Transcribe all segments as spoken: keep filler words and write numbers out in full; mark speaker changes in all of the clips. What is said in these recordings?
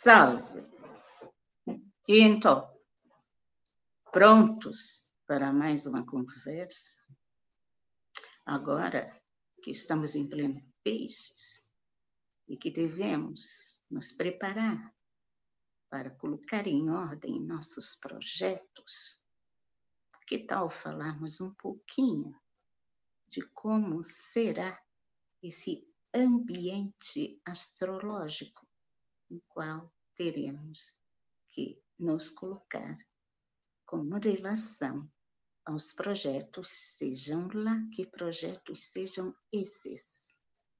Speaker 1: Salve! E então, prontos para mais uma conversa? Agora que estamos em pleno peixes e que devemos nos preparar para colocar em ordem nossos projetos, que tal falarmos um pouquinho de como será esse ambiente astrológico no qual teremos que nos colocar com relação aos projetos, sejam lá que projetos sejam esses.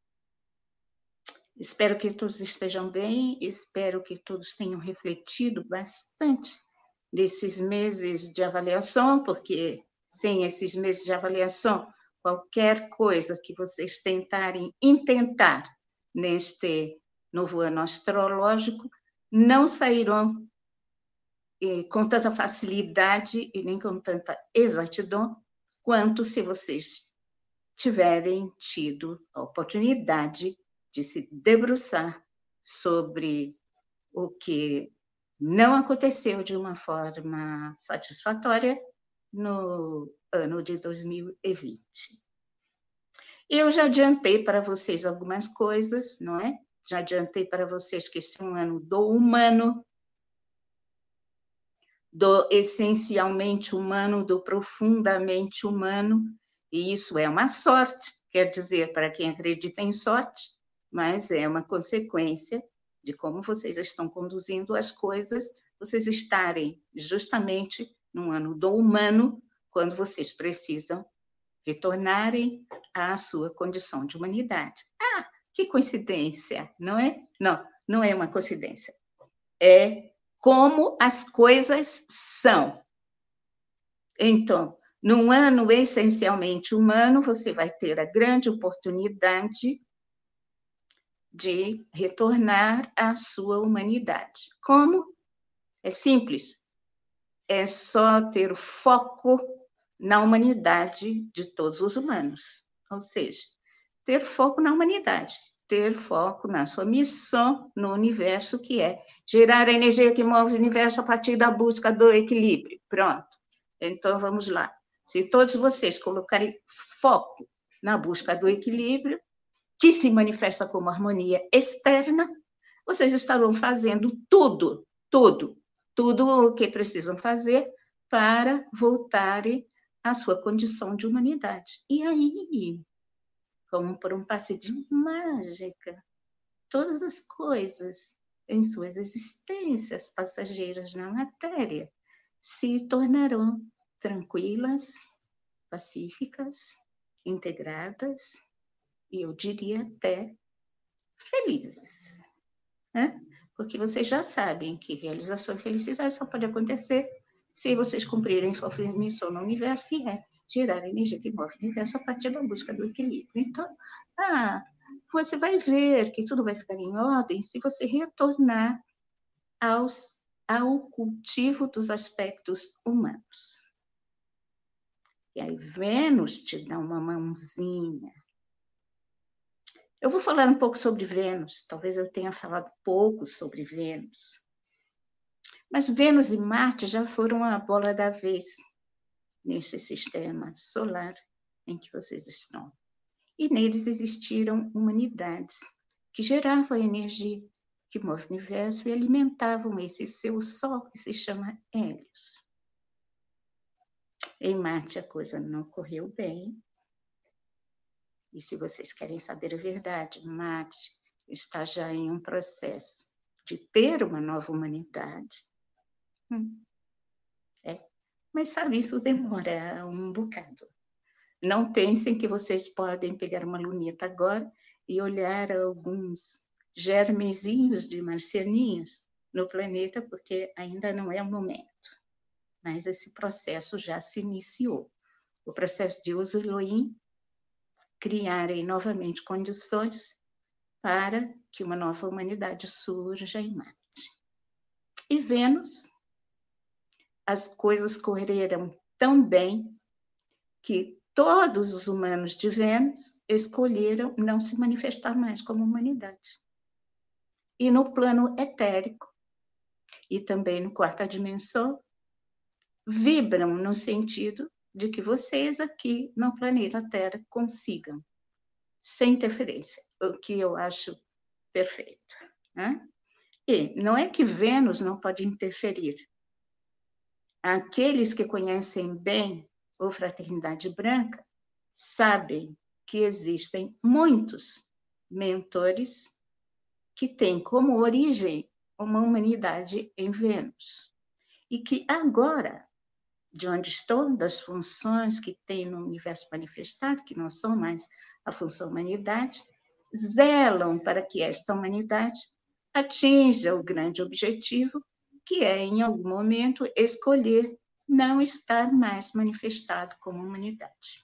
Speaker 1: Espero que todos estejam bem, espero que todos tenham refletido bastante desses meses de avaliação, porque sem esses meses de avaliação, qualquer coisa que vocês tentarem intentar neste novo ano astrológico, não sairão e com tanta facilidade e nem com tanta exatidão quanto se vocês tiverem tido a oportunidade de se debruçar sobre o que não aconteceu de uma forma satisfatória no ano de dois mil e vinte. Eu já adiantei para vocês algumas coisas, não é? Já adiantei para vocês que este é um ano do humano, do essencialmente humano, do profundamente humano, e isso é uma sorte, quer dizer, para quem acredita em sorte, mas é uma consequência de como vocês estão conduzindo as coisas, vocês estarem justamente num ano do humano, quando vocês precisam retornarem à sua condição de humanidade. Ah, que coincidência, não é? Não, não é uma coincidência. É como as coisas são. Então, num ano essencialmente humano, você vai ter a grande oportunidade de retornar à sua humanidade. Como? É simples. É só ter foco na humanidade de todos os humanos. Ou seja, ter foco na humanidade, ter foco na sua missão no universo, que é gerar a energia que move o universo a partir da busca do equilíbrio. Pronto. Então, vamos lá. Se todos vocês colocarem foco na busca do equilíbrio, que se manifesta como harmonia externa, vocês estarão fazendo tudo, tudo, tudo o que precisam fazer para voltarem à sua condição de humanidade. E aí, como por um passe de mágica, todas as coisas em suas existências passageiras na matéria se tornarão tranquilas, pacíficas, integradas e eu diria até felizes, né? Porque vocês já sabem que realização e felicidade só pode acontecer se vocês cumprirem sua missão no universo, que é gerar energia que move o universo a partir da busca do equilíbrio. Então, ah, você vai ver que tudo vai ficar em ordem se você retornar aos, ao cultivo dos aspectos humanos. E aí Vênus te dá uma mãozinha. Eu vou falar um pouco sobre Vênus, talvez eu tenha falado pouco sobre Vênus. Mas Vênus e Marte já foram a bola da vez nesse sistema solar em que vocês estão. E neles existiram humanidades que geravam a energia que move o universo e alimentavam esse seu sol que se chama Hélios. Em Marte a coisa não correu bem. E se vocês querem saber a verdade, Marte está já em um processo de ter uma nova humanidade. Hum. É. Mas sabe, isso demora um bocado. Não pensem que vocês podem pegar uma luneta agora e olhar alguns germezinhos de marcianinhos no planeta, porque ainda não é o momento. Mas esse processo já se iniciou. O processo de Os Elohim criarem novamente condições para que uma nova humanidade surja em Marte. E Vênus, as coisas correram tão bem que todos os humanos de Vênus escolheram não se manifestar mais como humanidade. e no plano etérico, e também no quarta dimensão, vibram no sentido de que vocês aqui no planeta Terra consigam, sem interferência, o que eu acho perfeito. Né? E não é que Vênus não pode interferir. Aqueles que conhecem bem a Fraternidade Branca sabem que existem muitos mentores que têm como origem uma humanidade em Vênus. E que agora, de onde estão, das funções que tem no universo manifestado, que não são mais a função humanidade, zelam para que esta humanidade atinja o grande objetivo, que é, em algum momento, escolher não estar mais manifestado como humanidade.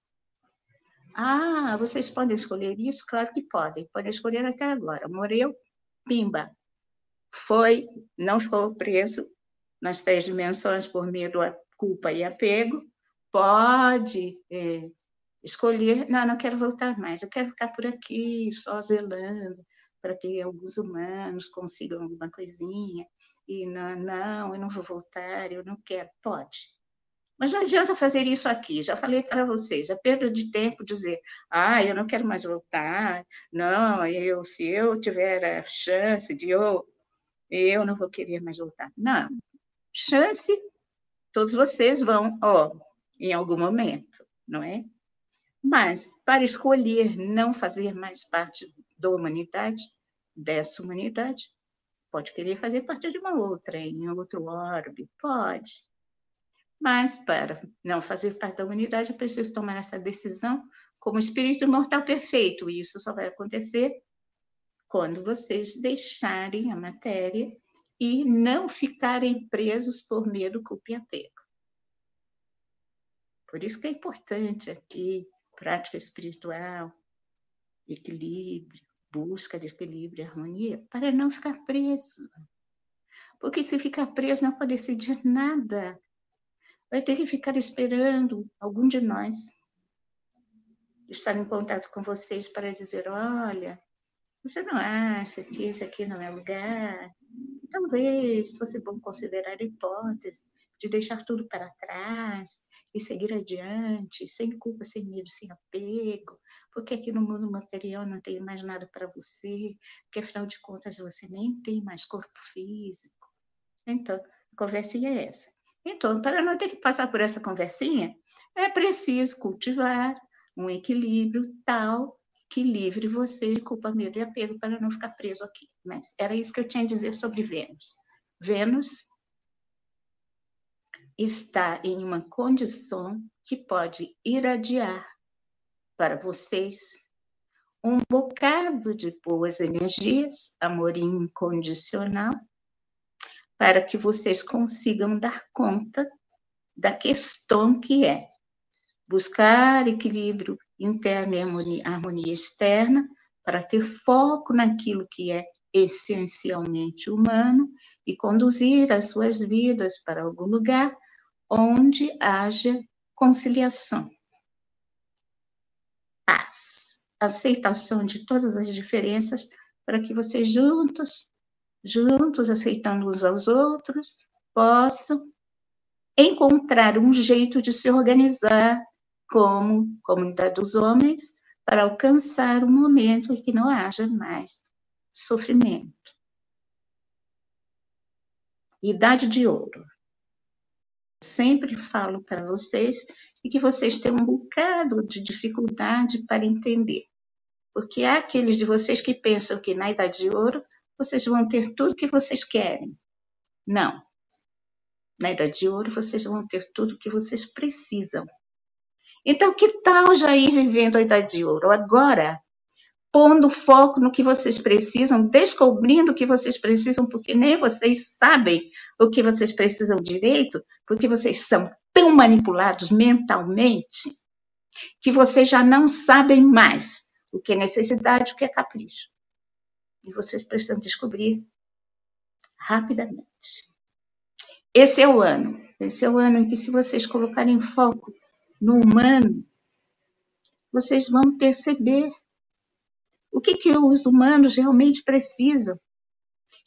Speaker 1: Ah, vocês podem escolher isso? Claro que podem. Podem escolher até agora. Morreu, pimba. Foi, não ficou preso nas três dimensões por medo a culpa e apego. Pode é, escolher, não, não quero voltar mais, eu quero ficar por aqui, só zelando, para que alguns humanos consigam alguma coisinha. E não, não, eu não vou voltar, eu não quero. Pode. Mas não adianta fazer isso aqui, já falei para vocês, é perda de tempo dizer, ah, eu não quero mais voltar, não, eu, se eu tiver a chance de eu, eu não vou querer mais voltar. Não, chance, todos vocês vão, ó, em algum momento, não é? Mas, para escolher não fazer mais parte da humanidade, dessa humanidade, pode querer fazer parte de uma outra, em outro orbe, pode. Mas, para não fazer parte da humanidade, é preciso tomar essa decisão como espírito imortal perfeito. E isso só vai acontecer quando vocês deixarem a matéria e não ficarem presos por medo, culpa e apego. Por isso que é importante aqui, prática espiritual, equilíbrio, busca de equilíbrio e harmonia, para não ficar preso. Porque se ficar preso, não pode decidir nada. Vai ter que ficar esperando algum de nós estar em contato com vocês para dizer, olha, você não acha que esse aqui não é lugar? Talvez fosse bom considerar a hipótese de deixar tudo para trás e seguir adiante, sem culpa, sem medo, sem apego, porque aqui no mundo material não tem mais nada para você, porque afinal de contas você nem tem mais corpo físico. Então, a conversinha é essa. Então, para não ter que passar por essa conversinha, é preciso cultivar um equilíbrio tal que livre você de culpa, medo e apego para não ficar preso aqui. Mas era isso que eu tinha a dizer sobre Vênus. Vênus está em uma condição que pode irradiar para vocês um bocado de boas energias, amor incondicional, para que vocês consigam dar conta da questão que é buscar equilíbrio interno e harmonia, harmonia externa, para ter foco naquilo que é essencialmente humano e conduzir as suas vidas para algum lugar onde haja conciliação, paz, aceitação de todas as diferenças, para que vocês juntos, juntos, aceitando uns aos outros, possam encontrar um jeito de se organizar como comunidade dos homens para alcançar um momento em que não haja mais sofrimento. Idade de ouro. Sempre falo para vocês e que vocês têm um bocado de dificuldade para entender. Porque há aqueles de vocês que pensam que na idade de ouro vocês vão ter tudo que vocês querem. Não. Na idade de ouro vocês vão ter tudo que vocês precisam. Então, que tal já ir vivendo a idade de ouro agora, pondo foco no que vocês precisam, descobrindo o que vocês precisam, porque nem vocês sabem o que vocês precisam direito, porque vocês são tão manipulados mentalmente que vocês já não sabem mais o que é necessidade, o que é capricho. E vocês precisam descobrir rapidamente. Esse é o ano. Esse é o ano em que, se vocês colocarem foco no humano, vocês vão perceber o que, que os humanos realmente precisam.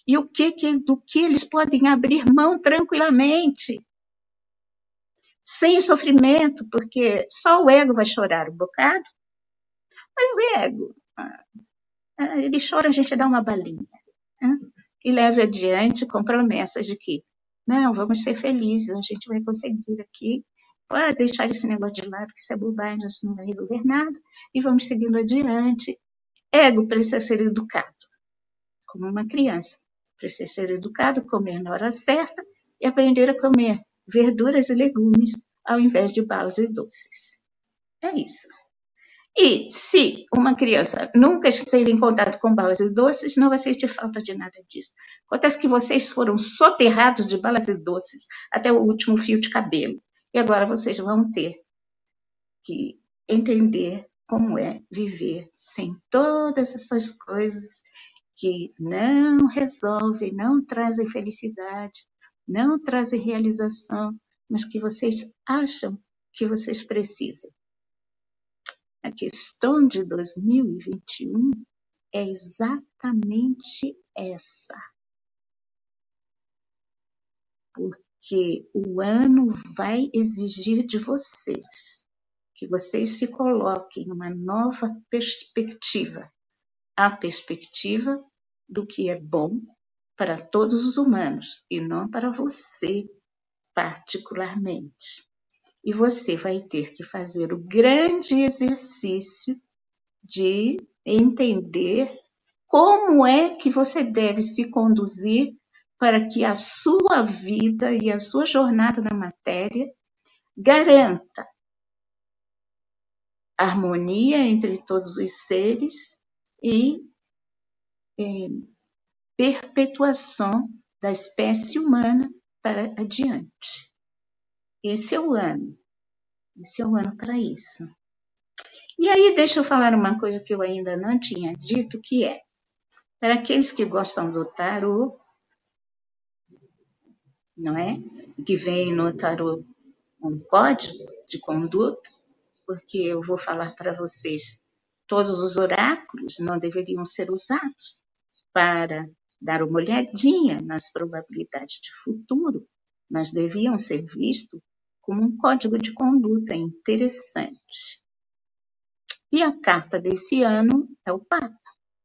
Speaker 1: e o que, que, do que eles podem abrir mão tranquilamente, sem sofrimento, porque só o ego vai chorar um bocado, mas o ego, ele chora, a gente dá uma balinha, né? E leva adiante com promessas de que, não, vamos ser felizes, a gente vai conseguir aqui, pode deixar esse negócio de lado, que isso é bobagem, isso não vai resolver nada, e vamos seguindo adiante. Ego precisa ser educado, como uma criança. Precisa ser educado, comer na hora certa e aprender a comer verduras e legumes ao invés de balas e doces. É isso. E se uma criança nunca esteve em contato com balas e doces, não vai sentir falta de nada disso. Acontece que vocês foram soterrados de balas e doces até o último fio de cabelo. E agora vocês vão ter que entender como é viver sem todas essas coisas que não resolvem, não trazem felicidade, não trazem realização, mas que vocês acham que vocês precisam. A questão de dois mil e vinte e um é exatamente essa. Porque o ano vai exigir de vocês que vocês se coloquem numa nova perspectiva, a perspectiva do que é bom para todos os humanos e não para você particularmente. E você vai ter que fazer o grande exercício de entender como é que você deve se conduzir para que a sua vida e a sua jornada na matéria garanta harmonia entre todos os seres e eh, perpetuação da espécie humana para adiante. Esse é o ano. Esse é o ano para isso. E aí, deixa eu falar uma coisa que eu ainda não tinha dito, que é, para aqueles que gostam do tarô, não é? Que vem no tarô um código de conduta, porque eu vou falar para vocês, todos os oráculos não deveriam ser usados para dar uma olhadinha nas probabilidades de futuro, mas deviam ser vistos como um código de conduta interessante. E a carta desse ano é o Papa.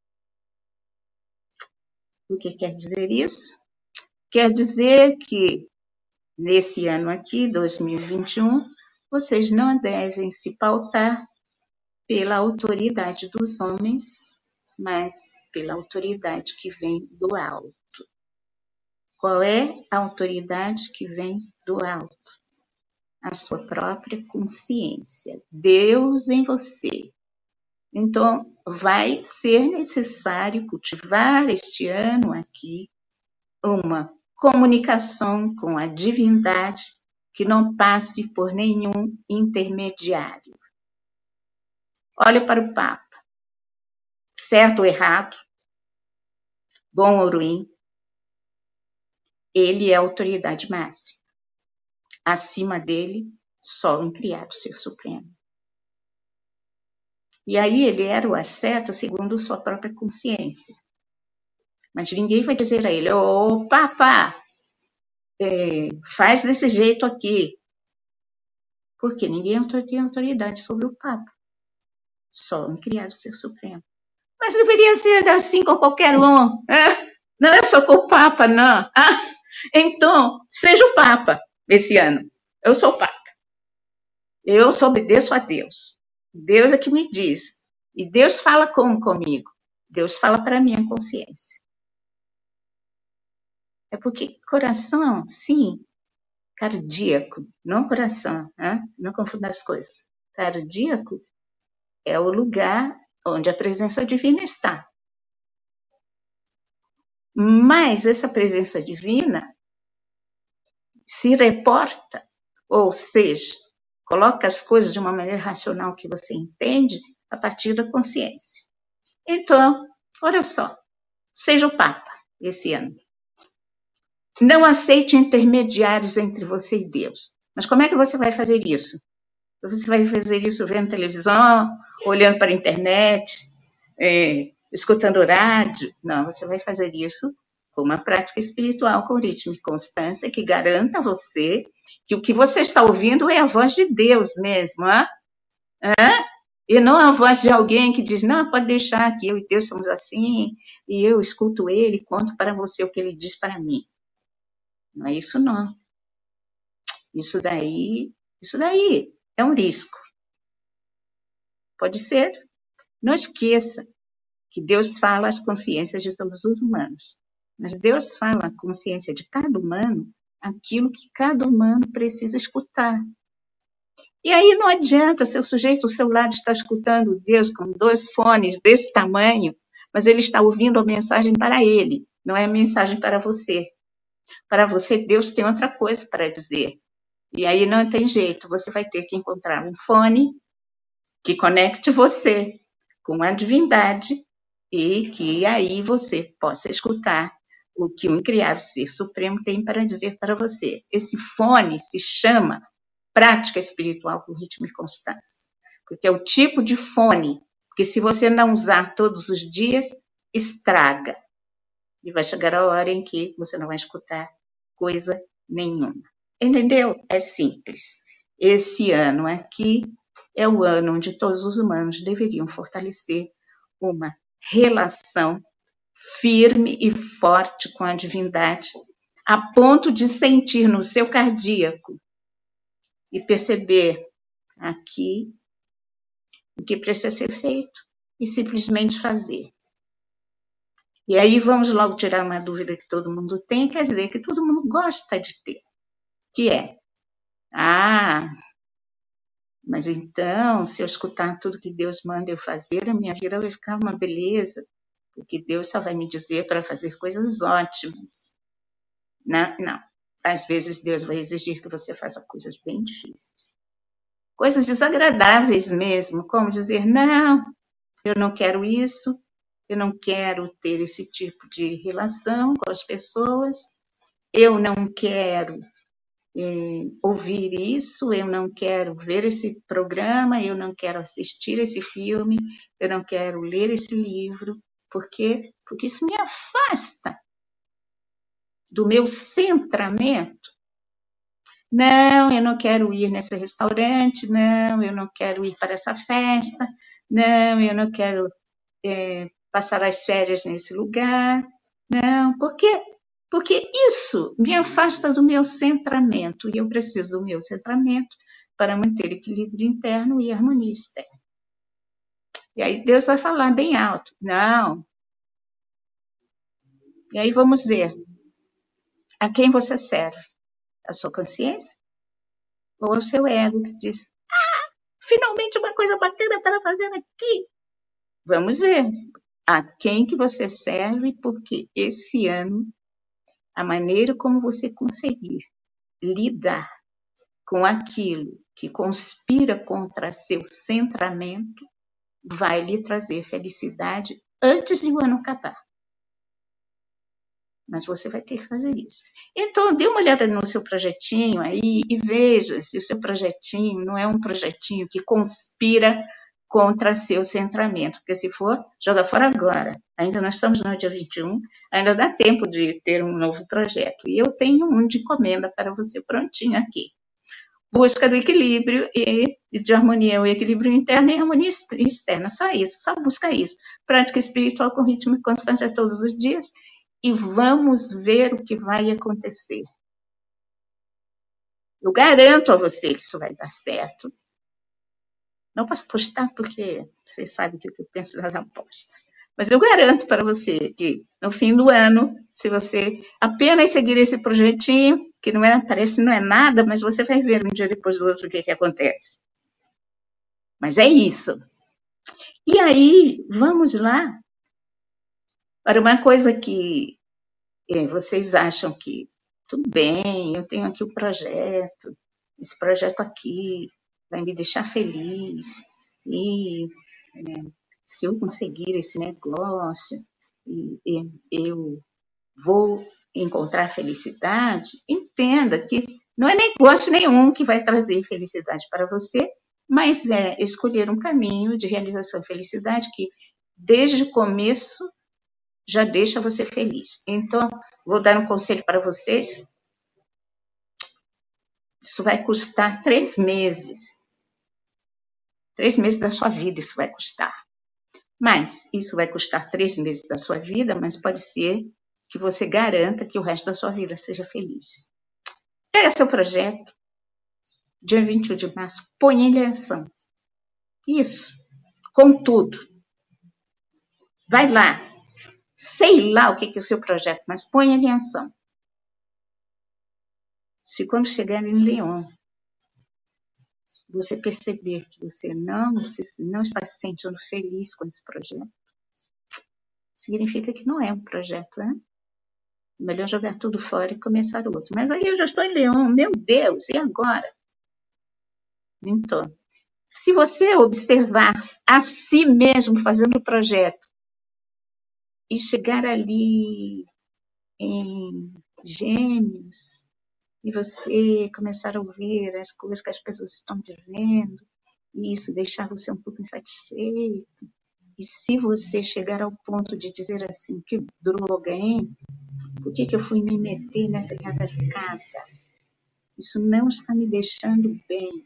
Speaker 1: O que quer dizer isso? Quer dizer que nesse ano aqui, dois mil e vinte e um, vocês não devem se pautar pela autoridade dos homens, mas pela autoridade que vem do alto. Qual é a autoridade que vem do alto? A sua própria consciência, Deus em você. Então, vai ser necessário cultivar este ano aqui uma comunicação com a divindade que não passe por nenhum intermediário. Olha para o Papa, certo ou errado, bom ou ruim, ele é a autoridade máxima. Acima dele, só o Incriado Ser Supremo. E aí ele era o asceto segundo sua própria consciência. Mas ninguém vai dizer a ele, ô Papa, é, faz desse jeito aqui. Porque ninguém tem autoridade sobre o Papa. Só o Incriado Ser Supremo. Mas deveria ser assim com qualquer um. É? Não é só com o Papa, não. Ah, então, seja o Papa esse ano. Eu sou o Papa. Eu só obedeço a Deus. Deus é que me diz. E Deus fala como comigo? Deus fala para a minha consciência. É porque coração, sim, cardíaco, não coração, hein? Não confunda as coisas. Cardíaco é o lugar onde a presença divina está. Mas essa presença divina se reporta, ou seja, coloca as coisas de uma maneira racional que você entende a partir da consciência. Então, olha só, seja o Papa esse ano. Não aceite intermediários entre você e Deus. Mas como é que você vai fazer isso? Você vai fazer isso vendo televisão, olhando para a internet, é, escutando rádio? Não, você vai fazer isso com uma prática espiritual com ritmo e constância que garanta a você que o que você está ouvindo é a voz de Deus mesmo, hein? Hã? E não a voz de alguém que diz, não, pode deixar que eu e Deus somos assim, e eu escuto ele e conto para você o que ele diz para mim. Não é isso, não. Isso daí, isso daí é um risco. Pode ser. Não esqueça que Deus fala às consciências de todos os humanos. Mas Deus fala à consciência de cada humano aquilo que cada humano precisa escutar. E aí não adianta ser o sujeito do seu lado está escutando Deus com dois fones desse tamanho, mas ele está ouvindo a mensagem para ele, não é a mensagem para você. Para você, Deus tem outra coisa para dizer. E aí não tem jeito, você vai ter que encontrar um fone que conecte você com a divindade e que aí você possa escutar o que o incriado Ser Supremo tem para dizer para você. Esse fone se chama prática espiritual com ritmo e constância, porque é o tipo de fone que se você não usar todos os dias, estraga. E vai chegar a hora em que você não vai escutar coisa nenhuma. Entendeu? É simples. Esse ano aqui é o ano onde todos os humanos deveriam fortalecer uma relação firme e forte com a divindade, a ponto de sentir no seu cardíaco e perceber aqui o que precisa ser feito e simplesmente fazer. E aí vamos logo tirar uma dúvida que todo mundo tem, quer dizer, que todo mundo gosta de ter, que é, ah, mas então, se eu escutar tudo que Deus manda eu fazer, a minha vida vai ficar uma beleza, porque Deus só vai me dizer para fazer coisas ótimas. Não, não. Às vezes Deus vai exigir que você faça coisas bem difíceis. Coisas desagradáveis mesmo, como dizer, não, eu não quero isso, eu não quero ter esse tipo de relação com as pessoas, eu não quero eh, ouvir isso, eu não quero ver esse programa, eu não quero assistir esse filme, eu não quero ler esse livro. Por quê? Porque isso me afasta do meu centramento. Não, eu não quero ir nesse restaurante, não, eu não quero ir para essa festa, não, eu não quero é, passar as férias nesse lugar, não, por quê? Porque isso me afasta do meu centramento, e eu preciso do meu centramento para manter equilíbrio interno e harmonia externa. E aí Deus vai falar bem alto, não. E aí vamos ver, a quem você serve? A sua consciência? Ou o seu ego que diz, ah, finalmente uma coisa bacana para fazer aqui. Vamos ver a quem que você serve, porque esse ano, a maneira como você conseguir lidar com aquilo que conspira contra seu centramento vai lhe trazer felicidade antes de o ano acabar. Mas você vai ter que fazer isso. Então, dê uma olhada no seu projetinho aí e veja se o seu projetinho não é um projetinho que conspira contra seu centramento. Porque se for, joga fora agora. Ainda nós estamos no dia vinte e um, ainda dá tempo de ter um novo projeto. E eu tenho um de encomenda para você prontinho aqui. Busca do equilíbrio e de harmonia, o equilíbrio interno e harmonia externa. Só isso, só busca isso. Prática espiritual com ritmo e constância todos os dias. E vamos ver o que vai acontecer. Eu garanto a você que isso vai dar certo. Não posso apostar porque vocês sabem o que eu penso das apostas. Mas eu garanto para você que no fim do ano, se você apenas seguir esse projetinho, que não é, parece não é nada, mas você vai ver um dia depois do outro o que, que acontece. Mas é isso. E aí, vamos lá para uma coisa que é, vocês acham que tudo bem, eu tenho aqui o projeto, esse projeto aqui vai me deixar feliz, e é, se eu conseguir esse negócio, e, e, eu vou encontrar felicidade. Entenda que não é negócio nenhum que vai trazer felicidade para você, mas é escolher um caminho de realização e felicidade que, desde o começo, já deixa você feliz. Então, vou dar um conselho para vocês. Isso vai custar três meses. Três meses da sua vida isso vai custar. Mas isso vai custar três meses da sua vida, mas pode ser que você garanta que o resto da sua vida seja feliz. Pega seu projeto, dia vinte e um de março, põe em ação. Isso, com tudo. Vai lá. Sei lá o que é o seu projeto, mas põe em ação. Se quando chegar em Leão, você perceber que você não, você não está se sentindo feliz com esse projeto, significa que não é um projeto, né? Melhor jogar tudo fora e começar outro. Mas aí eu já estou em Leão, meu Deus, e agora? Então, se você observar a si mesmo fazendo o projeto e chegar ali em Gêmeos, e você começar a ouvir as coisas que as pessoas estão dizendo, e isso deixar você um pouco insatisfeito, e se você chegar ao ponto de dizer assim, que droga, hein? Por que, que eu fui me meter nessa enrascada? Isso não está me deixando bem.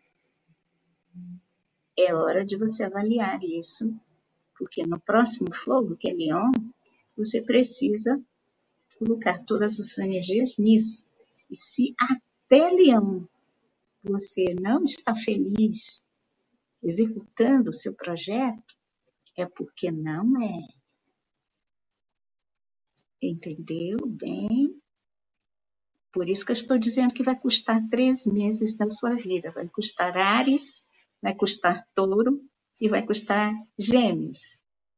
Speaker 1: É hora de você avaliar isso, porque no próximo fogo, que é Leão, você precisa colocar todas as suas energias nisso. E se até Leão você não está feliz executando o seu projeto, é porque não é. Entendeu bem? Por isso que eu estou dizendo que vai custar três meses da sua vida. Vai custar Áries, vai custar Touro e vai custar Gêmeos.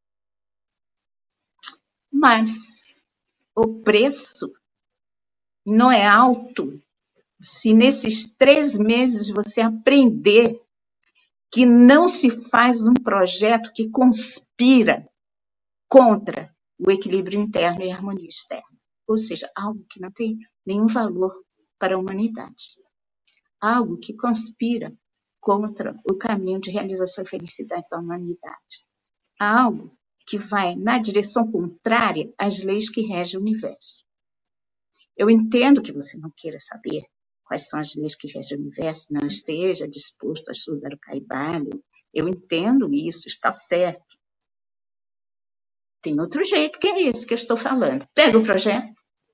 Speaker 1: Mas o preço não é alto se nesses três meses você aprender que não se faz um projeto que conspira contra o equilíbrio interno e a harmonia externa. Ou seja, algo que não tem nenhum valor para a humanidade. Algo que conspira contra o caminho de realização e felicidade da humanidade. Algo que vai na direção contrária às leis que regem o universo. Eu entendo que você não queira saber quais são as leis que regem o universo, não esteja disposto a estudar o Kaivalho. Eu entendo isso, está certo. Tem outro jeito que é esse que eu estou falando. Pega o projeto,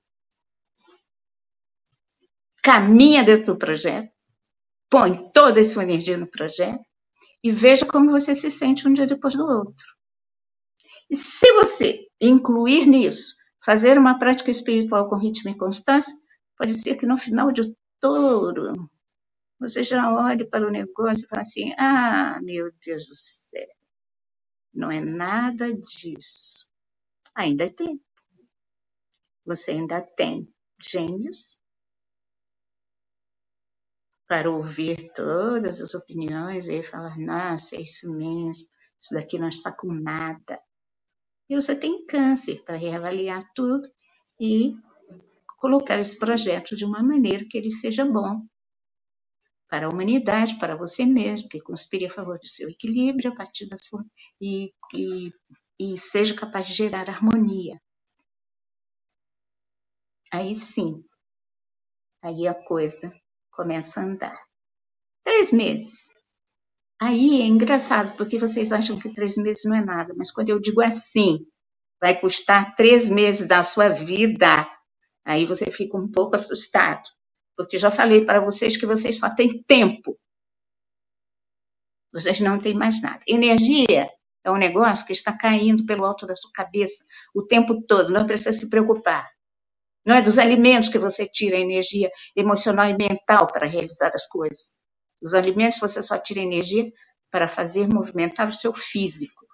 Speaker 1: caminha dentro do projeto, põe toda a sua energia no projeto e veja como você se sente um dia depois do outro. E se você incluir nisso, fazer uma prática espiritual com ritmo e constância, pode ser que no final de Touro você já olhe para o negócio e fale assim, ah, meu Deus do céu, não é nada disso. Ainda é tempo. Você ainda tem Gêmeos para ouvir todas as opiniões e falar, nossa, é isso mesmo, isso daqui não está com nada. E você tem Câncer para reavaliar tudo e colocar esse projeto de uma maneira que ele seja bom para a humanidade, para você mesmo, que conspire a favor do seu equilíbrio a partir da sua... e, e, e seja capaz de gerar harmonia. Aí sim, aí a coisa começa a andar. Três meses. Aí é engraçado, porque vocês acham que três meses não é nada, mas quando eu digo assim, vai custar três meses da sua vida, aí você fica um pouco assustado, porque já falei para vocês que vocês só têm tempo. Vocês não têm mais nada. Energia é um negócio que está caindo pelo alto da sua cabeça o tempo todo, não precisa se preocupar. Não é dos alimentos que você tira a energia emocional e mental para realizar as coisas. Dos alimentos você só tira energia para fazer movimentar o seu físico.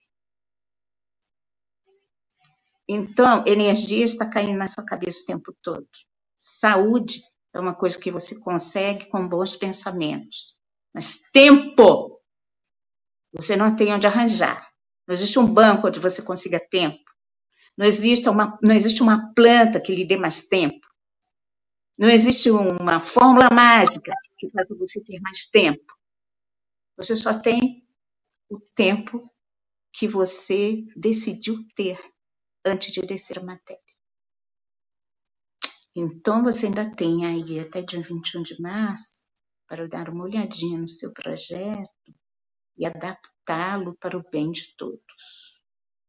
Speaker 1: Então, energia está caindo na sua cabeça o tempo todo. Saúde é uma coisa que você consegue com bons pensamentos. Mas tempo, você não tem onde arranjar. Não existe um banco onde você consiga tempo. Não existe uma, não existe uma planta que lhe dê mais tempo. Não existe uma fórmula mágica que faça você ter mais tempo. Você só tem o tempo que você decidiu ter antes de descer a matéria. Então, você ainda tem aí até dia vinte e um de março para dar uma olhadinha no seu projeto e adaptá-lo para o bem de todos.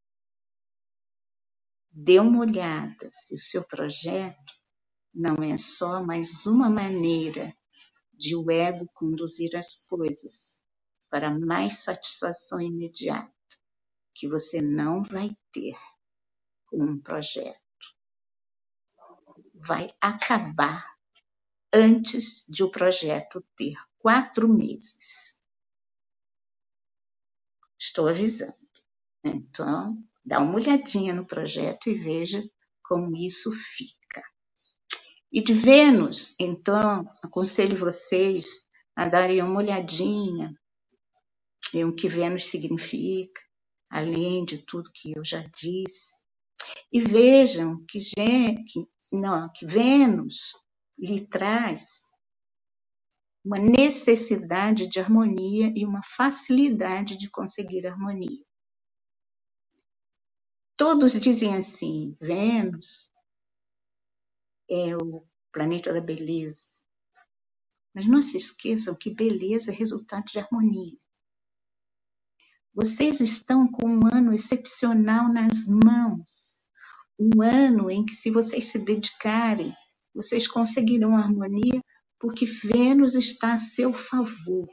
Speaker 1: Dê uma olhada se o seu projeto não é só mais uma maneira de o ego conduzir as coisas para mais satisfação imediata, que você não vai ter com um projeto. Vai acabar antes de o projeto ter quatro meses. Estou avisando. Então, dá uma olhadinha no projeto e veja como isso fica. E de Vênus, então, aconselho vocês a darem uma olhadinha em o que Vênus significa, além de tudo que eu já disse. E vejam que, que, não, que Vênus lhe traz uma necessidade de harmonia e uma facilidade de conseguir harmonia. Todos dizem assim, Vênus é o planeta da beleza. Mas não se esqueçam que beleza é resultado de harmonia. Vocês estão com um ano excepcional nas mãos. Um ano em que, se vocês se dedicarem, vocês conseguirão harmonia, porque Vênus está a seu favor.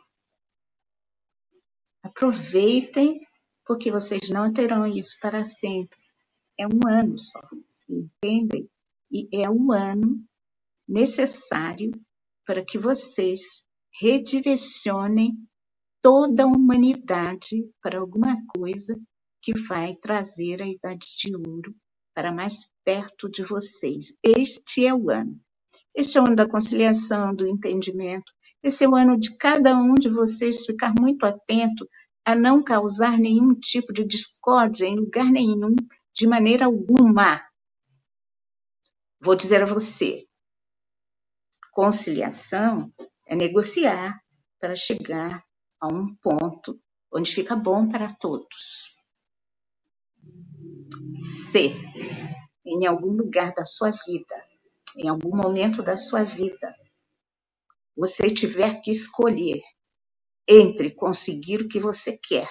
Speaker 1: Aproveitem, porque vocês não terão isso para sempre. É um ano só, entendem? E é um ano necessário para que vocês redirecionem toda a humanidade para alguma coisa que vai trazer a Idade de Ouro para mais perto de vocês. Este é o ano. Este é o ano da conciliação, do entendimento. Esse é o ano de cada um de vocês ficar muito atento a não causar nenhum tipo de discórdia em lugar nenhum, de maneira alguma. Vou dizer a você, conciliação é negociar para chegar a um ponto onde fica bom para todos. Se em algum lugar da sua vida, em algum momento da sua vida, você tiver que escolher entre conseguir o que você quer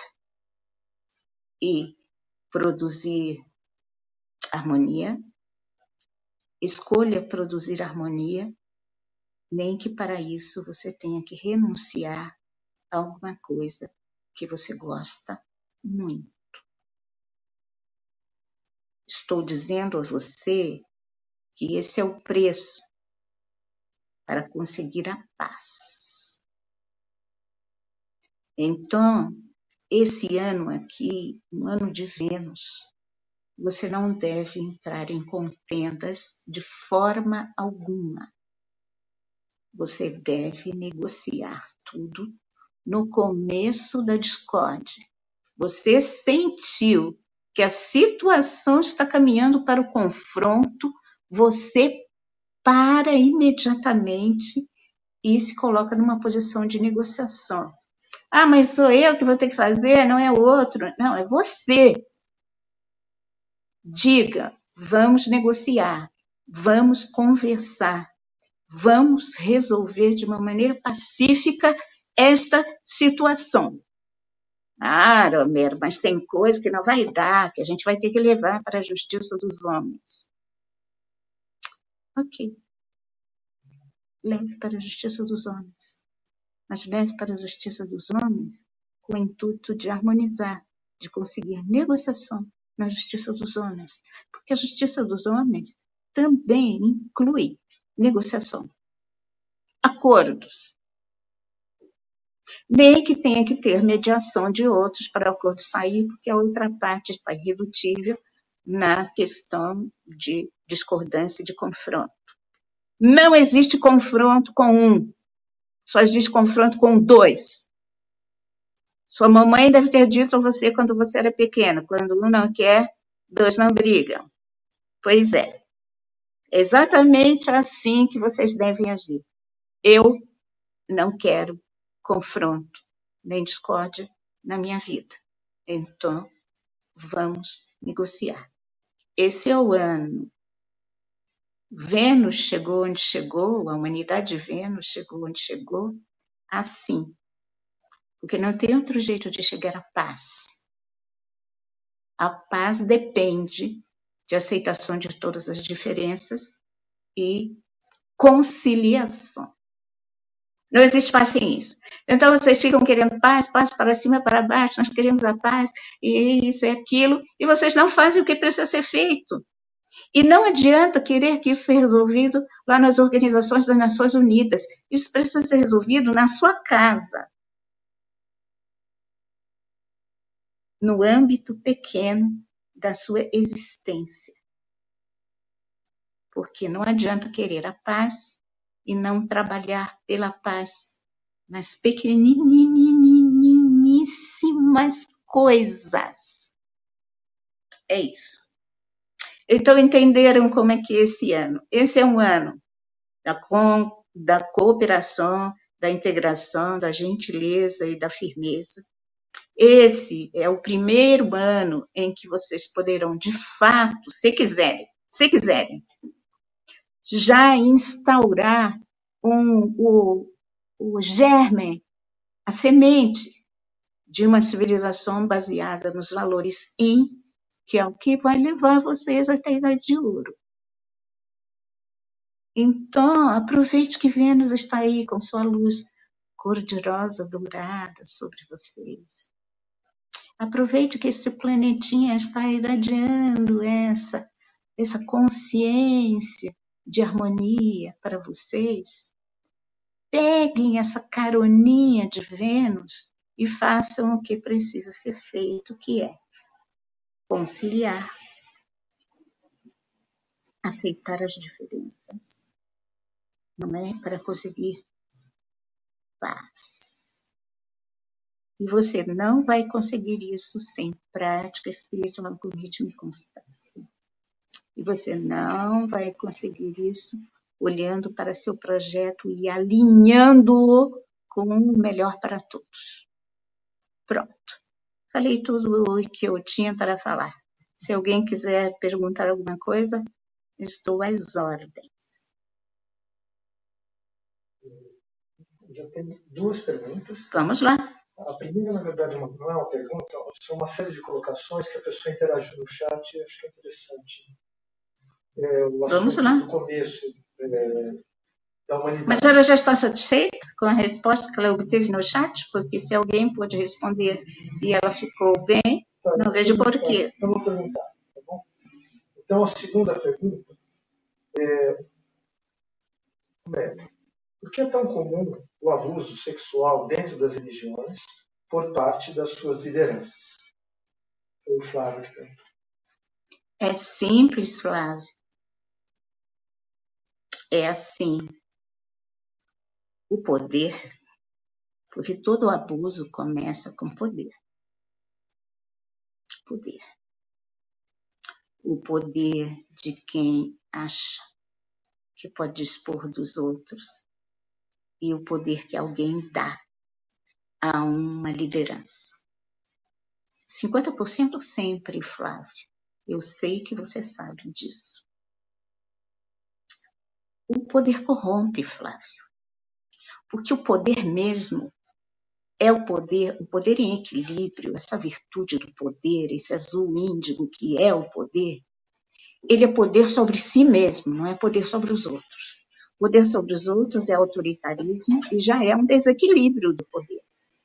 Speaker 1: e produzir harmonia, escolha produzir harmonia, nem que para isso você tenha que renunciar a alguma coisa que você gosta muito. Estou dizendo a você que esse é o preço para conseguir a paz. Então, esse ano aqui, um ano de Vênus, você não deve entrar em contendas de forma alguma. Você deve negociar tudo no começo da discórdia. Você sentiu que a situação está caminhando para o confronto, você para imediatamente e se coloca numa posição de negociação. Ah, mas sou eu que vou ter que fazer, não é o outro. Não, é você. Diga, vamos negociar, vamos conversar, vamos resolver de uma maneira pacífica esta situação. Ah, Romero, mas tem coisa que não vai dar, que a gente vai ter que levar para a justiça dos homens. Ok. Leve para a justiça dos homens. Mas leve para a justiça dos homens com o intuito de harmonizar, de conseguir negociação na justiça dos homens. Porque a justiça dos homens também inclui negociação, acordos. Nem que tenha que ter mediação de outros para o acordo sair, porque a outra parte está irredutível na questão de discordância e de confronto. Não existe confronto com um, só existe confronto com dois. Sua mamãe deve ter dito a você quando você era pequena, quando um não quer, dois não brigam. Pois é, é exatamente assim que vocês devem agir. Eu não quero confronto, nem discórdia na minha vida. Então, vamos negociar. esse é o ano. Vênus chegou onde chegou, a humanidade de Vênus chegou onde chegou, assim. Porque não tem outro jeito de chegar à paz. A paz depende de aceitação de todas as diferenças e conciliação. Não existe paz sem isso. Então, vocês ficam querendo paz, paz para cima, para baixo, nós queremos a paz, e isso e aquilo, e vocês não fazem o que precisa ser feito. E não adianta querer que isso seja resolvido lá nas organizações das Nações Unidas. Isso precisa ser resolvido na sua casa. No âmbito pequeno da sua existência. Porque não adianta querer a paz e não trabalhar pela paz nas pequeniníssimas coisas. É isso. Então, entenderam como é que é esse ano? Esse é um ano da, co da cooperação, da integração, da gentileza e da firmeza. Esse é o primeiro ano em que vocês poderão, de fato, se quiserem, se quiserem, já instaurar um, o, o germe, a semente de uma civilização baseada nos valores Yin, que é o que vai levar vocês até a Idade de Ouro. Então, aproveite que Vênus está aí com sua luz cor-de-rosa dourada sobre vocês. Aproveite que esse planetinha está irradiando essa, essa consciência de harmonia para vocês. Peguem essa caroninha de Vênus e façam o que precisa ser feito, que é conciliar, aceitar as diferenças, não é? Para conseguir paz. E você não vai conseguir isso sem prática espiritual com ritmo e constância. E você não vai conseguir isso olhando para seu projeto e alinhando-o com o melhor para todos. Pronto. Falei tudo o que eu tinha para falar. Se alguém quiser perguntar alguma coisa, estou às ordens.
Speaker 2: Já tem duas perguntas.
Speaker 1: Vamos lá.
Speaker 2: A primeira, na verdade, não é uma pergunta, são uma série de colocações que a pessoa interage no chat e acho que é interessante. É, o
Speaker 1: Vamos lá.
Speaker 2: Do começo é, da humanidade.
Speaker 1: Mas ela já está satisfeita com a resposta que ela obteve no chat? Porque se alguém pôde responder e ela ficou bem, tá, não vejo por quê.
Speaker 2: Então, vou perguntar, tá bom? Então, a segunda pergunta é, é por que é tão comum o abuso sexual dentro das religiões por parte das suas lideranças? Foi o Flávio que perguntou.
Speaker 1: É simples, Flávio. É assim. O poder, porque todo abuso começa com poder. Poder. O poder de quem acha que pode dispor dos outros e o poder que alguém dá a uma liderança. cinquenta por cento sempre, Flávio. Eu sei que você sabe disso. O poder corrompe, Flávio. Porque o poder mesmo é o poder, o poder em equilíbrio, essa virtude do poder, esse azul índigo que é o poder, ele é poder sobre si mesmo, não é poder sobre os outros. Poder sobre os outros é autoritarismo e já é um desequilíbrio do poder.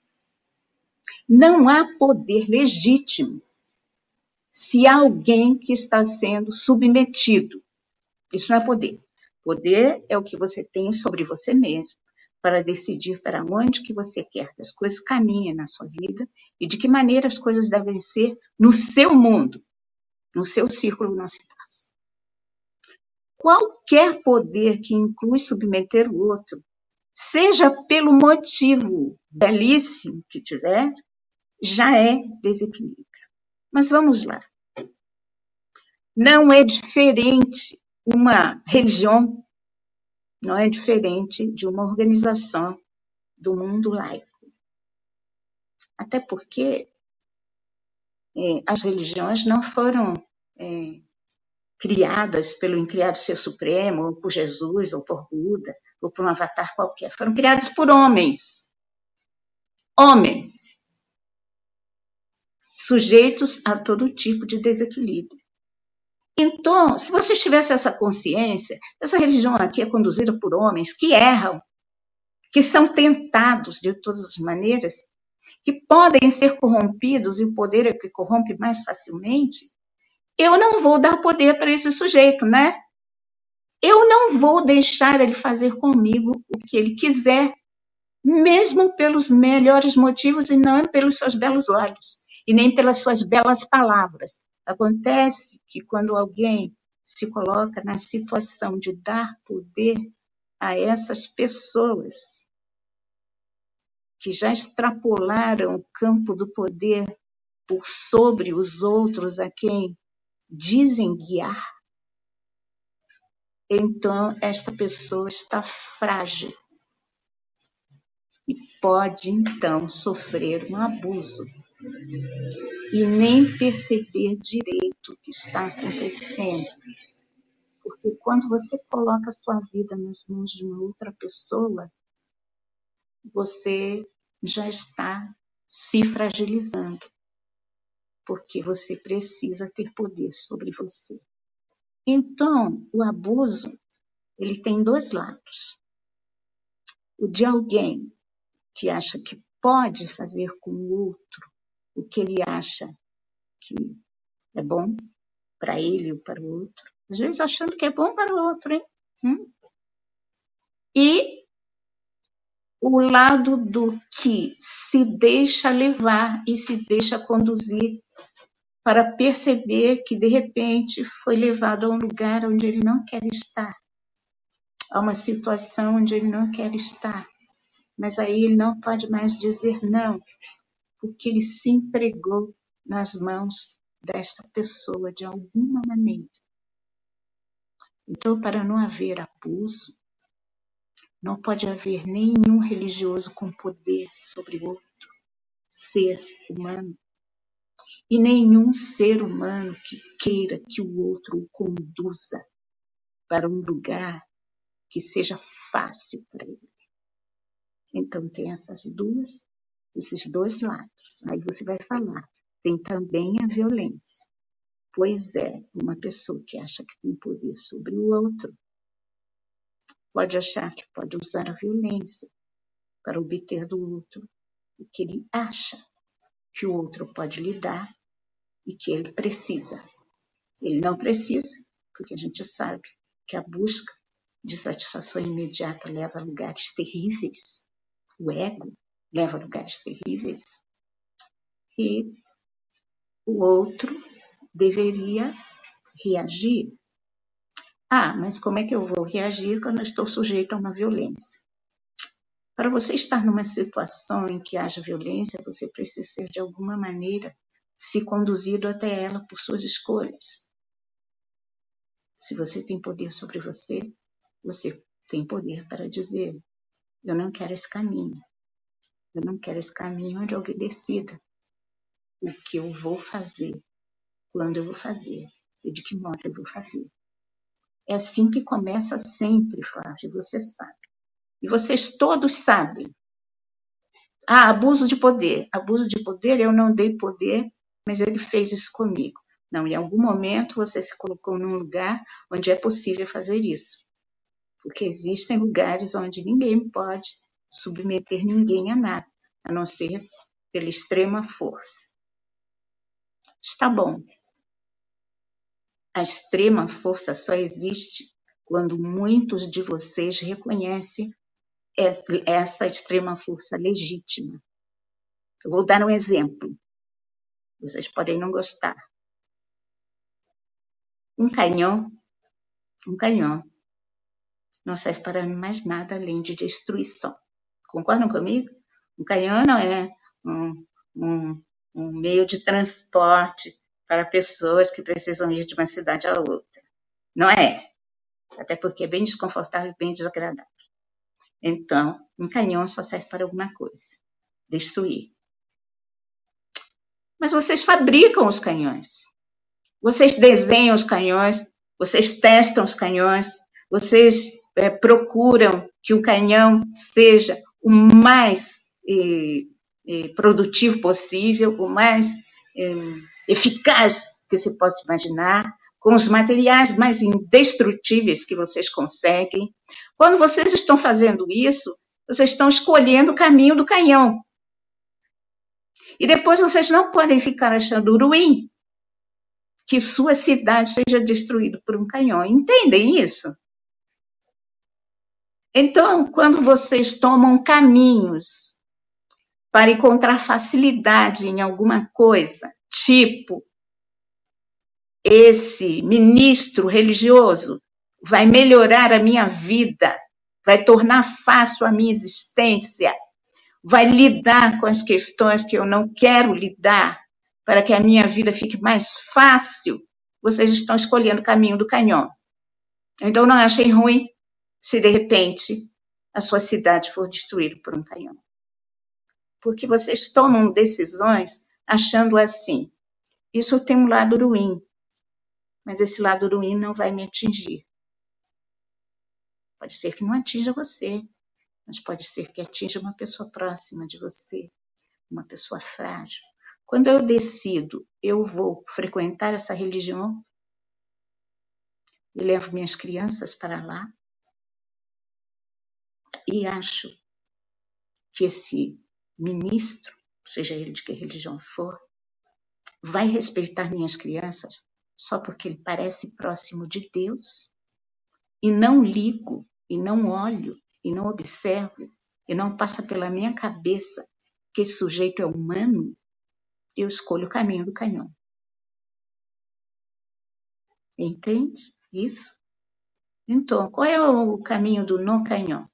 Speaker 1: Não há poder legítimo se há alguém que está sendo submetido. Isso não é poder. Poder é o que você tem sobre você mesmo, para decidir para onde que você quer que as coisas caminhem na sua vida e de que maneira as coisas devem ser no seu mundo, no seu círculo não se passa. Qualquer poder que inclui submeter o outro, seja pelo motivo belíssimo que tiver, já é desequilíbrio. Mas vamos lá. Não é diferente uma religião, não é diferente de uma organização do mundo laico. Até porque é, as religiões não foram é, criadas pelo incriado Ser Supremo, ou por Jesus, ou por Buda, ou por um avatar qualquer. Foram criadas por homens. Homens. Sujeitos a todo tipo de desequilíbrio. Então, se você tivesse essa consciência, essa religião aqui é conduzida por homens que erram, que são tentados de todas as maneiras, que podem ser corrompidos, e o poder é que corrompe mais facilmente, eu não vou dar poder para esse sujeito, né? Eu não vou deixar ele fazer comigo o que ele quiser, mesmo pelos melhores motivos e não pelos seus belos olhos, e nem pelas suas belas palavras. Acontece que quando alguém se coloca na situação de dar poder a essas pessoas que já extrapolaram o campo do poder por sobre os outros a quem dizem guiar, então esta pessoa está frágil e pode então sofrer um abuso e nem perceber direito o que está acontecendo. Porque quando você coloca a sua vida nas mãos de uma outra pessoa, você já está se fragilizando, porque você precisa ter poder sobre você. Então, o abuso, ele tem dois lados. O de alguém que acha que pode fazer com o outro o que ele acha que é bom para ele ou para o outro, às vezes achando que é bom para o outro, hein? Hum? E o lado do que se deixa levar e se deixa conduzir para perceber que, de repente, foi levado a um lugar onde ele não quer estar, a uma situação onde ele não quer estar. Mas aí ele não pode mais dizer não, porque ele se entregou nas mãos desta pessoa de alguma maneira. Então, para não haver abuso, não pode haver nenhum religioso com poder sobre o outro ser humano, e nenhum ser humano que queira que o outro o conduza para um lugar que seja fácil para ele. Então, tem essas duas, esses dois lados. Aí você vai falar, tem também a violência. Pois é, uma pessoa que acha que tem poder sobre o outro pode achar que pode usar a violência para obter do outro o que ele acha que o outro pode lhe dar e que ele precisa. Ele não precisa, porque a gente sabe que a busca de satisfação imediata leva a lugares terríveis. O ego leva a lugares terríveis. E o outro deveria reagir. Ah, mas como é que eu vou reagir quando eu estou sujeito a uma violência? Para você estar numa situação em que haja violência, você precisa ser, de alguma maneira, se conduzido até ela por suas escolhas. Se você tem poder sobre você, você tem poder para dizer, eu não quero esse caminho. Eu não quero esse caminho onde alguém decida o que eu vou fazer, quando eu vou fazer e de que modo eu vou fazer. É assim que começa sempre, Flávio, você sabe. E vocês todos sabem. Ah, abuso de poder. Abuso de poder, eu não dei poder, mas ele fez isso comigo. Não, em algum momento você se colocou num lugar onde é possível fazer isso. Porque existem lugares onde ninguém pode submeter ninguém a nada, a não ser pela extrema força. Está bom. A extrema força só existe quando muitos de vocês reconhecem essa extrema força legítima. Eu vou dar um exemplo. Vocês podem não gostar. Um canhão, um canhão, não serve para mais nada além de destruição. Concordam comigo? Um canhão não é um, um, um meio de transporte para pessoas que precisam ir de uma cidade a outra. Não é. Até porque é bem desconfortável e bem desagradável. Então, um canhão só serve para alguma coisa. Destruir. Mas vocês fabricam os canhões. Vocês desenham os canhões. Vocês testam os canhões, vocês é, procuram que o canhão seja o mais é, é, produtivo possível, o mais é, eficaz que se possa imaginar, com os materiais mais indestrutíveis que vocês conseguem. Quando vocês estão fazendo isso, vocês estão escolhendo o caminho do canhão. E depois vocês não podem ficar achando ruim que sua cidade seja destruída por um canhão. Entendem isso? Então, quando vocês tomam caminhos para encontrar facilidade em alguma coisa, tipo, esse ministro religioso vai melhorar a minha vida, vai tornar fácil a minha existência, vai lidar com as questões que eu não quero lidar, para que a minha vida fique mais fácil, vocês estão escolhendo o caminho do canhão. Então, não achem ruim se, de repente, a sua cidade for destruída por um canhão. Porque vocês tomam decisões achando assim, isso tem um lado ruim, mas esse lado ruim não vai me atingir. Pode ser que não atinja você, mas pode ser que atinja uma pessoa próxima de você, uma pessoa frágil. Quando eu decido, eu vou frequentar essa religião e levo minhas crianças para lá e acho que esse ministro, seja ele de que religião for, vai respeitar minhas crianças só porque ele parece próximo de Deus e não ligo, e não olho, e não observo, e não passa pela minha cabeça que esse sujeito é humano, eu escolho o caminho do canhão. Entende isso? Então, qual é o caminho do não canhão?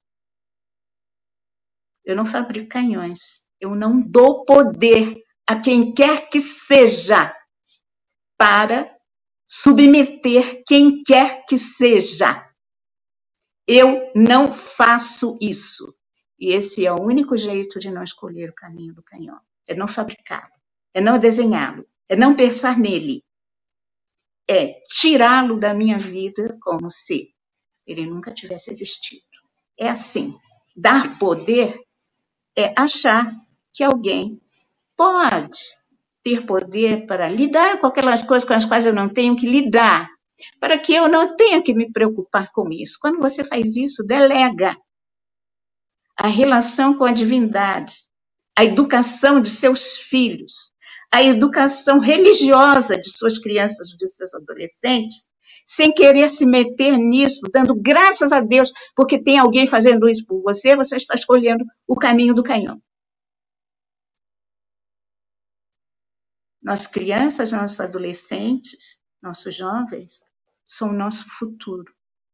Speaker 1: Eu não fabrico canhões. Eu não dou poder a quem quer que seja para submeter quem quer que seja. Eu não faço isso. E esse é o único jeito de não escolher o caminho do canhão. É não fabricá-lo, é não desenhá-lo, é não pensar nele. É tirá-lo da minha vida como se ele nunca tivesse existido. É assim, dar poder é achar que alguém pode ter poder para lidar com aquelas coisas com as quais eu não tenho que lidar, para que eu não tenha que me preocupar com isso. Quando você faz isso, delega a relação com a divindade, a educação de seus filhos, a educação religiosa de suas crianças, de seus adolescentes, sem querer se meter nisso, dando graças a Deus, porque tem alguém fazendo isso por você, você está escolhendo o caminho do canhão. Nossas crianças, nossos adolescentes, nossos jovens, são o nosso futuro.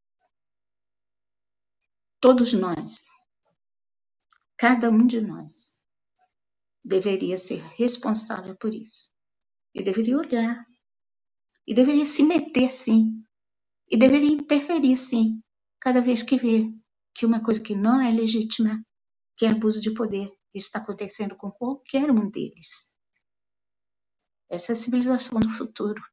Speaker 1: Todos nós, cada um de nós, deveria ser responsável por isso. E deveria olhar. E deveria se meter, sim. E deveria interferir, sim, cada vez que vê que uma coisa que não é legítima, que é abuso de poder, está acontecendo com qualquer um deles. Essa é a civilização do futuro.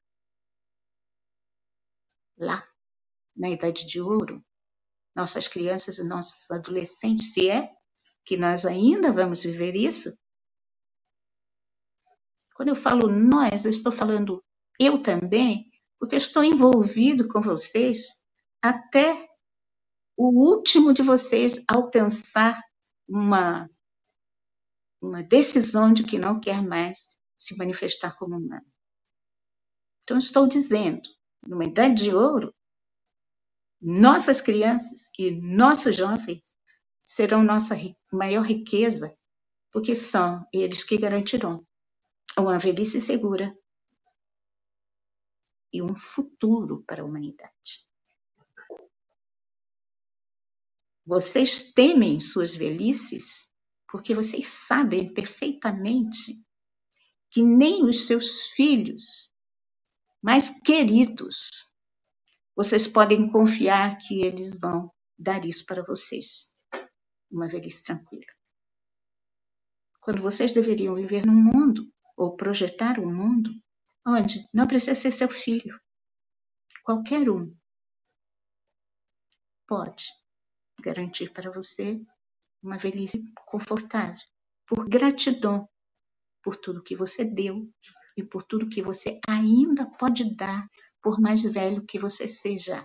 Speaker 1: Lá, na Idade de Ouro, nossas crianças e nossos adolescentes, se é que nós ainda vamos viver isso. Quando eu falo nós, eu estou falando eu também, porque eu estou envolvido com vocês até o último de vocês alcançar uma, uma decisão de que não quer mais se manifestar como humano. Então, estou dizendo, numa Idade de Ouro, nossas crianças e nossos jovens serão nossa maior riqueza, porque são eles que garantirão uma velhice segura e um futuro para a humanidade. Vocês temem suas velhices porque vocês sabem perfeitamente que nem os seus filhos mais queridos, vocês podem confiar que eles vão dar isso para vocês, uma velhice tranquila. Quando vocês deveriam viver num mundo, ou projetar um mundo, onde não precisa ser seu filho. qualquer um, pode garantir para você uma velhice confortável, por gratidão por tudo que você deu e por tudo que você ainda pode dar, por mais velho que você seja.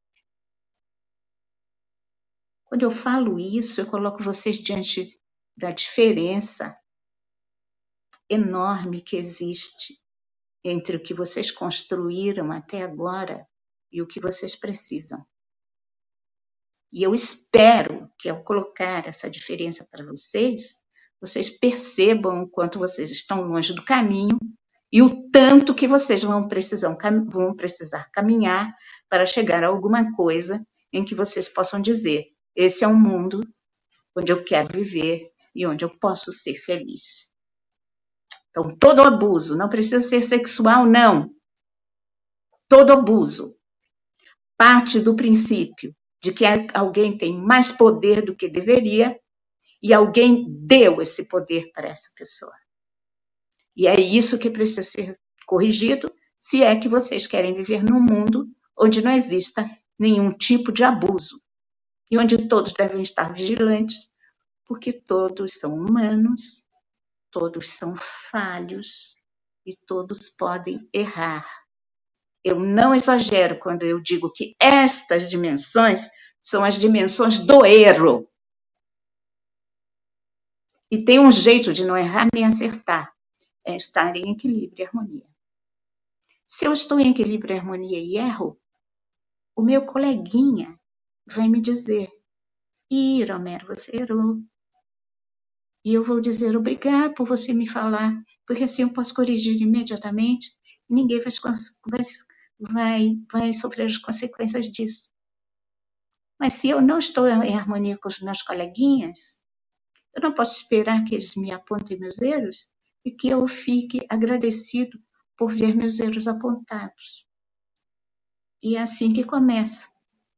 Speaker 1: Quando eu falo isso, eu coloco vocês diante da diferença enorme que existe entre o que vocês construíram até agora e o que vocês precisam. E eu espero que, ao colocar essa diferença para vocês, vocês percebam o quanto vocês estão longe do caminho e o tanto que vocês vão precisar, vão precisar caminhar para chegar a alguma coisa em que vocês possam dizer: esse é um mundo onde eu quero viver e onde eu posso ser feliz. Então, todo abuso, não precisa ser sexual, não. Todo abuso parte do princípio de que alguém tem mais poder do que deveria e alguém deu esse poder para essa pessoa. E é isso que precisa ser corrigido, se é que vocês querem viver num mundo onde não exista nenhum tipo de abuso e onde todos devem estar vigilantes, porque todos são humanos, todos são falhos e todos podem errar. Eu não exagero quando eu digo que estas dimensões são as dimensões do erro. E tem um jeito de não errar nem acertar, é estar em equilíbrio e harmonia. Se eu estou em equilíbrio e harmonia e erro, o meu coleguinha vai me dizer: Ih, Romero, você errou. E eu vou dizer: obrigado por você me falar, porque assim eu posso corrigir imediatamente e ninguém vai, vai, vai, vai sofrer as consequências disso. Mas se eu não estou em harmonia com os meus coleguinhas, eu não posso esperar que eles me apontem meus erros e que eu fique agradecido por ver meus erros apontados. E é assim que começa.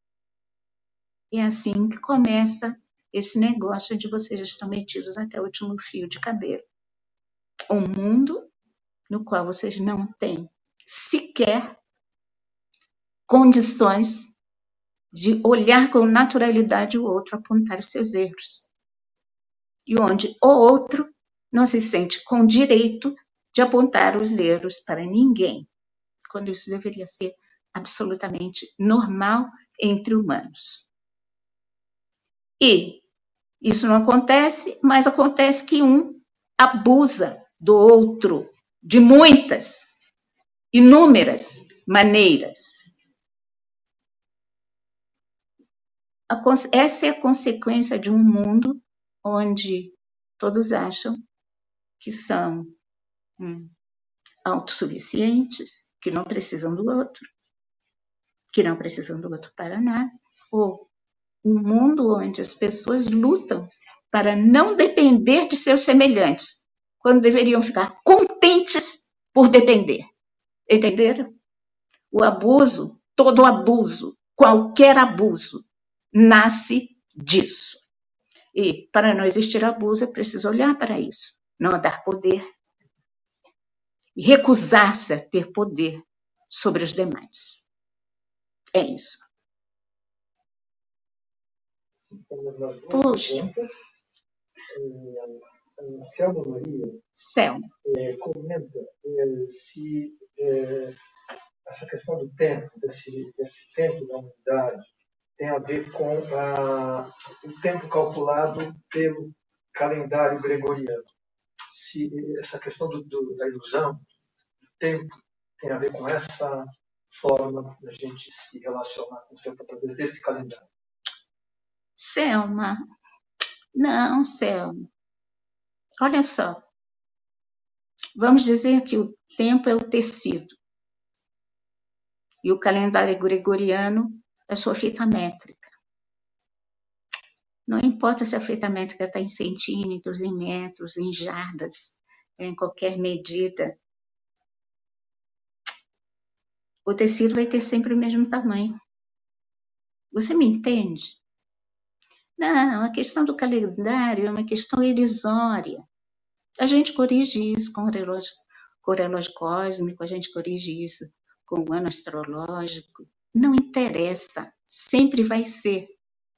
Speaker 1: É assim que começa esse negócio onde vocês estão metidos até o último fio de cabelo. Um mundo no qual vocês não têm sequer condições de olhar com naturalidade o outro, apontar os seus erros. E onde o outro não se sente com direito de apontar os erros para ninguém, quando isso deveria ser absolutamente normal entre humanos. E isso não acontece, mas acontece que um abusa do outro de muitas, inúmeras maneiras. Essa é a consequência de um mundo onde todos acham que são hum, autossuficientes, que não precisam do outro, que não precisam do outro para nada, ou um mundo onde as pessoas lutam para não depender de seus semelhantes, quando deveriam ficar contentes por depender. Entenderam? O abuso, todo abuso, qualquer abuso, nasce disso. E para não existir abuso, é preciso olhar para isso, não dar poder e recusar-se a ter poder sobre os demais. É isso.
Speaker 2: Sim, temos mais duas perguntas. A Selma Maria
Speaker 1: Selma.
Speaker 2: É, comenta é, se é, essa questão do tempo, desse, desse tempo da humanidade, tem a ver com a, o tempo calculado pelo calendário gregoriano. Se essa questão do, do, da ilusão do tempo tem a ver com essa forma da gente se relacionar com o tempo através desse calendário.
Speaker 1: Selma, não, Selma. Olha só, vamos dizer que o tempo é o tecido e o calendário gregoriano é sua fita métrica. Não importa se a fita métrica está em centímetros, em metros, em jardas, em qualquer medida. O tecido vai ter sempre o mesmo tamanho. Você me entende? Não, a questão do calendário é uma questão ilusória. A gente corrige isso com o relógio, com o relógio cósmico, a gente corrige isso com o ano astrológico, Não interessa, sempre vai ser.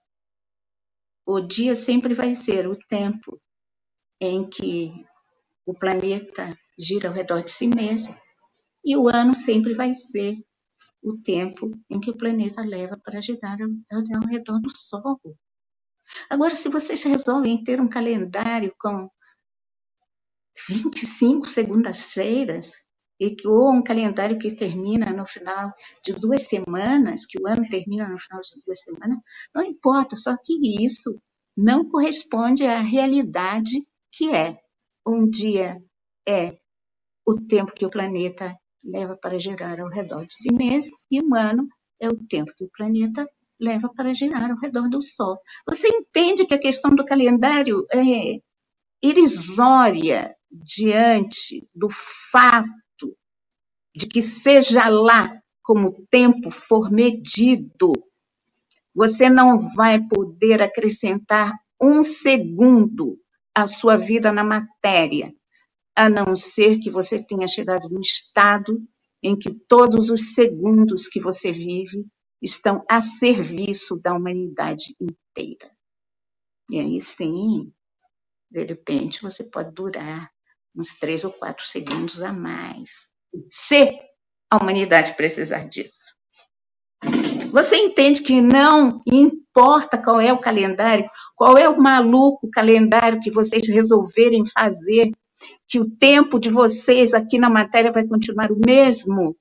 Speaker 1: O dia sempre vai ser o tempo em que o planeta gira ao redor de si mesmo, e o ano sempre vai ser o tempo em que o planeta leva para girar ao, ao redor do Sol. Agora, se vocês resolvem ter um calendário com vinte e cinco segundas-feiras, e que, ou um calendário que termina no final de duas semanas, que o ano termina no final de duas semanas, não importa, só que isso não corresponde à realidade que é. Um dia é o tempo que o planeta leva para girar ao redor de si mesmo, e um ano é o tempo que o planeta leva para girar ao redor do Sol. Você entende que a questão do calendário é irrisória diante do fato de que, seja lá como o tempo for medido, você não vai poder acrescentar um segundo à sua vida na matéria, a não ser que você tenha chegado num estado em que todos os segundos que você vive estão a serviço da humanidade inteira. E aí sim, de repente, você pode durar uns três ou quatro segundos a mais, se a humanidade precisar disso. Você entende que não importa qual é o calendário, qual é o maluco calendário que vocês resolverem fazer, que o tempo de vocês aqui na matéria vai continuar o mesmo,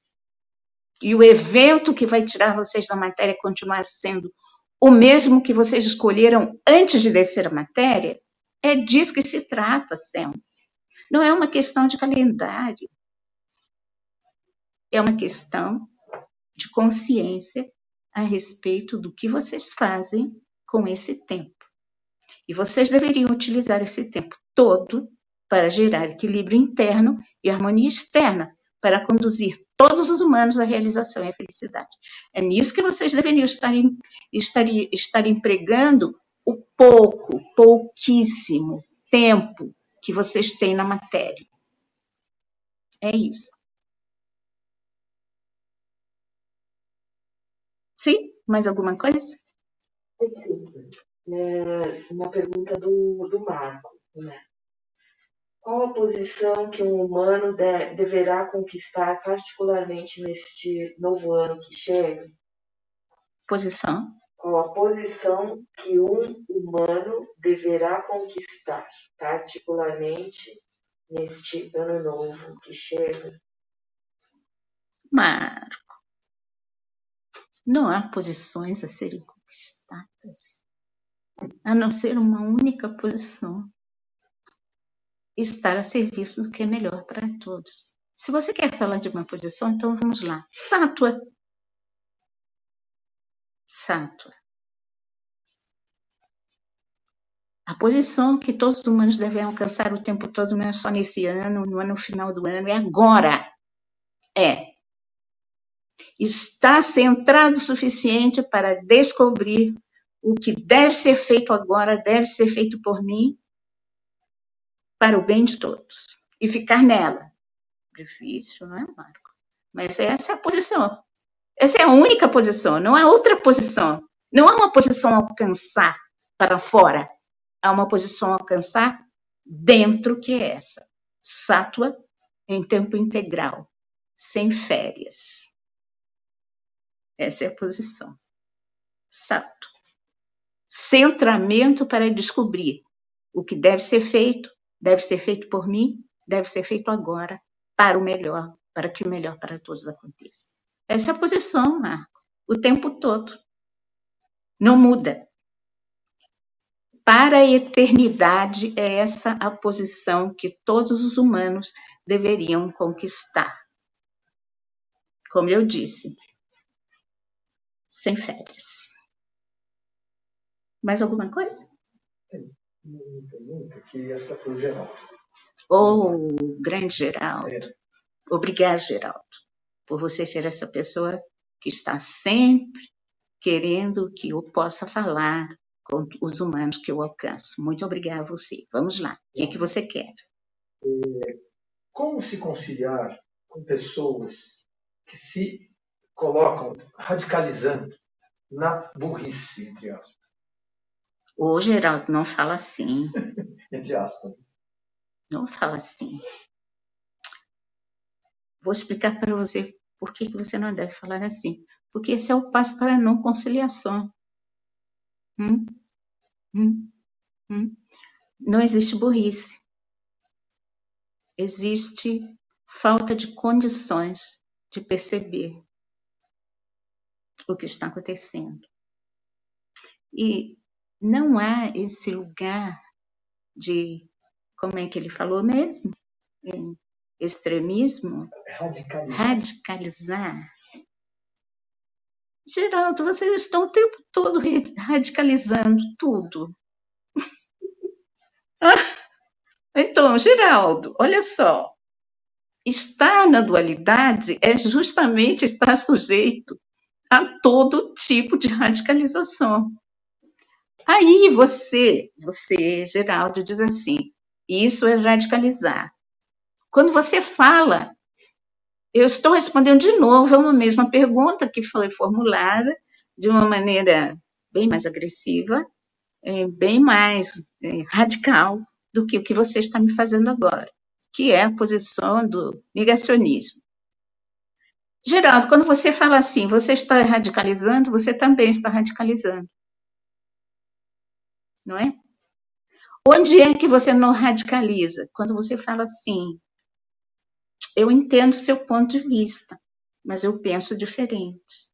Speaker 1: e o evento que vai tirar vocês da matéria continuar sendo o mesmo que vocês escolheram antes de descer a matéria? É disso que se trata, Sam. Não é uma questão de calendário. É uma questão de consciência a respeito do que vocês fazem com esse tempo. E vocês deveriam utilizar esse tempo todo para gerar equilíbrio interno e harmonia externa, para conduzir todos os humanos à realização e à felicidade. É nisso que vocês deveriam estar, estar, estar empregando o pouco, pouquíssimo tempo que vocês têm na matéria. É isso. Sim? Mais alguma coisa?
Speaker 3: Sim. É uma pergunta do, do Marco, né? Qual a posição que um humano de, deverá conquistar, particularmente neste novo ano que chega?
Speaker 1: Posição?
Speaker 3: Qual a posição que um humano deverá conquistar, particularmente neste ano novo que chega?
Speaker 1: Marco, não há posições a serem conquistadas, a não ser uma única posição: estar a serviço do que é melhor para todos. Se você quer falar de uma posição, então vamos lá. Sátua. Sátua. A posição que todos os humanos devem alcançar o tempo todo, não é só nesse ano, não é no final do ano, é agora. É estar centrado o suficiente para descobrir o que deve ser feito agora, deve ser feito por mim, para o bem de todos. E ficar nela. Difícil, não é, Marco? Mas essa é a posição. Essa é a única posição, não há outra posição. Não há uma posição a alcançar para fora. Há uma posição a alcançar dentro, que é essa. Sátua em tempo integral, sem férias. Essa é a posição. Sátua. Centramento para descobrir o que deve ser feito, deve ser feito por mim, deve ser feito agora, para o melhor, para que o melhor para todos aconteça. Essa é a posição, Marco, o tempo todo. Não muda. Para a eternidade, é essa a posição que todos os humanos deveriam conquistar. Como eu disse, sem férias. Mais alguma coisa?
Speaker 2: Tem uma pergunta que essa foi o Geraldo.
Speaker 1: Oh, grande Geraldo.
Speaker 2: É.
Speaker 1: Obrigada, Geraldo, por você ser essa pessoa que está sempre querendo que eu possa falar com os humanos que eu alcanço. Muito obrigada a você. Vamos lá. O que, que você quer?
Speaker 2: É, como se conciliar com pessoas que se colocam, radicalizando na burrice, entre aspas.
Speaker 1: Ô, Geraldo, não fala assim.
Speaker 2: Entre aspas.
Speaker 1: Não fala assim. Vou explicar para você por que você não deve falar assim. Porque esse é o passo para a não conciliação. Hum? Hum? Hum? Não existe burrice. Existe falta de condições de perceber o que está acontecendo. E não há esse lugar de, como é que ele falou mesmo? Em extremismo?
Speaker 2: Radicalizar.
Speaker 1: Radicalizar. Geraldo, vocês estão o tempo todo radicalizando tudo. Então, Geraldo, olha só. Estar na dualidade é justamente estar sujeito a todo tipo de radicalização. Aí você, você, Geraldo, diz assim, isso é radicalizar. Quando você fala, eu estou respondendo de novo a uma mesma pergunta que foi formulada de uma maneira bem mais agressiva, bem mais radical do que o que você está me fazendo agora, que é a posição do negacionismo. Geraldo, quando você fala assim, você está radicalizando, você também está radicalizando. Não é? Onde é que você não radicaliza? Quando você fala assim, eu entendo seu ponto de vista, mas eu penso diferente.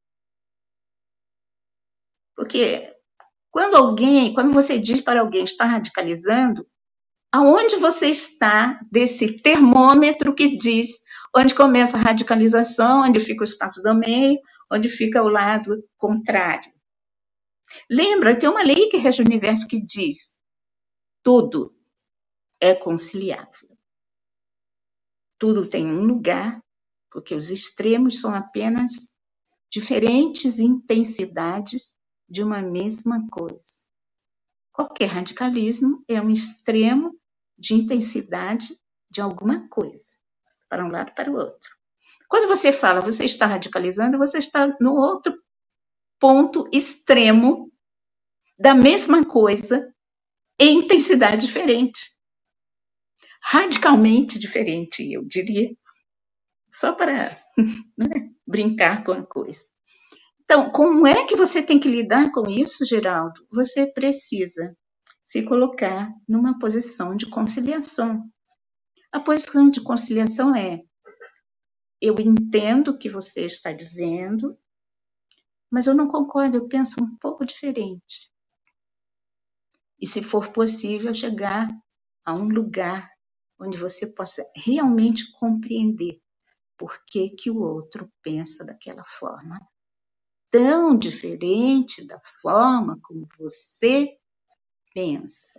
Speaker 1: Porque quando alguém, quando você diz para alguém está radicalizando, aonde você está desse termômetro que diz onde começa a radicalização, onde fica o espaço do meio, onde fica o lado contrário. Lembra, tem uma lei que rege o universo que diz tudo é conciliável. Tudo tem um lugar, porque os extremos são apenas diferentes intensidades de uma mesma coisa. Qualquer radicalismo é um extremo de intensidade de alguma coisa, para um lado e para o outro. Quando você fala, você está radicalizando, você está no outro ponto extremo da mesma coisa em intensidade diferente. Radicalmente diferente, eu diria, só para né, brincar com a coisa. Então, como é que você tem que lidar com isso, Geraldo? Você precisa se colocar numa posição de conciliação. A posição de conciliação é, eu entendo o que você está dizendo, mas eu não concordo, eu penso um pouco diferente. E se for possível, chegar a um lugar onde você possa realmente compreender por que que o outro pensa daquela forma, tão diferente da forma como você pensa.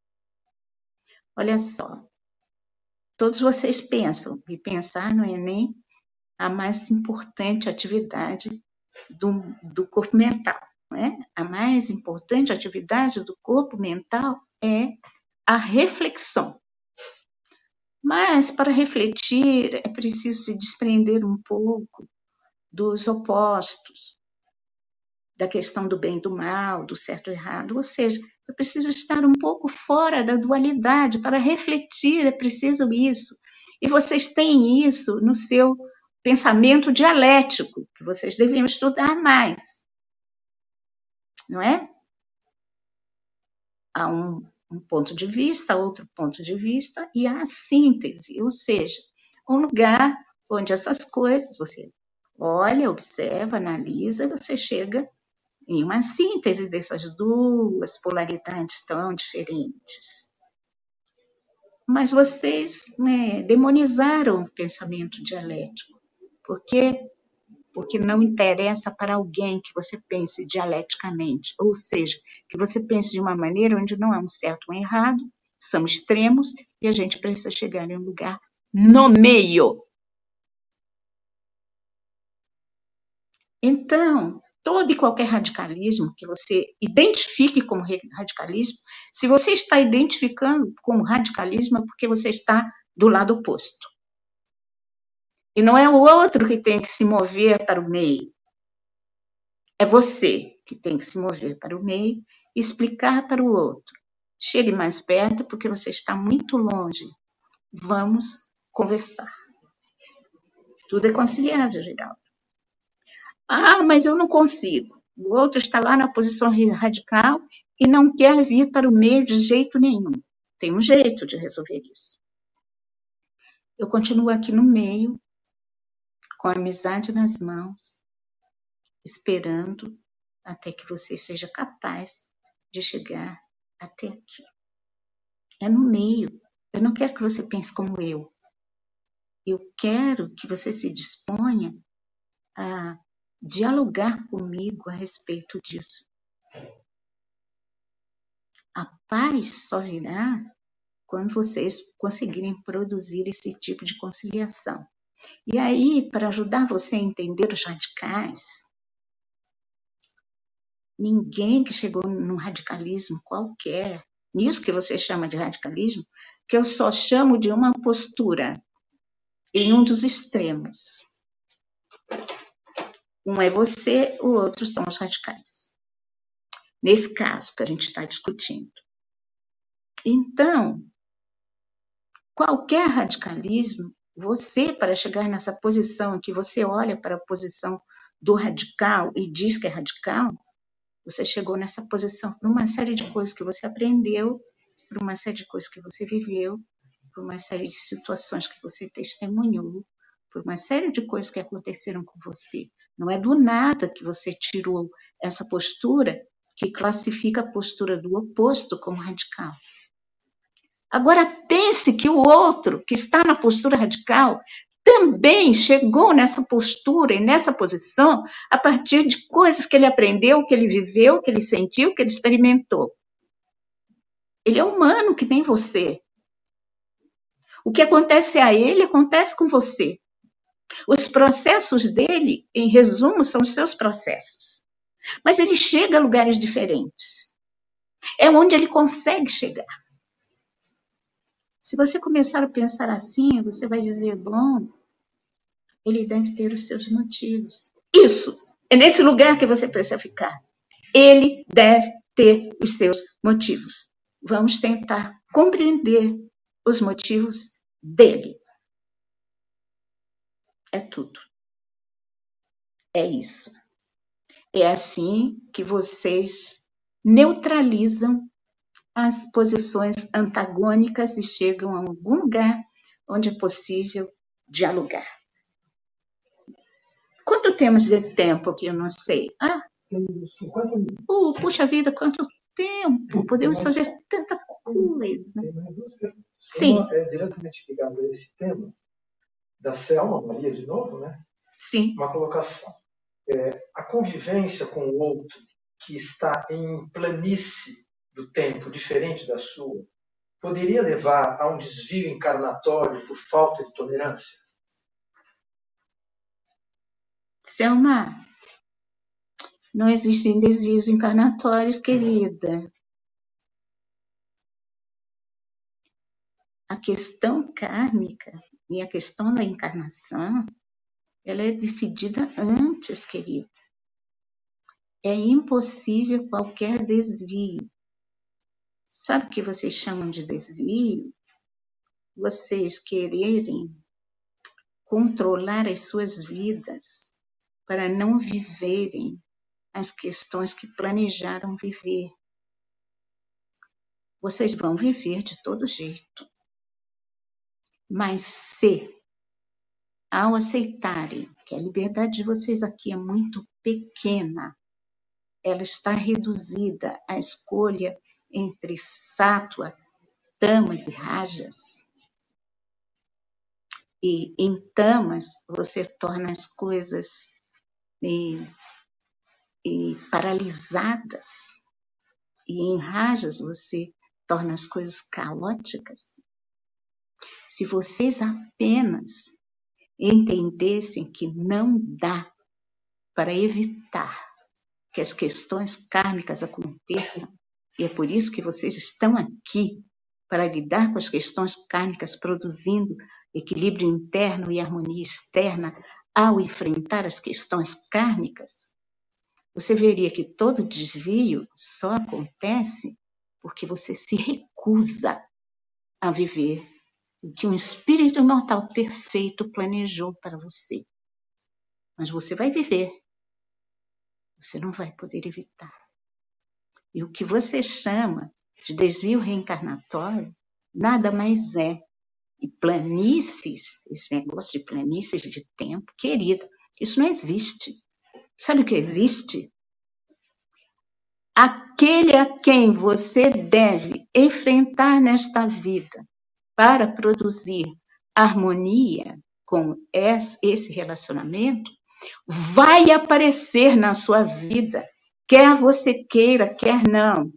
Speaker 1: Olha só, todos vocês pensam, e pensar não é nem a mais importante atividade do, do corpo mental. Não é? A mais importante atividade do corpo mental é a reflexão. Mas, para refletir, é preciso se desprender um pouco dos opostos, da questão do bem e do mal, do certo e errado, ou seja, é preciso estar um pouco fora da dualidade, para refletir é preciso isso. E vocês têm isso no seu pensamento dialético, que vocês deveriam estudar mais, não é? Há um, um ponto de vista, outro ponto de vista, e há a síntese, ou seja, um lugar onde essas coisas, você olha, observa, analisa, você chega em uma síntese dessas duas polaridades tão diferentes. Mas vocês né, demonizaram o pensamento dialético. Por quê? Porque não interessa para alguém que você pense dialeticamente, ou seja, que você pense de uma maneira onde não há um certo ou um errado, são extremos e a gente precisa chegar em um lugar no meio. Então, todo e qualquer radicalismo que você identifique como radicalismo, se você está identificando como radicalismo é porque você está do lado oposto. E não é o outro que tem que se mover para o meio. É você que tem que se mover para o meio e explicar para o outro. Chegue mais perto, porque você está muito longe. Vamos conversar. Tudo é conciliável, Geraldo. Ah, mas eu não consigo. O outro está lá na posição radical e não quer vir para o meio de jeito nenhum. Tem um jeito de resolver isso. Eu continuo aqui no meio, com a amizade nas mãos, esperando até que você seja capaz de chegar até aqui. É no meio. Eu não quero que você pense como eu. Eu quero que você se disponha a dialogar comigo a respeito disso. A paz só virá quando vocês conseguirem produzir esse tipo de conciliação. E aí, para ajudar você a entender os radicais, ninguém que chegou num radicalismo qualquer, nisso que você chama de radicalismo, que eu só chamo de uma postura em um dos extremos. Um é você, o outro são os radicais. Nesse caso que a gente está discutindo. Então, qualquer radicalismo, você, para chegar nessa posição em que você olha para a posição do radical e diz que é radical, você chegou nessa posição por uma série de coisas que você aprendeu, por uma série de coisas que você viveu, por uma série de situações que você testemunhou, por uma série de coisas que aconteceram com você. Não é do nada que você tirou essa postura que classifica a postura do oposto como radical. Agora pense que o outro, que está na postura radical, também chegou nessa postura e nessa posição a partir de coisas que ele aprendeu, que ele viveu, que ele sentiu, que ele experimentou. Ele é humano, que nem você. O que acontece a ele, acontece com você. Os processos dele, em resumo, são os seus processos. Mas ele chega a lugares diferentes. É onde ele consegue chegar. Se você começar a pensar assim, você vai dizer, bom, ele deve ter os seus motivos. Isso, é nesse lugar que você precisa ficar. Ele deve ter os seus motivos. Vamos tentar compreender os motivos dele. É tudo. É isso. É assim que vocês neutralizam as posições antagônicas e chegam a algum lugar onde é possível dialogar. Quanto temos de tempo que eu não sei? Ah,
Speaker 2: Temos cinquenta minutos.
Speaker 1: Uh, puxa vida, quanto tempo! Podemos fazer tanta coisa.
Speaker 2: Tem mais duas perguntas.
Speaker 1: Sim.
Speaker 2: Uma é diretamente ligada a esse tema, da Selma Maria, de novo, né?
Speaker 1: Sim.
Speaker 2: Uma colocação. É, a convivência com o outro que está em planície do tempo diferente da sua, poderia levar a um desvio encarnatório por falta de tolerância?
Speaker 1: Selma, não existem desvios encarnatórios, querida. A questão kármica e a questão da encarnação, ela é decidida antes, querida. É impossível qualquer desvio. Sabe o que vocês chamam de desvio? Vocês quererem controlar as suas vidas para não viverem as questões que planejaram viver. Vocês vão viver de todo jeito. Mas se, ao aceitarem que a liberdade de vocês aqui é muito pequena, ela está reduzida à escolha entre sátua, tamas e rajas. E em tamas você torna as coisas e, e paralisadas. E em rajas você torna as coisas caóticas. Se vocês apenas entendessem que não dá para evitar que as questões kármicas aconteçam, e é por isso que vocês estão aqui, para lidar com as questões kármicas, produzindo equilíbrio interno e harmonia externa ao enfrentar as questões kármicas, você veria que todo desvio só acontece porque você se recusa a viver o que um espírito imortal perfeito planejou para você. Mas você vai viver, você não vai poder evitar. E o que você chama de desvio reencarnatório nada mais é. E planícies, esse negócio de planícies de tempo, querida, isso não existe. Sabe o que existe? Aquele a quem você deve enfrentar nesta vida para produzir harmonia com esse relacionamento, vai aparecer na sua vida, quer você queira, quer não.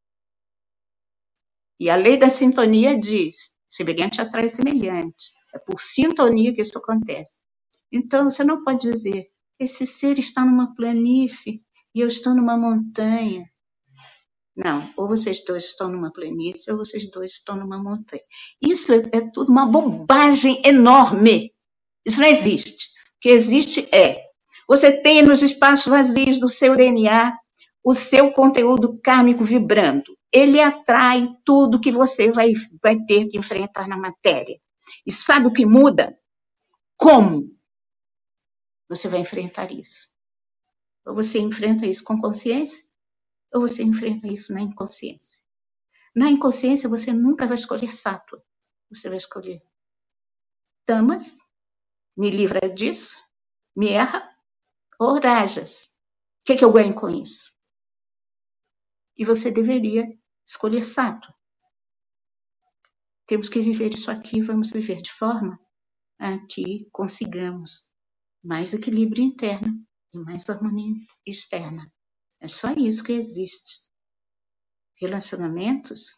Speaker 1: E a lei da sintonia diz, semelhante atrai semelhante. É por sintonia que isso acontece. Então, você não pode dizer, esse ser está numa planície e eu estou numa montanha. Não, ou vocês dois estão numa planície ou vocês dois estão numa montanha. Isso é, é tudo uma bobagem enorme. Isso não existe. O que existe é, você tem nos espaços vazios do seu D N A o seu conteúdo kármico vibrando. Ele atrai tudo que você vai, vai ter que enfrentar na matéria. E sabe o que muda? Como você vai enfrentar isso? Ou você enfrenta isso com consciência, ou você enfrenta isso na inconsciência. Na inconsciência, você nunca vai escolher sátua. Você vai escolher tamas, me livra disso, me erra, ou rajas. O que, é que eu ganho com isso? E você deveria escolher sátua. Temos que viver isso aqui, vamos viver de forma a que consigamos mais equilíbrio interno e mais harmonia externa. É só isso que existe. Relacionamentos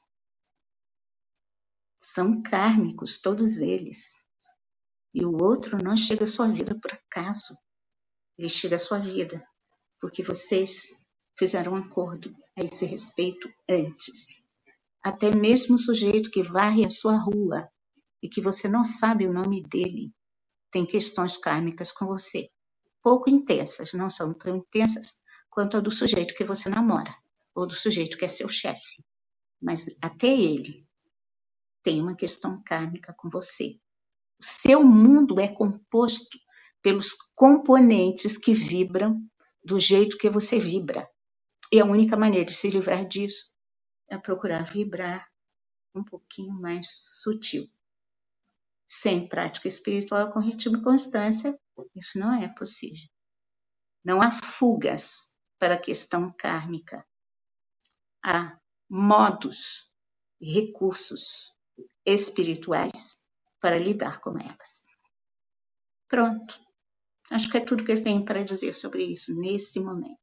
Speaker 1: são kármicos, todos eles. E o outro não chega à sua vida por acaso. Ele chega à sua vida porque vocês fizeram um acordo a esse respeito antes. Até mesmo o sujeito que varre a sua rua e que você não sabe o nome dele, tem questões kármicas com você. Pouco intensas, não são tão intensas quanto a do sujeito que você namora, ou do sujeito que é seu chefe. Mas até ele tem uma questão kármica com você. O seu mundo é composto pelos componentes que vibram do jeito que você vibra. E a única maneira de se livrar disso é procurar vibrar um pouquinho mais sutil. Sem prática espiritual com ritmo e constância, isso não é possível. Não há fugas para a questão kármica. Há modos e recursos espirituais para lidar com elas. Pronto. Acho que é tudo que eu tenho para dizer sobre isso nesse momento.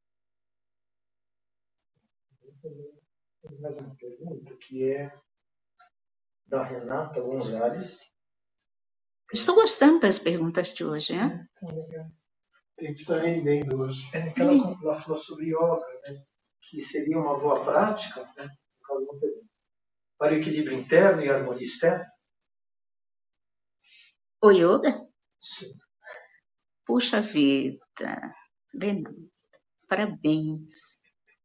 Speaker 2: Tem mais uma pergunta que é da Renata Gonzalez.
Speaker 1: Estou gostando das perguntas de hoje, né?
Speaker 2: A gente está rendendo hoje. É que ela, ela falou sobre yoga, né? Que seria uma boa prática, né? Por causa de uma pergunta. Para o equilíbrio interno e harmonia externa?
Speaker 1: O yoga?
Speaker 2: Sim.
Speaker 1: Puxa vida, parabéns.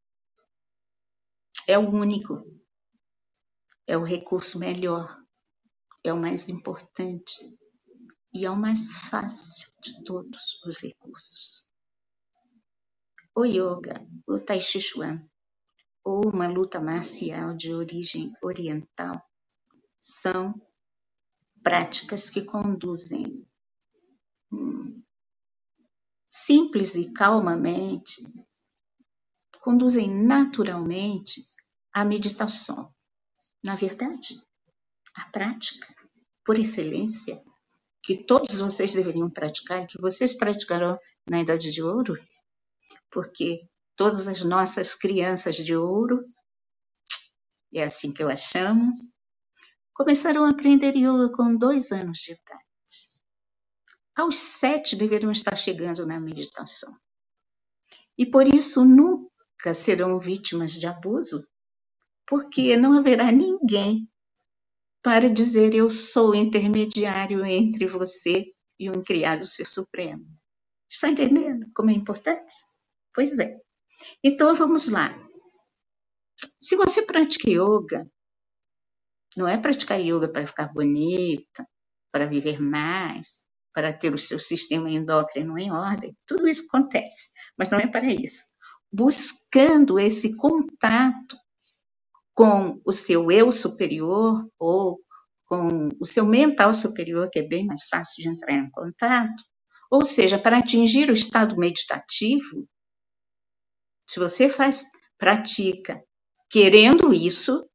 Speaker 1: É o único, é o recurso melhor, é o mais importante e é o mais fácil de todos os recursos. O yoga, o tai chi chuan, ou uma luta marcial de origem oriental, são práticas que conduzem hum, simples e calmamente, conduzem naturalmente à meditação. Na verdade, a prática, por excelência, que todos vocês deveriam praticar, que vocês praticarão na Idade de Ouro, porque todas as nossas crianças de ouro, é assim que eu as chamo, começaram a aprender yoga com dois anos de idade. Aos sete deveriam estar chegando na meditação. E por isso nunca serão vítimas de abuso, porque não haverá ninguém para dizer eu sou intermediário entre você e o criado ser supremo. Está entendendo como é importante? Pois é. Então, vamos lá. Se você pratica yoga, não é praticar yoga para ficar bonita, para viver mais, para ter o seu sistema endócrino em ordem. Tudo isso acontece, mas não é para isso. Buscando esse contato com o seu eu superior ou com o seu mental superior, que é bem mais fácil de entrar em contato, ou seja, para atingir o estado meditativo, se você faz, pratica querendo isso,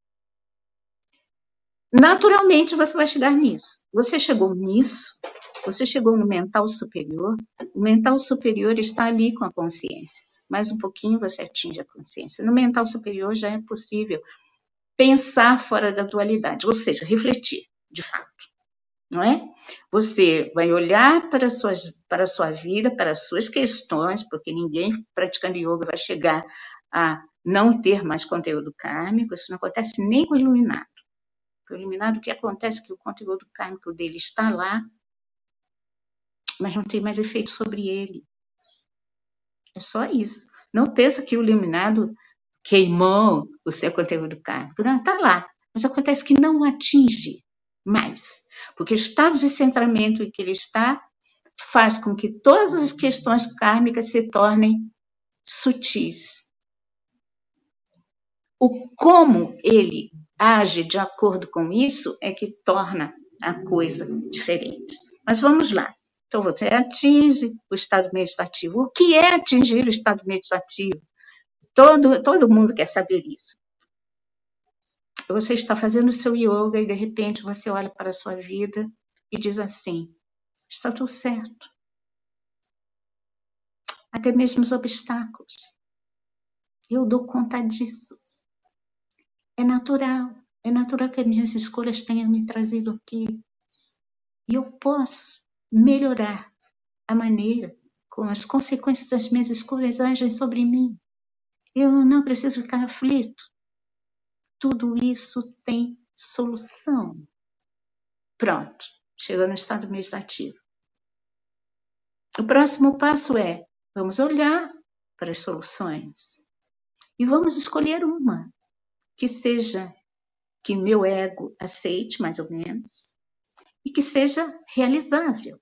Speaker 1: naturalmente você vai chegar nisso. Você chegou nisso, você chegou no mental superior, o mental superior está ali com a consciência. Mais um pouquinho você atinge a consciência. No mental superior já é possível pensar fora da dualidade, ou seja, refletir, de fato, não é? Você vai olhar para, suas, para a sua vida, para as suas questões, porque ninguém praticando yoga vai chegar a não ter mais conteúdo kármico, isso não acontece nem com o iluminado. O iluminado, o que acontece é que o conteúdo kármico dele está lá, mas não tem mais efeito sobre ele. É só isso. Não pensa que o iluminado queimou o seu conteúdo kármico. Não, está lá. Mas acontece que não atinge mais. Porque o estado de centramento em que ele está faz com que todas as questões kármicas se tornem sutis. O como ele age de acordo com isso é que torna a coisa diferente. Mas vamos lá. Então, você atinge o estado meditativo. O que é atingir o estado meditativo? Todo, todo mundo quer saber isso. Você está fazendo o seu yoga e, de repente, você olha para a sua vida e diz assim, está tudo certo. Até mesmo os obstáculos. Eu dou conta disso. É natural. É natural que as minhas escolhas tenham me trazido aqui. E eu posso melhorar a maneira como as consequências das minhas escolhas agem sobre mim. Eu não preciso ficar aflito. Tudo isso tem solução. Pronto, chegou no estado meditativo. O próximo passo é, vamos olhar para as soluções e vamos escolher uma que seja, que meu ego aceite mais ou menos e que seja realizável.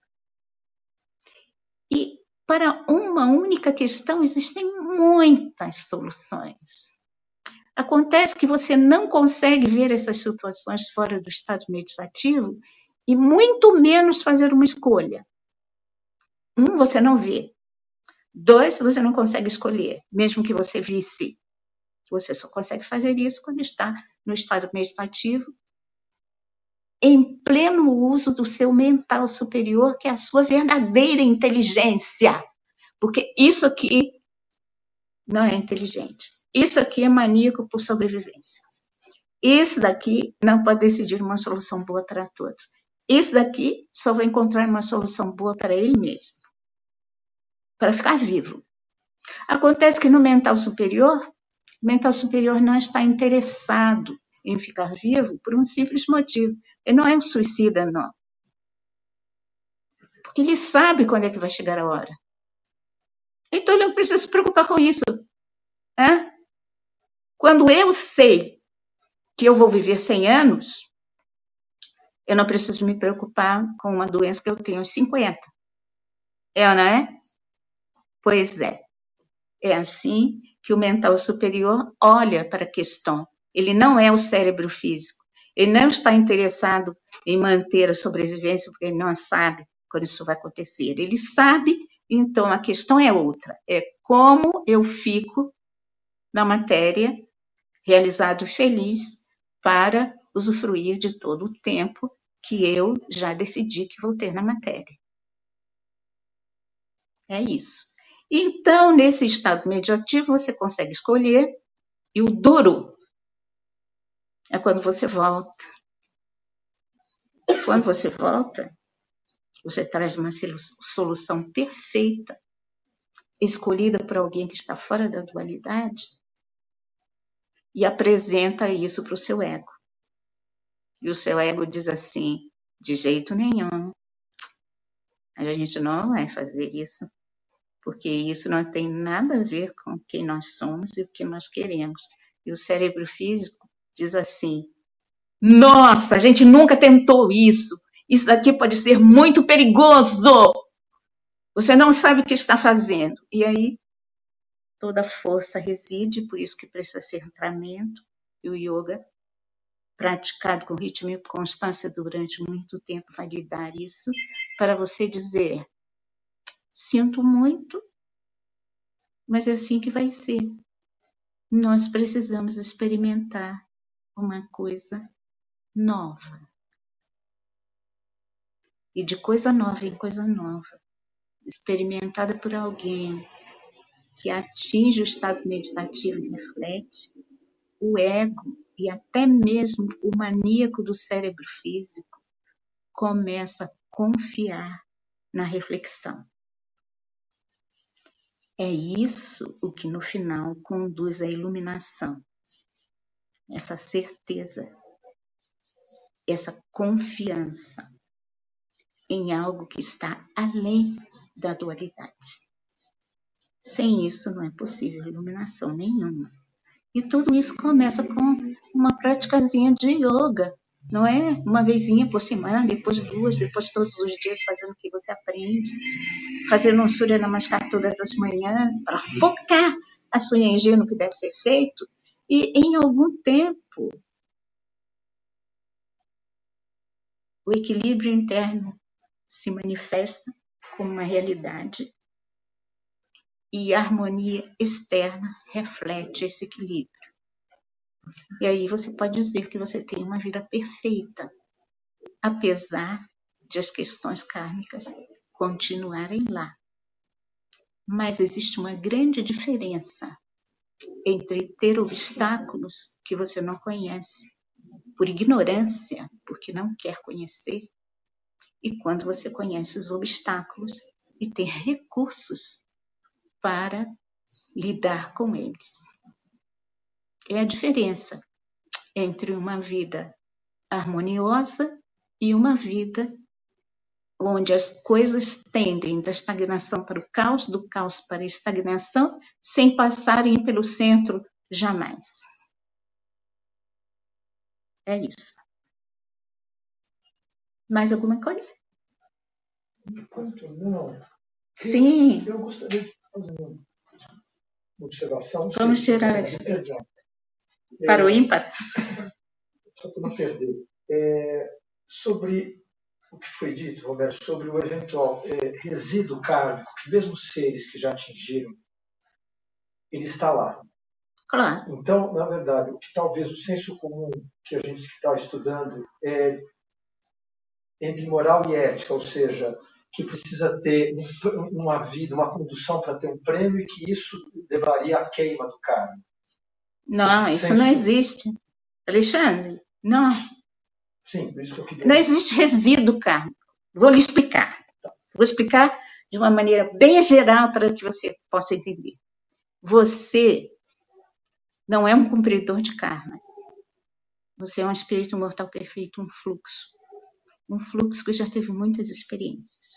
Speaker 1: E para uma única questão existem muitas soluções. Acontece que você não consegue ver essas situações fora do estado meditativo e muito menos fazer uma escolha. Um, você não vê. Dois, você não consegue escolher, mesmo que você visse. Você só consegue fazer isso quando está no estado meditativo, em pleno uso do seu mental superior, que é a sua verdadeira inteligência. Porque isso aqui não é inteligente. Isso aqui é maníaco por sobrevivência. Esse daqui não pode decidir uma solução boa para todos. Esse daqui só vai encontrar uma solução boa para ele mesmo. Para ficar vivo. Acontece que no mental superior, o mental superior não está interessado em ficar vivo por um simples motivo. Ele não é um suicida, não. Porque ele sabe quando é que vai chegar a hora. Então ele não precisa se preocupar com isso. É? Quando eu sei que eu vou viver cem anos, eu não preciso me preocupar com uma doença que eu tenho aos cinquenta. É ou não é? Pois é. É assim que o mental superior olha para a questão. Ele não é o cérebro físico. Ele não está interessado em manter a sobrevivência, porque ele não sabe quando isso vai acontecer. Ele sabe, então a questão é outra. É como eu fico na matéria, realizado e feliz, para usufruir de todo o tempo que eu já decidi que vou ter na matéria. É isso. Então, nesse estado meditativo, você consegue escolher, e o duro é quando você volta. Quando você volta, você traz uma solução perfeita, escolhida por alguém que está fora da dualidade, e apresenta isso para o seu ego. E o seu ego diz assim, de jeito nenhum, a gente não vai fazer isso, porque isso não tem nada a ver com quem nós somos e o que nós queremos. E o cérebro físico diz assim, nossa, a gente nunca tentou isso, isso daqui pode ser muito perigoso, você não sabe o que está fazendo. E aí, toda a força reside, por isso que precisa ser treinamento, e o yoga, praticado com ritmo e constância durante muito tempo, vai lhe dar isso, para você dizer, sinto muito, mas é assim que vai ser. Nós precisamos experimentar uma coisa nova. E de coisa nova em coisa nova, experimentada por alguém que atinge o estado meditativo e reflete, o ego e até mesmo o maníaco do cérebro físico começa a confiar na reflexão. É isso o que no final conduz à iluminação. Essa certeza, essa confiança em algo que está além da dualidade. Sem isso não é possível iluminação nenhuma. E tudo isso começa com uma praticazinha de yoga, não é? Uma vezinha por semana, depois duas, depois todos os dias fazendo o que você aprende, fazendo um Surya Namaskar todas as manhãs, para focar a sua energia no que deve ser feito, e em algum tempo o equilíbrio interno se manifesta como uma realidade e a harmonia externa reflete esse equilíbrio. E aí você pode dizer que você tem uma vida perfeita, apesar de as questões kármicas continuarem lá. Mas existe uma grande diferença entre ter obstáculos que você não conhece, por ignorância, porque não quer conhecer, e quando você conhece os obstáculos e tem recursos para lidar com eles. É a diferença entre uma vida harmoniosa e uma vida onde as coisas tendem da estagnação para o caos, do caos para a estagnação, sem passarem pelo centro jamais. É isso. Mais alguma coisa?
Speaker 2: Não.
Speaker 1: Sim.
Speaker 2: Eu gostaria de fazer uma observação.
Speaker 1: Vamos tirar isso. Para o ímpar?
Speaker 2: Só para não perder. É, sobre o que foi dito, Roberto, sobre o eventual é, resíduo kármico, que mesmo seres que já atingiram, ele está lá.
Speaker 1: Claro.
Speaker 2: Então, na verdade, o que talvez o senso comum que a gente está estudando é entre moral e ética, ou seja, que precisa ter uma vida, uma condução para ter um prêmio e que isso levaria à queima do karma.
Speaker 1: Não, isso não existe. Alexandre, não.
Speaker 2: Sim, por isso que eu queria...
Speaker 1: Não existe resíduo kármico. Vou lhe explicar. Vou explicar de uma maneira bem geral para que você possa entender. Você não é um cumpridor de karmas. Você é um espírito mortal perfeito, um fluxo. Um fluxo que já teve muitas experiências.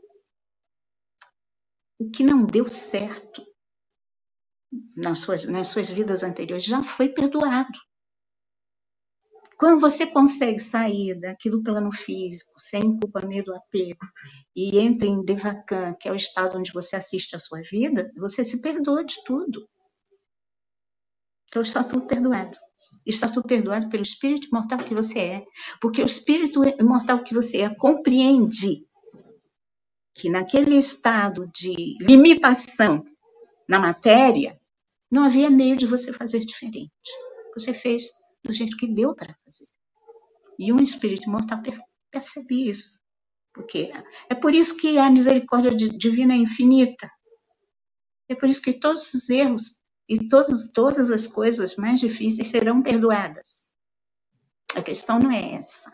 Speaker 1: O que não deu certo nas suas, nas suas vidas anteriores já foi perdoado. Quando você consegue sair daquilo plano físico, sem culpa, medo, apego, e entra em Devakan, que é o estado onde você assiste a sua vida, você se perdoa de tudo. Então está tudo perdoado. Está tudo perdoado pelo espírito imortal que você é. Porque o espírito imortal que você é compreende que naquele estado de limitação na matéria, não havia meio de você fazer diferente. Você fez do jeito que deu para fazer. E um espírito imortal percebe isso. Porque é por isso que a misericórdia divina é infinita. É por isso que todos os erros e todos, todas as coisas mais difíceis serão perdoadas. A questão não é essa.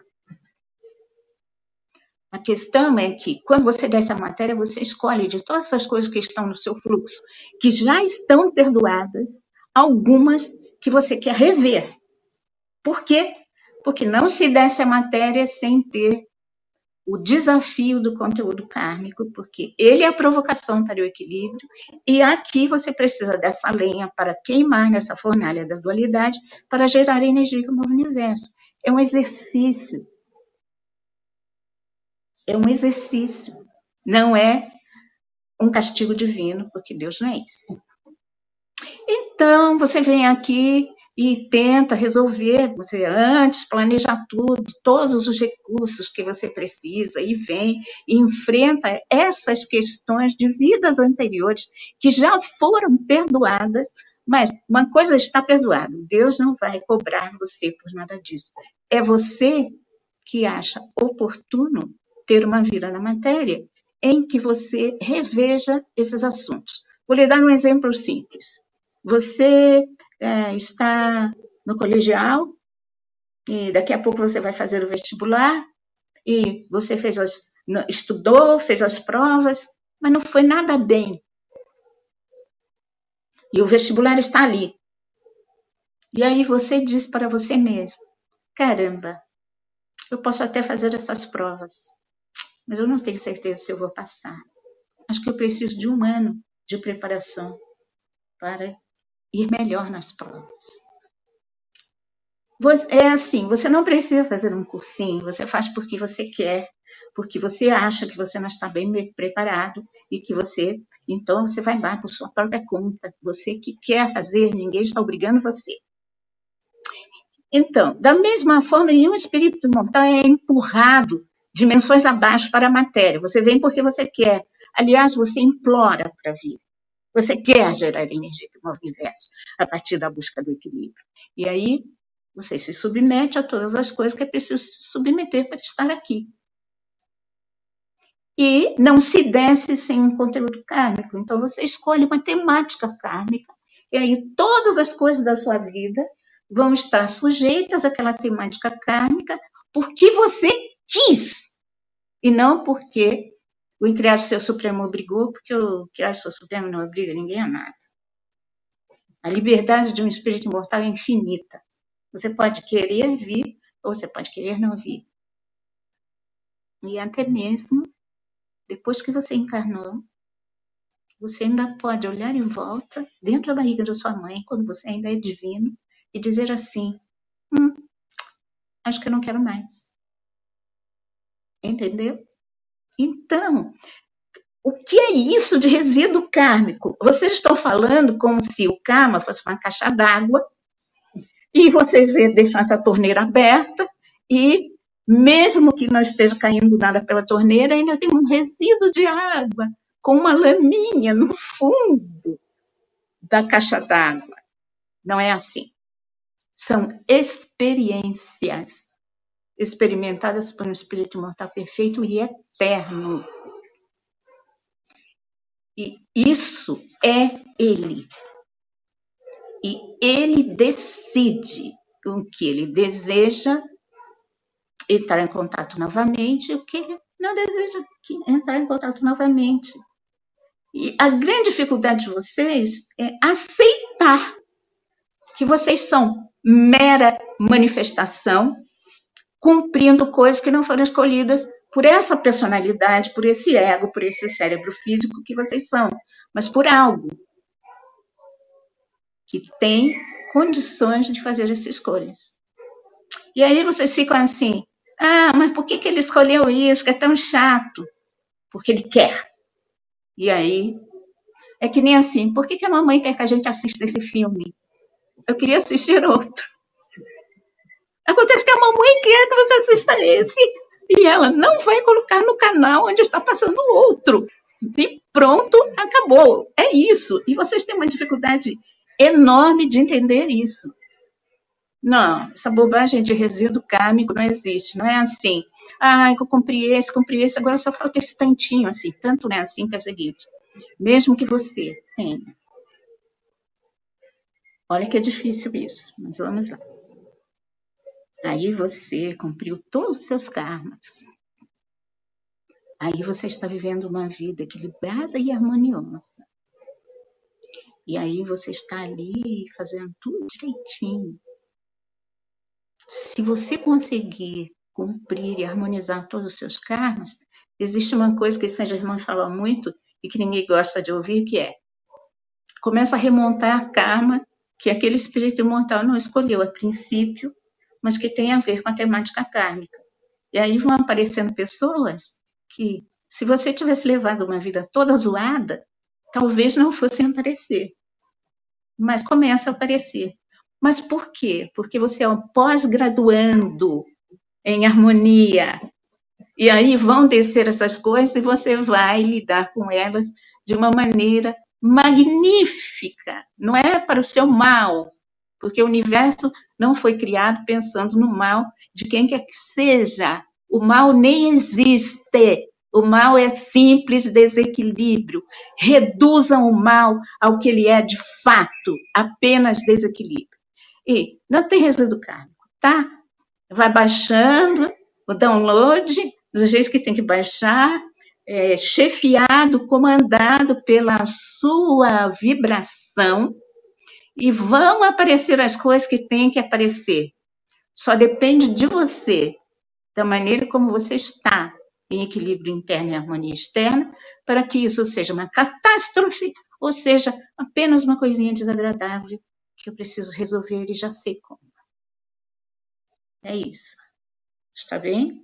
Speaker 1: A questão é que, quando você desce a matéria, você escolhe de todas essas coisas que estão no seu fluxo, que já estão perdoadas, algumas que você quer rever. Por quê? Porque não se desce a matéria sem ter o desafio do conteúdo kármico, porque ele é a provocação para o equilíbrio, e aqui você precisa dessa lenha para queimar nessa fornalha da dualidade, para gerar energia que move o universo. É um exercício. É um exercício. Não é um castigo divino, porque Deus não é isso. Então, você vem aqui e tenta resolver, você antes planeja tudo, todos os recursos que você precisa, e vem e enfrenta essas questões de vidas anteriores que já foram perdoadas, mas uma coisa está perdoada, Deus não vai cobrar você por nada disso. É você que acha oportuno ter uma vida na matéria em que você reveja esses assuntos. Vou lhe dar um exemplo simples. Você é, está no colegial e daqui a pouco você vai fazer o vestibular e você fez as, estudou, fez as provas, mas não foi nada bem. E o vestibular está ali. E aí você diz para você mesmo, caramba, eu posso até fazer essas provas, mas eu não tenho certeza se eu vou passar. Acho que eu preciso de um ano de preparação para ir melhor nas provas. É assim, você não precisa fazer um cursinho, você faz porque você quer, porque você acha que você não está bem preparado e que você, então você vai lá por sua própria conta, você que quer fazer, ninguém está obrigando você. Então, da mesma forma, nenhum espírito imortal é empurrado dimensões abaixo para a matéria. Você vem porque você quer. Aliás, você implora para vir. Você quer gerar energia que move o universo a partir da busca do equilíbrio. E aí, você se submete a todas as coisas que é preciso se submeter para estar aqui. E não se desce sem um conteúdo kármico. Então, você escolhe uma temática kármica. E aí, todas as coisas da sua vida vão estar sujeitas àquela temática kármica porque você quis. E não porque o Criado Seu Supremo obrigou, porque o Criado Seu Supremo não obriga ninguém a nada. A liberdade de um espírito imortal é infinita. Você pode querer vir, ou você pode querer não vir. E até mesmo, depois que você encarnou, você ainda pode olhar em volta, dentro da barriga da sua mãe, quando você ainda é divino, e dizer assim, hum, acho que eu não quero mais. Entendeu? Então, o que é isso de resíduo kármico? Vocês estão falando como se o karma fosse uma caixa d'água e vocês deixam essa torneira aberta e, mesmo que não esteja caindo nada pela torneira, ainda tem um resíduo de água com uma laminha no fundo da caixa d'água. Não é assim. São experiências experimentadas por um espírito imortal perfeito e eterno. E isso é ele. E ele decide com o que ele deseja entrar em contato novamente e o que ele não deseja entrar em contato novamente. E a grande dificuldade de vocês é aceitar que vocês são mera manifestação, cumprindo coisas que não foram escolhidas por essa personalidade, por esse ego, por esse cérebro físico que vocês são, mas por algo que tem condições de fazer essas escolhas. E aí vocês ficam assim, ah, mas por que, que ele escolheu isso, que é tão chato? Porque ele quer. E aí, é que nem assim, por que, que a mamãe quer que a gente assista esse filme? Eu queria assistir outro. Acontece que a mamãe quer que você assista esse, e ela não vai colocar no canal onde está passando outro. E pronto, acabou. É isso. E vocês têm uma dificuldade enorme de entender isso. Não, essa bobagem de resíduo kármico não existe. Não é assim, ah, eu cumpri esse, cumpri esse, agora só falta esse tantinho, assim. Tanto não é assim que é o seguinte. Mesmo que você tenha. Olha que é difícil isso, mas vamos lá. Aí você cumpriu todos os seus karmas. Aí você está vivendo uma vida equilibrada e harmoniosa. E aí você está ali fazendo tudo direitinho. se você conseguir cumprir e harmonizar todos os seus karmas, existe uma coisa que Saint Germain fala muito e que ninguém gosta de ouvir, que é: começa a remontar a karma que aquele espírito imortal não escolheu a princípio, mas que tem a ver com a temática kármica. E aí vão aparecendo pessoas que, se você tivesse levado uma vida toda zoada, talvez não fossem aparecer. Mas começa a aparecer. Mas por quê? Porque você é um pós-graduando em harmonia. E aí vão descer essas coisas e você vai lidar com elas de uma maneira magnífica. Não é para o seu mal, porque o universo não foi criado pensando no mal de quem quer que seja. O mal nem existe. O mal é simples desequilíbrio. Reduzam o mal ao que ele é de fato, apenas desequilíbrio. E não tem resíduo kármico, tá? Vai baixando o download do jeito que tem que baixar, é, chefiado, comandado pela sua vibração, e vão aparecer as coisas que têm que aparecer. Só depende de você, da maneira como você está em equilíbrio interno e harmonia externa, para que isso seja uma catástrofe, ou seja, apenas uma coisinha desagradável que eu preciso resolver e já sei como. É isso. Está bem?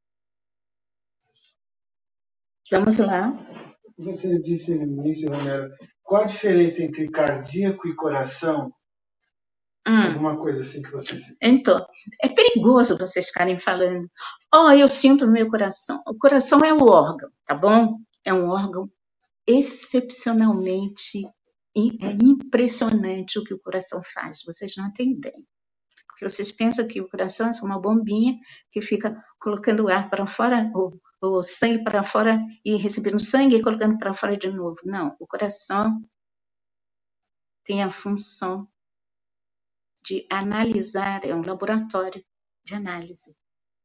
Speaker 1: Vamos lá.
Speaker 4: Você disse no início, Romero, qual a diferença entre cardíaco e coração? Hum. Alguma coisa assim que você...
Speaker 1: Então, é perigoso vocês ficarem falando, ó, oh, eu sinto no meu coração. O coração é o órgão, tá bom? É um órgão excepcionalmente, é impressionante o que o coração faz, vocês não têm ideia. Porque vocês pensam que o coração é uma bombinha que fica colocando o ar para fora, ou o sangue para fora e recebendo sangue e colocando para fora de novo. Não, o coração tem a função de analisar, é um laboratório de análise.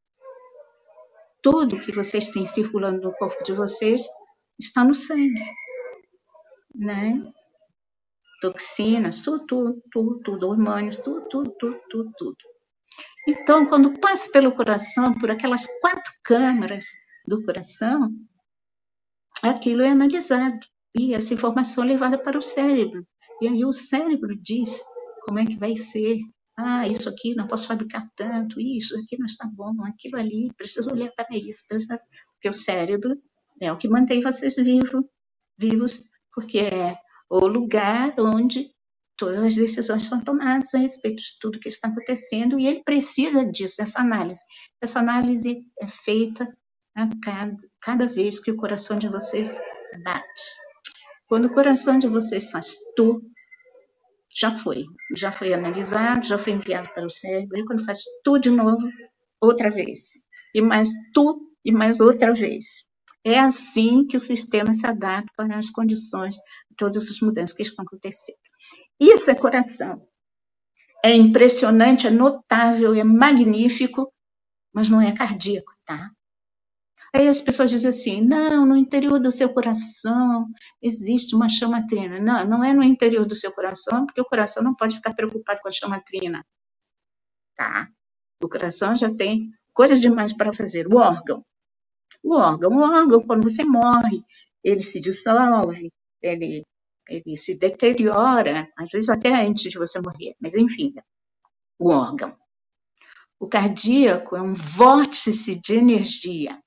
Speaker 1: Tudo que vocês têm circulando no corpo de vocês está no sangue, né? Toxinas, tudo, tudo, tudo, tudo, hormônios, tudo, tudo, tudo, tudo, tudo. Então, quando passa pelo coração, por aquelas quatro câmaras do coração, aquilo é analisado e essa informação é levada para o cérebro. E aí o cérebro diz como é que vai ser. Ah, isso aqui não posso fabricar tanto, isso aqui não está bom, aquilo ali, preciso olhar para isso. Porque o cérebro é o que mantém vocês vivos, vivos, porque é o lugar onde todas as decisões são tomadas a respeito de tudo que está acontecendo, e ele precisa disso, dessa análise. Essa análise é feita a cada, cada vez que o coração de vocês bate. Quando o coração de vocês faz tu, já foi. Já foi analisado, já foi enviado para o cérebro, e quando faz tu de novo, outra vez. E mais tu, e mais outra vez. É assim que o sistema se adapta para as condições, todas as mudanças que estão acontecendo. Isso é coração. É impressionante, é notável, é magnífico, mas não é cardíaco, tá? Aí as pessoas dizem assim, não, no interior do seu coração existe uma chama trina. Não, não é no interior do seu coração, porque o coração não pode ficar preocupado com a chama trina, tá? O coração já tem coisas demais para fazer. O órgão. O órgão, o órgão, quando você morre, ele se dissolve, ele... ele se deteriora, às vezes até antes de você morrer, mas enfim, o órgão. O cardíaco é um vórtice de energia.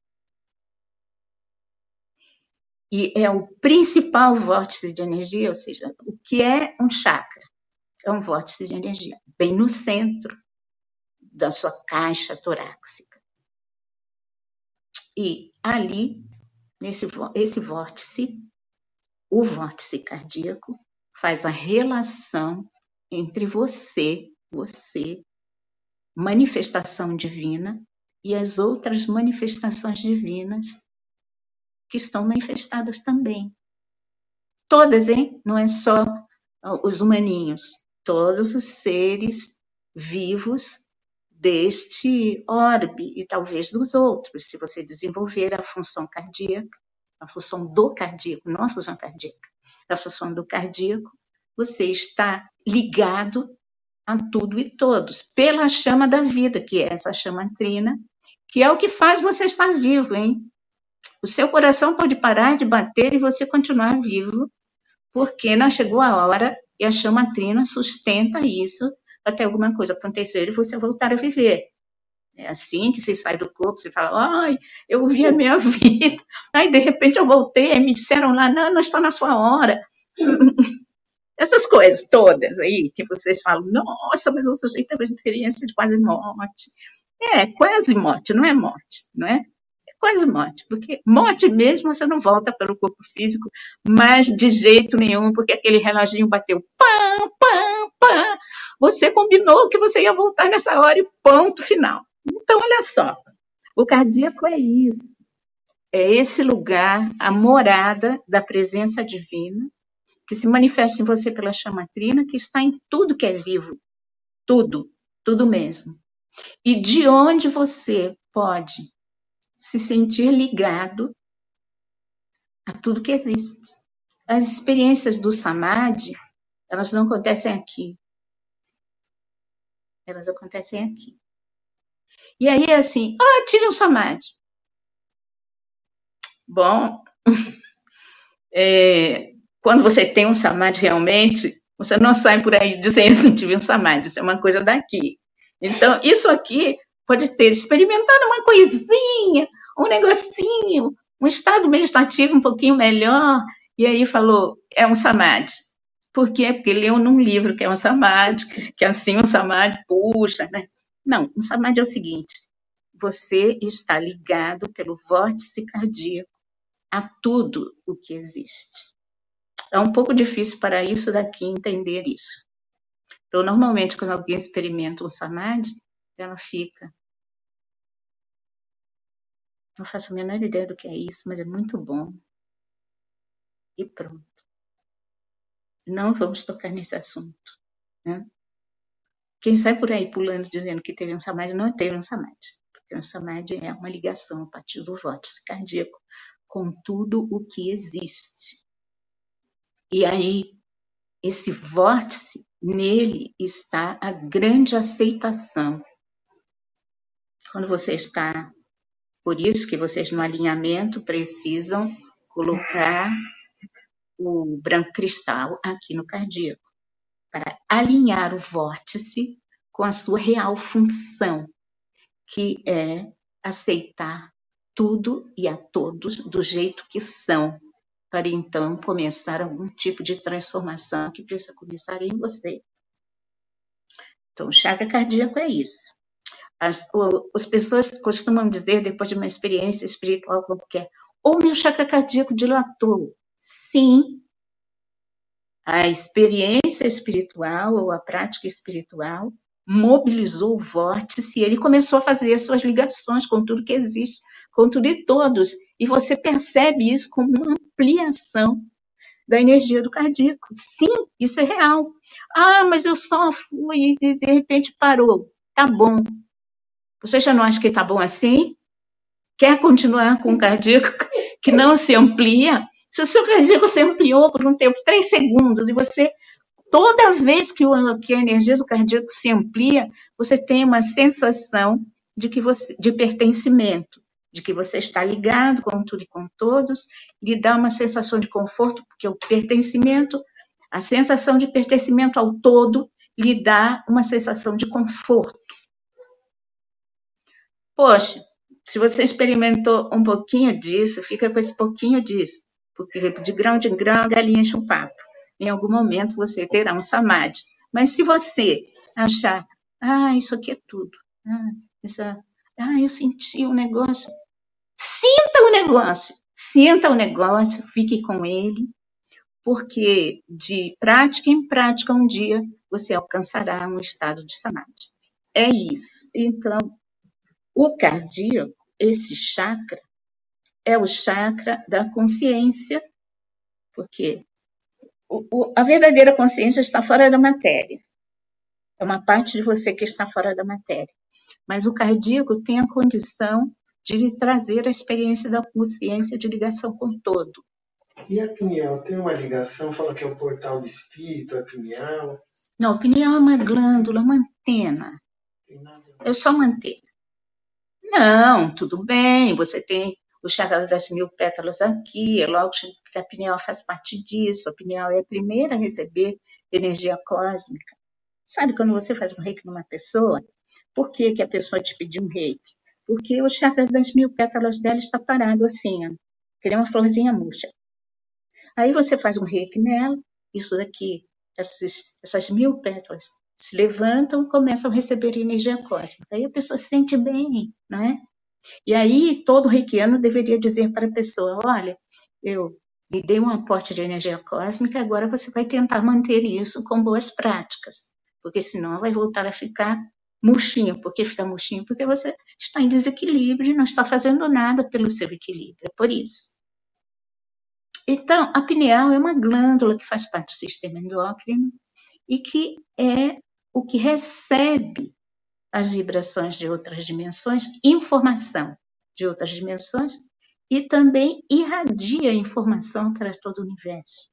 Speaker 1: E é o principal vórtice de energia, ou seja, o que é um chakra? É um vórtice de energia, bem no centro da sua caixa torácica. E ali, nesse esse vórtice, o vórtice cardíaco faz a relação entre você, você, manifestação divina, e as outras manifestações divinas que estão manifestadas também. Todas, hein? Não é só os humaninhos. Todos os seres vivos deste orbe e talvez dos outros, se você desenvolver a função cardíaca, a função do cardíaco, não a função cardíaca, a função do cardíaco, você está ligado a tudo e todos, pela chama da vida, que é essa chama trina, que é o que faz você estar vivo, hein? O seu coração pode parar de bater e você continuar vivo, porque não chegou a hora e a chama trina sustenta isso até alguma coisa acontecer e você voltar a viver. É assim que você sai do corpo, você fala, ai, eu vi a minha vida, aí de repente eu voltei, aí me disseram lá, não, não está na sua hora. Essas coisas todas aí que vocês falam, nossa, mas o sujeito teve uma experiência de quase morte. É, quase morte, não é morte, não é? É quase morte, porque morte mesmo você não volta para o corpo físico, mas de jeito nenhum, porque aquele reloginho bateu, pam, pam, pam. Você combinou que você ia voltar nessa hora e ponto final. Então, olha só, o cardíaco é isso. É esse lugar, a morada da presença divina, que se manifesta em você pela chama trina, que está em tudo que é vivo. Tudo, tudo mesmo. E de onde você pode se sentir ligado a tudo que existe. As experiências do Samadhi, elas não acontecem aqui. Elas acontecem aqui. E aí, assim, ah, tive um Samadhi. Bom, é, quando você tem um Samadhi realmente, você não sai por aí dizendo que tive um Samadhi, isso é uma coisa daqui. Então, isso aqui pode ter experimentado uma coisinha, um negocinho, um estado meditativo um pouquinho melhor, e aí falou, é um Samadhi. Por quê? Porque leu num livro que é um Samadhi, que assim um Samadhi puxa, né? Não, um Samadhi é o seguinte, você está ligado pelo vórtice cardíaco a tudo o que existe. É um pouco difícil para isso daqui entender isso. Então, normalmente, quando alguém experimenta um Samadhi, ela fica... Não faço a menor ideia do que é isso, mas é muito bom. E pronto. Não vamos tocar nesse assunto. Né? Quem sai por aí pulando dizendo que teve um Samadhi, não teve um Samadhi. Porque um Samadhi é uma ligação a partir do vórtice cardíaco com tudo o que existe. E aí, esse vórtice, nele está a grande aceitação. Quando você está... Por isso que vocês no alinhamento precisam colocar o branco cristal aqui no cardíaco, para alinhar o vórtice com a sua real função, que é aceitar tudo e a todos do jeito que são, para então começar algum tipo de transformação que precisa começar em você. Então, o chakra cardíaco é isso. As, as pessoas costumam dizer, depois de uma experiência espiritual qualquer, o meu chakra cardíaco dilatou. Sim, a experiência espiritual ou a prática espiritual mobilizou o vórtice e ele começou a fazer as suas ligações com tudo que existe, com tudo e todos. E você percebe isso como uma ampliação da energia do cardíaco. Sim, isso é real. Ah, mas eu só fui e de repente parou. Tá bom. Você já não acha que tá bom assim? Quer continuar com o cardíaco que não se amplia? Se o seu cardíaco se ampliou por um tempo, três segundos, e você, toda vez que, o, que a energia do cardíaco se amplia, você tem uma sensação de, que você, de pertencimento, de que você está ligado com tudo e com todos, lhe dá uma sensação de conforto, porque o pertencimento, a sensação de pertencimento ao todo, lhe dá uma sensação de conforto. Poxa, se você experimentou um pouquinho disso, fica com esse pouquinho disso, porque de grão em grão a galinha enche um papo. Em algum momento você terá um Samadhi. Mas se você achar, ah, isso aqui é tudo, ah, essa, ah eu senti um negócio, sinta o negócio, sinta o negócio, fique com ele, porque de prática em prática um dia você alcançará um estado de Samadhi. É isso. Então, o cardíaco, esse chakra, é o chakra da consciência, porque o, o, a verdadeira consciência está fora da matéria. É uma parte de você que está fora da matéria. Mas o cardíaco tem a condição de lhe trazer a experiência da consciência de ligação com o todo.
Speaker 4: E a pineal tem uma ligação? Fala que é o portal do espírito, a pineal?
Speaker 1: Não, a pineal é uma glândula, uma antena. É só uma antena. Não, tudo bem, você tem o chakra das mil pétalas aqui, é logo que a pineal faz parte disso, a pineal é a primeira a receber energia cósmica. Sabe quando você faz um reiki numa pessoa, por que, que a pessoa te pediu um reiki? Porque o chakra das mil pétalas dela está parado assim, ó, que nem uma florzinha murcha. Aí você faz um reiki nela, isso daqui, essas, essas mil pétalas se levantam e começam a receber energia cósmica. Aí a pessoa se sente bem, não é? E aí todo reikiano deveria dizer para a pessoa, olha, eu lhe dei um aporte de energia cósmica, agora você vai tentar manter isso com boas práticas, porque senão vai voltar a ficar murchinho. Por que fica murchinho? Porque você está em desequilíbrio e não está fazendo nada pelo seu equilíbrio, é por isso. Então, a pineal é uma glândula que faz parte do sistema endócrino e que é o que recebe as vibrações de outras dimensões, informação de outras dimensões e também irradia informação para todo o universo.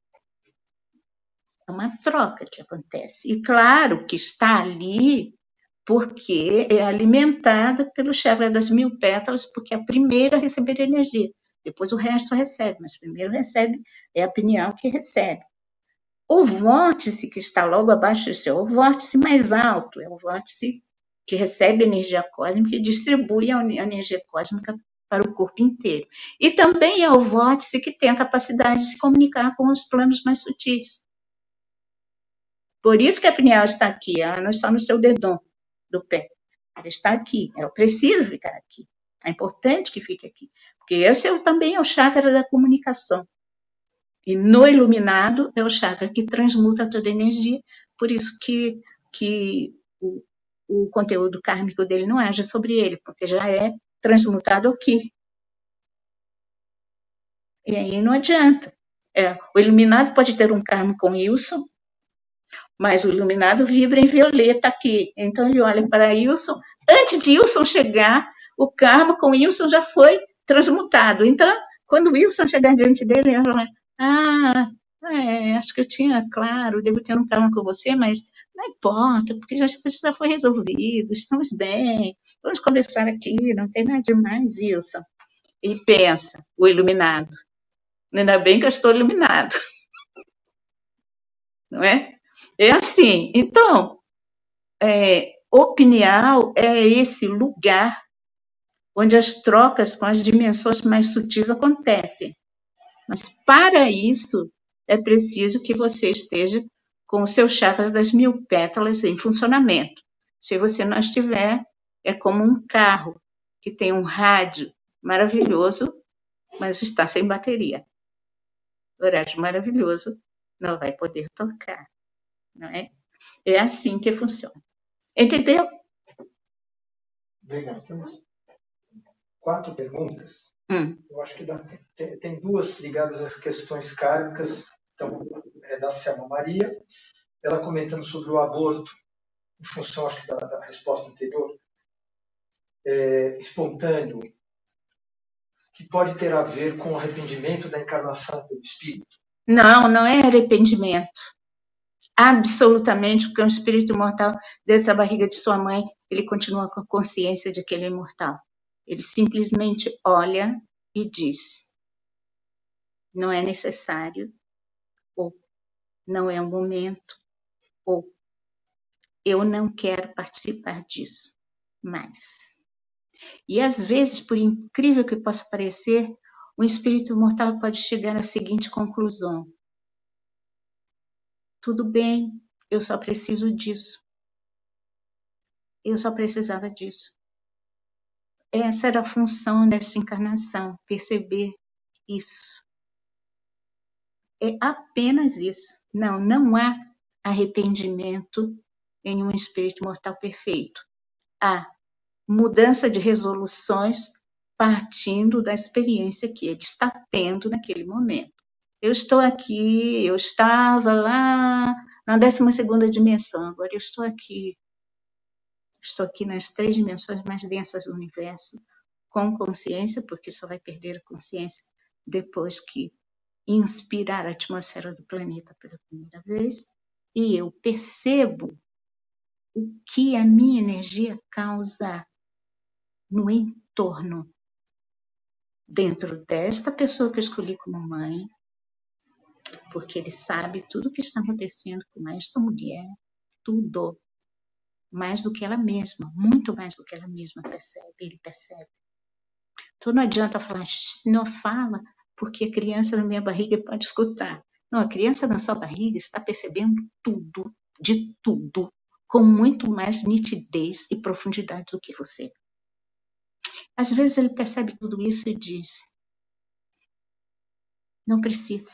Speaker 1: É uma troca que acontece. E claro que está ali porque é alimentada pelo chakra das mil pétalas, porque é a primeira a receber energia. Depois o resto recebe, mas primeiro recebe, é a pineal que recebe. O vórtice que está logo abaixo do seu, é o vórtice mais alto, é o vórtice que recebe energia cósmica e distribui a energia cósmica para o corpo inteiro. E também é o vórtice que tem a capacidade de se comunicar com os planos mais sutis. Por isso que a pineal está aqui, ela não está no seu dedão do pé. Ela está aqui, ela precisa ficar aqui. É importante que fique aqui, porque esse é, também é o chakra da comunicação. E no iluminado é o chakra que transmuta toda a energia, por isso que, que o, o conteúdo kármico dele não age sobre ele, porque já é transmutado aqui. E aí não adianta. É, o iluminado pode ter um karma com Wilson, mas o iluminado vibra em violeta aqui. Então ele olha para Wilson, antes de Wilson chegar, o karma com Wilson já foi transmutado. Então, quando o Wilson chegar diante dele, ele vai, ah, é, acho que eu tinha, claro, devo ter um karma com você, mas não importa, porque já, já foi resolvido, estamos bem, vamos conversar aqui, não tem nada demais, Wilson. E pensa, o iluminado, ainda bem que eu estou iluminado, não é? É assim, então, é, o pineal é esse lugar onde as trocas com as dimensões mais sutis acontecem. Mas para isso, é preciso que você esteja com o seu chakra das mil pétalas em funcionamento. Se você não estiver, é como um carro que tem um rádio maravilhoso, mas está sem bateria. O rádio maravilhoso não vai poder tocar, não é? É assim que funciona. Entendeu?
Speaker 2: Bem, nós temos quatro perguntas.
Speaker 1: Hum.
Speaker 2: Eu acho que dá, tem, tem duas ligadas às questões kármicas. Então, é da Selma Maria, ela comentando sobre o aborto, em função, acho que, da, da resposta anterior, é, espontâneo, que pode ter a ver com o arrependimento da encarnação pelo espírito.
Speaker 1: Não, não é arrependimento. Absolutamente, porque um espírito imortal dentro da barriga de sua mãe, ele continua com a consciência de que ele é imortal. Ele simplesmente olha e diz, não é necessário, ou não é o momento, ou eu não quero participar disso mais. E às vezes, por incrível que possa parecer, um espírito imortal pode chegar à seguinte conclusão: tudo bem, eu só preciso disso. Eu só precisava disso. Essa era a função dessa encarnação, perceber isso. É apenas isso. Não, não há arrependimento em um espírito mortal perfeito. Há mudança de resoluções partindo da experiência que ele está tendo naquele momento. Eu estou aqui, eu estava lá na décima segunda dimensão, agora eu estou aqui. Estou aqui nas três dimensões mais densas do universo, com consciência, porque só vai perder a consciência depois que inspirar a atmosfera do planeta pela primeira vez. e eu percebo o que a minha energia causa no entorno, dentro desta pessoa que eu escolhi como mãe, porque ele sabe tudo o que está acontecendo com esta mulher, tudo, mais do que ela mesma, muito mais do que ela mesma percebe, ele percebe. Então não adianta falar, não fala, porque a criança na minha barriga pode escutar. Não, a criança na sua barriga está percebendo tudo, de tudo, com muito mais nitidez e profundidade do que você. Às vezes ele percebe tudo isso e diz, não precisa.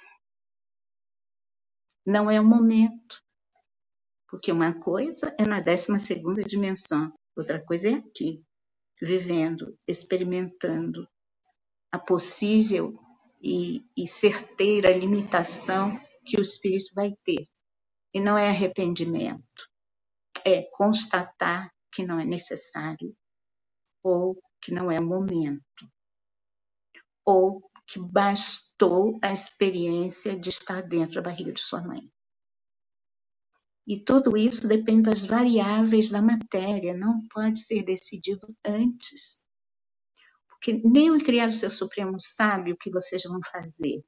Speaker 1: Não é o momento. Porque uma coisa é na décima segunda dimensão, outra coisa é aqui, vivendo, experimentando a possível e, e certeira limitação que o espírito vai ter. E não é arrependimento, é constatar que não é necessário, ou que não é o momento, ou que bastou a experiência de estar dentro da barriga de sua mãe. E tudo isso depende das variáveis da matéria, não pode ser decidido antes. Porque nem o criado seu Supremo sabe o que vocês vão fazer.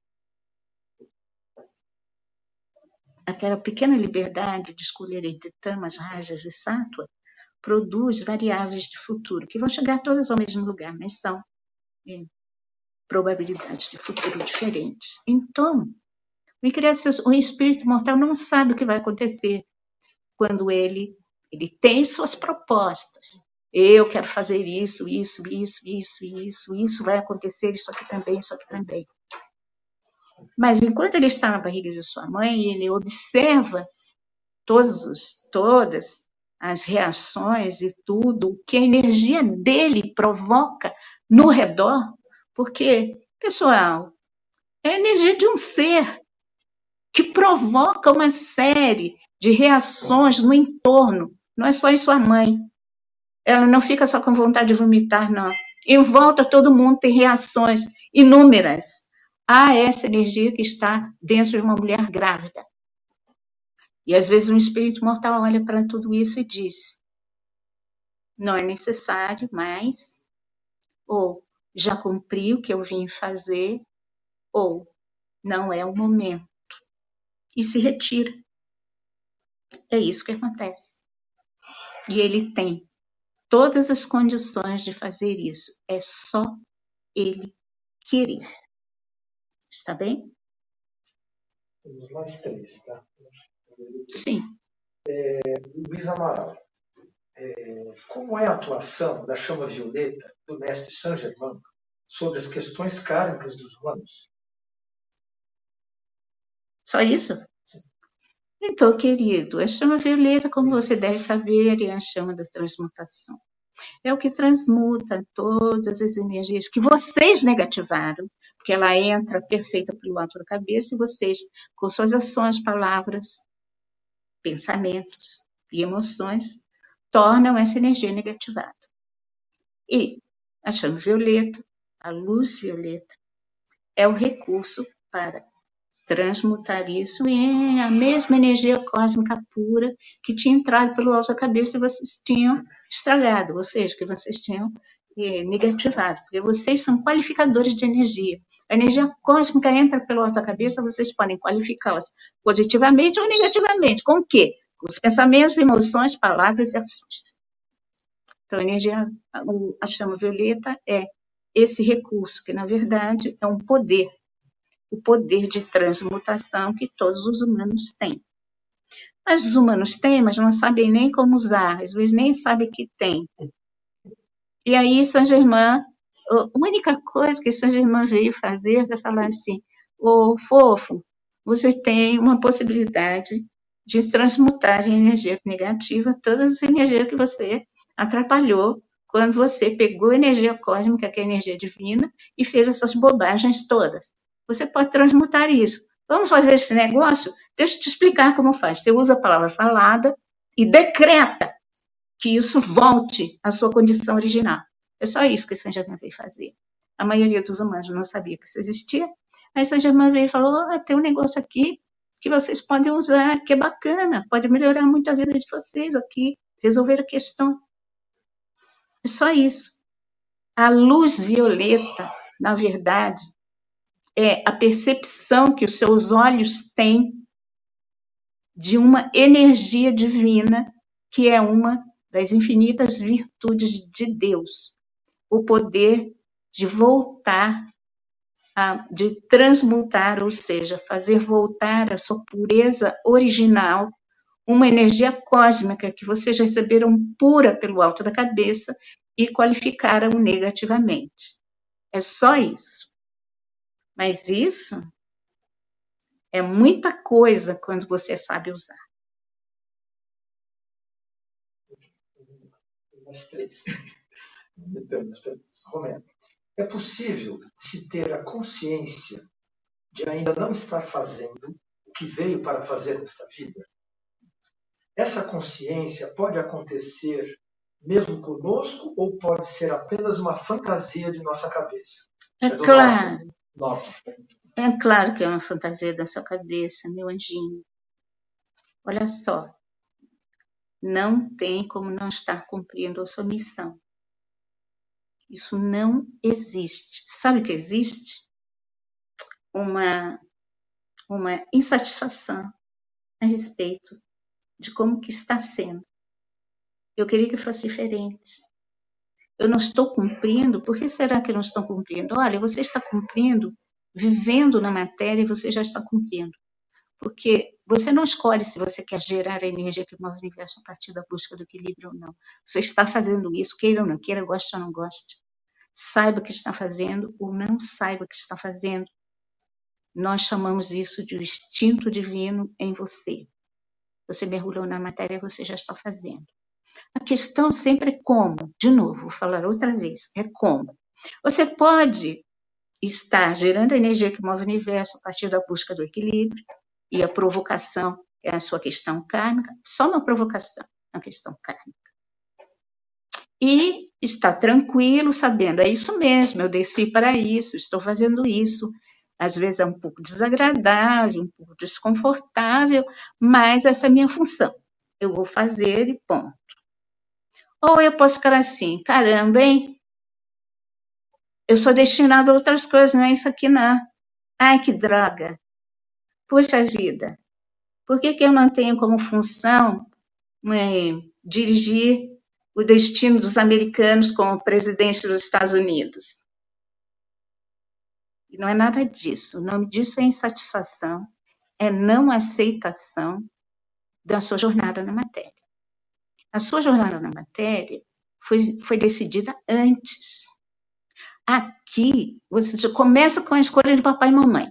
Speaker 1: Aquela pequena liberdade de escolher entre tamas, rajas e sátua produz variáveis de futuro, que vão chegar todas ao mesmo lugar, mas são é, probabilidades de futuro diferentes. Então, o criado seu, o espírito mortal não sabe o que vai acontecer quando ele, ele tem suas propostas. Eu quero fazer isso, isso, isso, isso, isso, isso vai acontecer, isso aqui também, isso aqui também. Mas enquanto ele está na barriga de sua mãe, ele observa todos os, todas as reações e tudo, o que a energia dele provoca no redor, porque, pessoal, é a energia de um ser que provoca uma série de reações no entorno, não é só em sua mãe. Ela não fica só com vontade de vomitar, não. Em volta, todo mundo tem reações inúmeras a essa energia que está dentro de uma mulher grávida. E, às vezes, um espírito mortal olha para tudo isso e diz, não é necessário mais, ou já cumpri o que eu vim fazer, ou não é o momento. E se retira. É isso que acontece. E ele tem todas as condições de fazer isso. É só ele querer. Está bem?
Speaker 2: Temos mais três, tá?
Speaker 1: Sim.
Speaker 2: É, Luiz Amaral. É, como é a atuação da chama violeta do mestre Saint Germain sobre as questões kármicas dos humanos?
Speaker 1: Só isso? Sim. Então, querido, a chama violeta, como você deve saber, é a chama da transmutação. É o que transmuta todas as energias que vocês negativaram, porque ela entra perfeita pelo alto da cabeça e vocês, com suas ações, palavras, pensamentos e emoções, tornam essa energia negativada. E a chama violeta, a luz violeta, é o recurso para transmutar isso em a mesma energia cósmica pura que tinha entrado pelo alto da cabeça e vocês tinham estragado, ou seja, que vocês tinham eh, negativado, porque vocês são qualificadores de energia. A energia cósmica entra pelo alto da cabeça, vocês podem qualificá-las positivamente ou negativamente. Com o quê? Com os pensamentos, emoções, palavras e ações. Então, a energia, a chama violeta é esse recurso, que na verdade é um poder, o poder de transmutação que todos os humanos têm. Mas os humanos têm, mas não sabem nem como usar, às vezes nem sabem que tem. E aí, Saint Germain, a única coisa que Saint Germain veio fazer foi falar assim, ô fofo, você tem uma possibilidade de transmutar em energia negativa todas as energias que você atrapalhou quando você pegou a energia cósmica, que é a energia divina, e fez essas bobagens todas. Você pode transmutar isso. Vamos fazer esse negócio? Deixa eu te explicar como faz. Você usa a palavra falada e decreta que isso volte à sua condição original. É só isso que Saint Germain veio fazer. A maioria dos humanos não sabia que isso existia. Aí Saint Germain veio e falou, oh, tem um negócio aqui que vocês podem usar, que é bacana, pode melhorar muito a vida de vocês aqui, resolver a questão. É só isso. A luz violeta, na verdade, é a percepção que os seus olhos têm de uma energia divina, que é uma das infinitas virtudes de Deus. O poder de voltar, a, de transmutar, ou seja, fazer voltar a sua pureza original, uma energia cósmica que vocês receberam pura pelo alto da cabeça e qualificaram negativamente. É só isso. Mas isso é muita coisa quando você sabe usar.
Speaker 2: As três. Romero, é possível se ter a consciência de ainda não estar fazendo o que veio para fazer nesta vida? Essa consciência pode acontecer mesmo conosco ou pode ser apenas uma fantasia de nossa cabeça?
Speaker 1: É, é claro. Nota. É claro que é uma fantasia da sua cabeça, meu anjinho. Olha só. Não tem como não estar cumprindo a sua missão. Isso não existe. Sabe o que existe? Uma, uma insatisfação a respeito de como que está sendo. Eu queria que fosse diferente. Eu não estou cumprindo. Por que será que eu não estou cumprindo? Olha, você está cumprindo, vivendo na matéria, você já está cumprindo. Porque você não escolhe se você quer gerar a energia que move o universo a partir da busca do equilíbrio ou não. Você está fazendo isso, queira ou não queira, goste ou não goste. Saiba o que está fazendo ou não saiba o que está fazendo. Nós chamamos isso de instinto divino em você. Você mergulhou na matéria, você já está fazendo. A questão sempre é como. De novo, vou falar outra vez, é como. Você pode estar gerando a energia que move o universo a partir da busca do equilíbrio, e a provocação é a sua questão kármica, só uma provocação, a questão kármica. E está tranquilo, sabendo, é isso mesmo, eu desci para isso, estou fazendo isso. Às vezes é um pouco desagradável, um pouco desconfortável, mas essa é a minha função. Eu vou fazer e ponto. Ou eu posso ficar assim, caramba, hein? Eu sou destinado a outras coisas, não é isso aqui não. Ai, que droga. Puxa vida, por que que eu não tenho como função é, dirigir o destino dos americanos como presidente dos Estados Unidos? E não é nada disso. O nome disso é insatisfação, é não aceitação da sua jornada na matéria. A sua jornada na matéria foi, foi decidida antes. Aqui, você já começa com a escolha de papai e mamãe.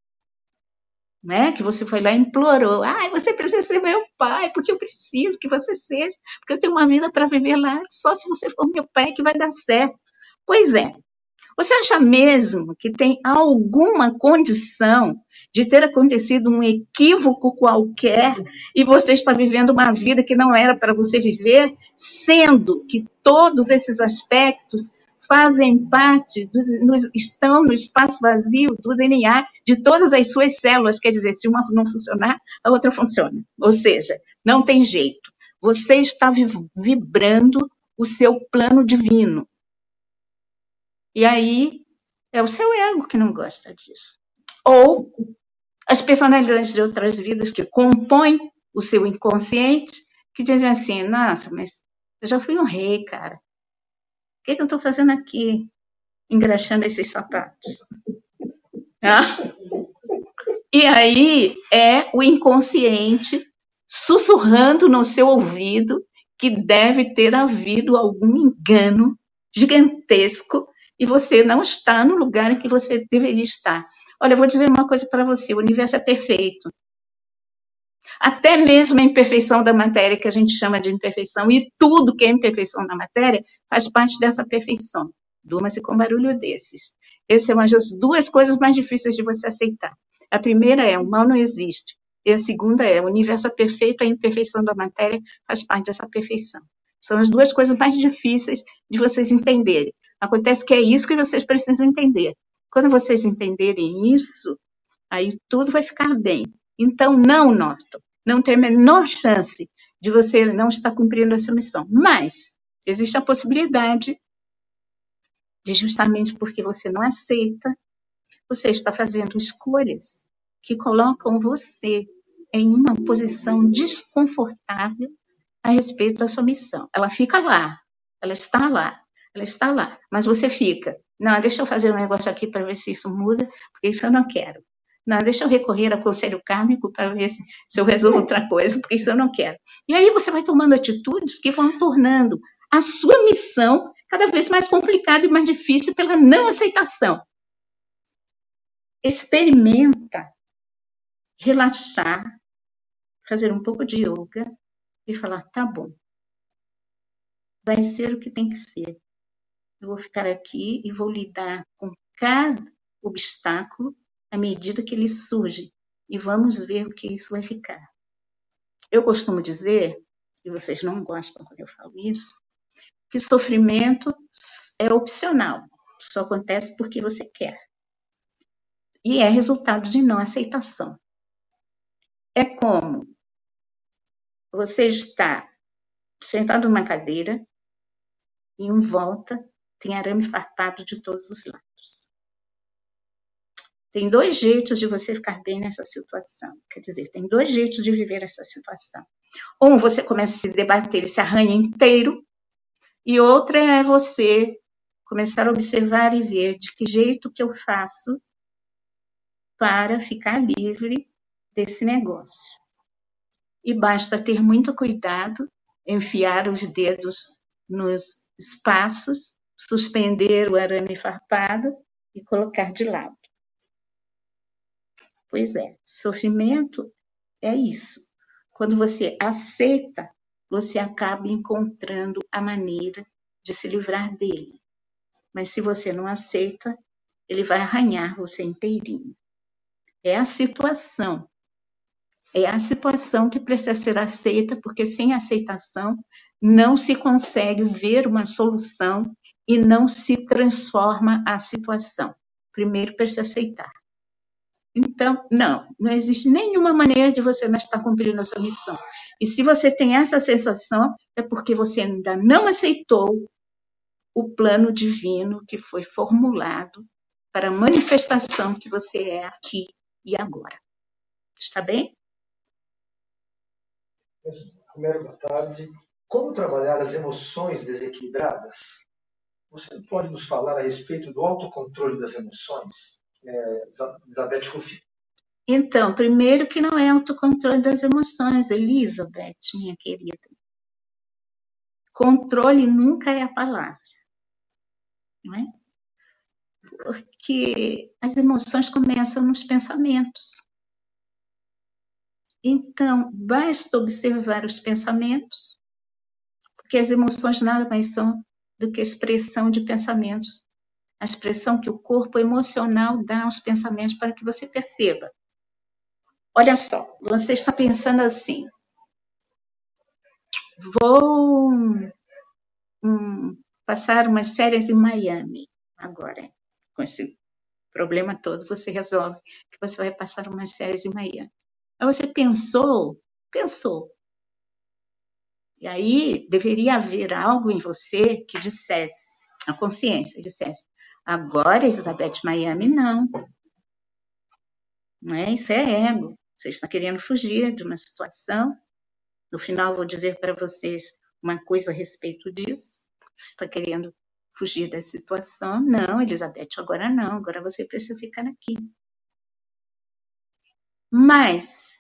Speaker 1: Né? Que você foi lá e implorou. Ah, você precisa ser meu pai, porque eu preciso que você seja, porque eu tenho uma vida para viver lá, só se você for meu pai que vai dar certo. Pois é. Você acha mesmo que tem alguma condição de ter acontecido um equívoco qualquer e você está vivendo uma vida que não era para você viver, sendo que todos esses aspectos fazem parte, do, no, estão no espaço vazio do D N A de todas as suas células, quer dizer, se uma não funcionar, a outra funciona. Ou seja, não tem jeito. Você está vibrando o seu plano divino. E aí, é o seu ego que não gosta disso. Ou as personalidades de outras vidas que compõem o seu inconsciente, que dizem assim, nossa, mas eu já fui um rei, cara. O que, que eu estou fazendo aqui, engraxando esses sapatos? Ah? E aí é o inconsciente sussurrando no seu ouvido que deve ter havido algum engano gigantesco e você não está no lugar em que você deveria estar. Olha, eu vou dizer uma coisa para você, o universo é perfeito. Até mesmo a imperfeição da matéria, que a gente chama de imperfeição, e tudo que é imperfeição da matéria, faz parte dessa perfeição. Durma-se com barulho desses. Essas são as duas coisas mais difíceis de você aceitar. A primeira é, o mal não existe. E a segunda é, o universo é perfeito, a imperfeição da matéria faz parte dessa perfeição. São as duas coisas mais difíceis de vocês entenderem. Acontece que é isso que vocês precisam entender. Quando vocês entenderem isso, aí tudo vai ficar bem. Então, não, Norton, não tem a menor chance de você não estar cumprindo essa missão. Mas existe a possibilidade de, justamente porque você não aceita, você está fazendo escolhas que colocam você em uma posição desconfortável a respeito da sua missão. Ela fica lá, ela está lá, ela está lá, mas você fica, não, deixa eu fazer um negócio aqui para ver se isso muda, porque isso eu não quero. Não, deixa eu recorrer ao conselho kármico para ver se, se eu resolvo outra coisa, porque isso eu não quero. E aí você vai tomando atitudes que vão tornando a sua missão cada vez mais complicada e mais difícil pela não aceitação. Experimenta relaxar, fazer um pouco de yoga e falar, tá bom, vai ser o que tem que ser. Eu vou ficar aqui e vou lidar com cada obstáculo à medida que ele surge e vamos ver o que isso vai ficar. Eu costumo dizer, e vocês não gostam quando eu falo isso, que sofrimento é opcional, só acontece porque você quer. E é resultado de não aceitação. É como você está sentado numa cadeira e em volta tem arame farpado de todos os lados. Tem dois jeitos de você ficar bem nessa situação. Quer dizer, tem dois jeitos de viver essa situação. Um, você começa a se debater e se arranha inteiro, e outra é você começar a observar e ver de que jeito que eu faço para ficar livre desse negócio. E basta ter muito cuidado, enfiar os dedos nos espaços, suspender o arame farpado e colocar de lado. Pois é, sofrimento é isso. Quando você aceita, você acaba encontrando a maneira de se livrar dele. Mas se você não aceita, ele vai arranhar você inteirinho. É a situação. É a situação que precisa ser aceita, porque sem aceitação não se consegue ver uma solução e não se transforma a situação. Primeiro precisa aceitar. Então, não, não existe nenhuma maneira de você não estar cumprindo a sua missão. E se você tem essa sensação, é porque você ainda não aceitou o plano divino que foi formulado para a manifestação que você é aqui e agora. Está bem?
Speaker 2: Romero, boa tarde. Como trabalhar as emoções desequilibradas? Você pode nos falar a respeito do autocontrole das emoções? É, Elizabeth Rufino.
Speaker 1: Então, primeiro que não é autocontrole das emoções, Elizabeth, minha querida. Controle nunca é a palavra, não é? Porque as emoções começam nos pensamentos. Então, basta observar os pensamentos, porque as emoções nada mais são do que expressão de pensamentos. A expressão que o corpo emocional dá aos pensamentos para que você perceba. Olha só, você está pensando assim, vou hum, passar umas férias em Miami agora, com esse problema todo, você resolve que você vai passar umas férias em Miami. Aí você pensou, pensou. E aí deveria haver algo em você que dissesse, a consciência dissesse, agora, Elizabeth, Miami, não. Não é? Isso é ego. Você está querendo fugir de uma situação. No final, vou dizer para vocês uma coisa a respeito disso. Você está querendo fugir da situação. Não, Elizabeth, agora não. Agora você precisa ficar aqui. Mas,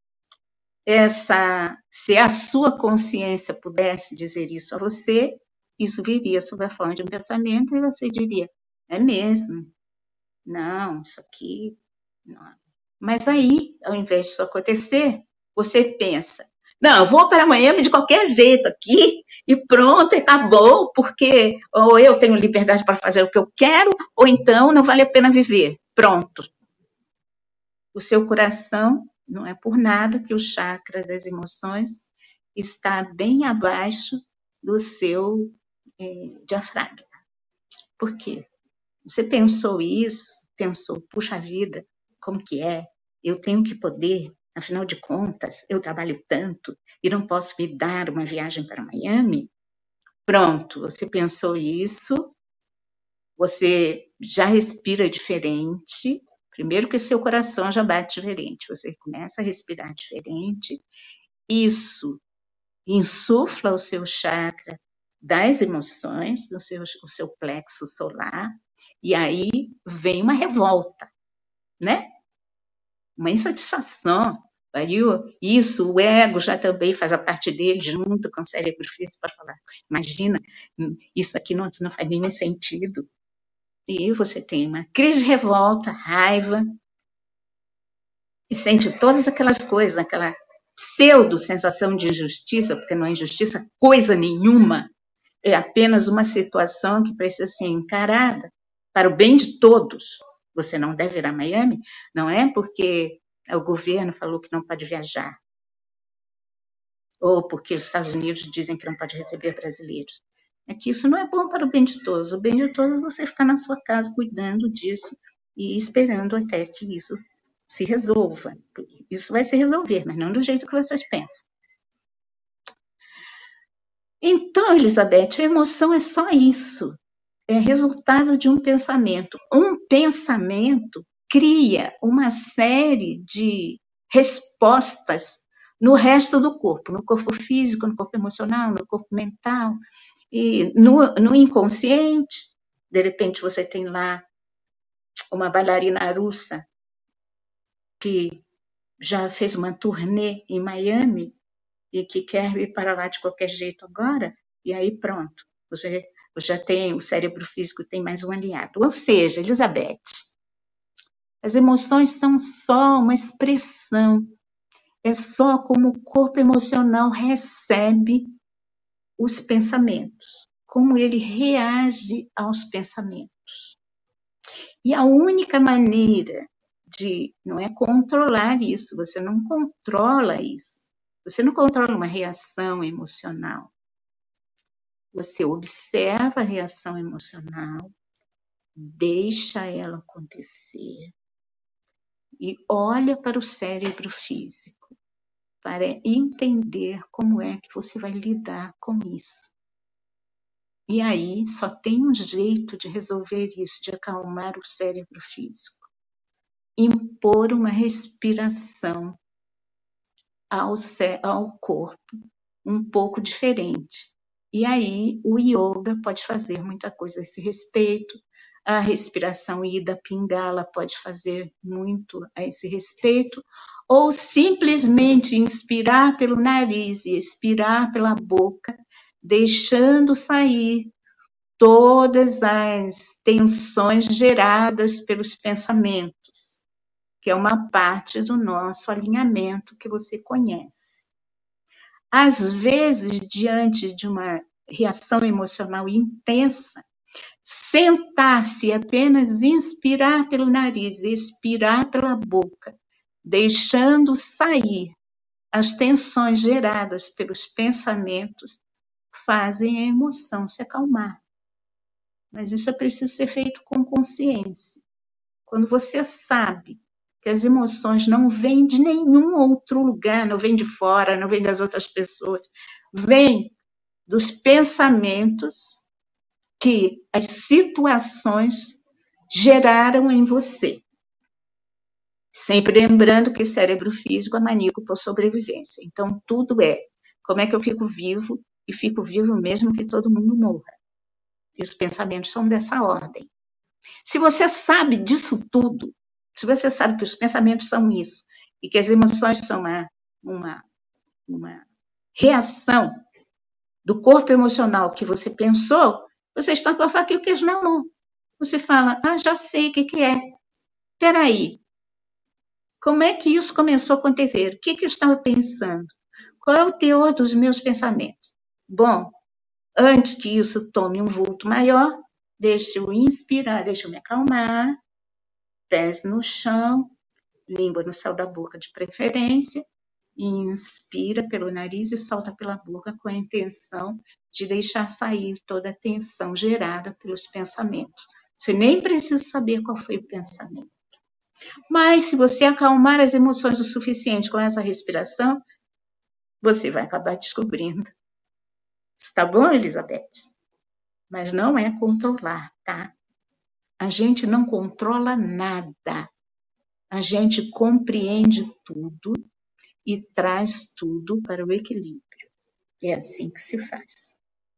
Speaker 1: essa, se a sua consciência pudesse dizer isso a você, isso viria sob a forma de um pensamento e você diria, é mesmo? Não, isso aqui... não. Mas aí, ao invés disso acontecer, você pensa, não, eu vou para Miami de qualquer jeito aqui e pronto, e acabou, porque ou eu tenho liberdade para fazer o que eu quero, ou então não vale a pena viver. Pronto. O seu coração, não é por nada que o chakra das emoções está bem abaixo do seu eh, diafragma. Por quê? Você pensou isso, pensou, puxa vida, como que é? Eu tenho que poder Afinal de contas, eu trabalho tanto e não posso me dar uma viagem para Miami? Pronto, você pensou isso, você já respira diferente. Primeiro que o seu coração já bate diferente, você começa a respirar diferente. Isso insufla o seu chakra das emoções, o seu, o seu plexo solar, e aí vem uma revolta, né? Uma insatisfação. Aí isso, o ego já também faz a parte dele, junto com o cérebro físico, para falar, imagina, isso aqui não, não faz nenhum sentido. E você tem uma crise de revolta, raiva, e sente todas aquelas coisas, aquela pseudo-sensação de injustiça, porque não é injustiça coisa nenhuma, é apenas uma situação que precisa ser encarada para o bem de todos. Você não deve ir a Miami, não é porque o governo falou que não pode viajar, ou porque os Estados Unidos dizem que não pode receber brasileiros. É que isso não é bom para o bem de todos. O bem de todos é você ficar na sua casa cuidando disso e esperando até que isso se resolva. Isso vai se resolver, mas não do jeito que vocês pensam. Então, Elizabeth, a emoção é só isso. É resultado de um pensamento. Um pensamento cria uma série de respostas no resto do corpo, no corpo físico, no corpo emocional, no corpo mental, e no, no inconsciente. De repente você tem lá uma bailarina russa que já fez uma turnê em Miami e que quer ir para lá de qualquer jeito agora, e aí pronto, você já tem, o cérebro físico tem mais um aliado. Ou seja, Elizabeth, as emoções são só uma expressão, é só como o corpo emocional recebe os pensamentos, como ele reage aos pensamentos. E a única maneira de, não é controlar isso, você não controla isso, você não controla uma reação emocional. Você observa a reação emocional, deixa ela acontecer e olha para o cérebro físico para entender como é que você vai lidar com isso. E aí só tem um jeito de resolver isso, de acalmar o cérebro físico. Impor uma respiração ao, ao corpo um pouco diferente. E aí o yoga pode fazer muita coisa a esse respeito, a respiração Ida Pingala pode fazer muito a esse respeito, ou simplesmente inspirar pelo nariz e expirar pela boca, deixando sair todas as tensões geradas pelos pensamentos, que é uma parte do nosso alinhamento que você conhece. Às vezes, diante de uma reação emocional intensa, sentar-se e apenas inspirar pelo nariz e expirar pela boca, deixando sair as tensões geradas pelos pensamentos, fazem a emoção se acalmar. Mas isso é preciso ser feito com consciência. Quando você sabe que as emoções não vêm de nenhum outro lugar, não vêm de fora, não vêm das outras pessoas, vêm dos pensamentos que as situações geraram em você. Sempre lembrando que cérebro físico é maníaco por sobrevivência. Então, tudo é como é que eu fico vivo e fico vivo mesmo que todo mundo morra. E os pensamentos são dessa ordem. Se você sabe disso tudo, se você sabe que os pensamentos são isso, e que as emoções são uma, uma, uma reação do corpo emocional que você pensou, você está com a faca e o queijo na mão. Você fala, ah, já sei o que, que é. Espera aí. Como é que isso começou a acontecer? O que, que eu estava pensando? Qual é o teor dos meus pensamentos? Bom, antes que isso tome um vulto maior, deixa eu inspirar, deixa eu me acalmar, pés no chão, língua no céu da boca de preferência, inspira pelo nariz e solta pela boca com a intenção de deixar sair toda a tensão gerada pelos pensamentos. Você nem precisa saber qual foi o pensamento. Mas se você acalmar as emoções o suficiente com essa respiração, você vai acabar descobrindo. Está bom, Elizabeth? Mas não é controlar, tá? A gente não controla nada. A gente compreende tudo e traz tudo para o equilíbrio. É assim que se faz.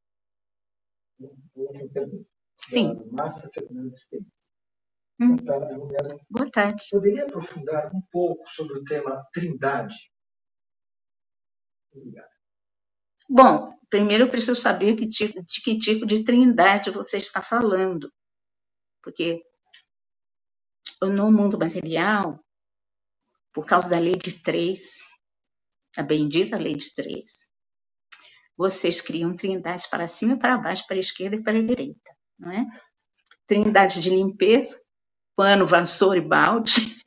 Speaker 2: Outra pergunta.
Speaker 1: Sim.
Speaker 2: Da Márcia Fernandes.
Speaker 1: Hum.
Speaker 2: Boa tarde, Romero.
Speaker 1: Boa tarde.
Speaker 2: Poderia aprofundar um pouco sobre o tema trindade? Obrigado.
Speaker 1: Bom, primeiro eu preciso saber que tipo, de que tipo de trindade você está falando. Porque no mundo material, por causa da lei de três, a bendita lei de três, vocês criam trindades para cima, para baixo, para a esquerda e para a direita, não é? Trindade de limpeza, pano, vassoura e balde,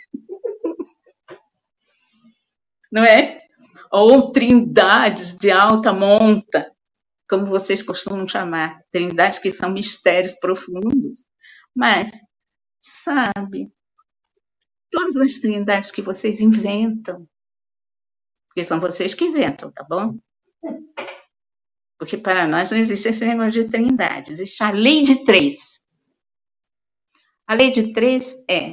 Speaker 1: não é? Ou trindades de alta monta, como vocês costumam chamar, trindades que são mistérios profundos. Mas, sabe, todas as trindades que vocês inventam, porque são vocês que inventam, tá bom? Porque para nós não existe esse negócio de trindade, existe a lei de três. A lei de três é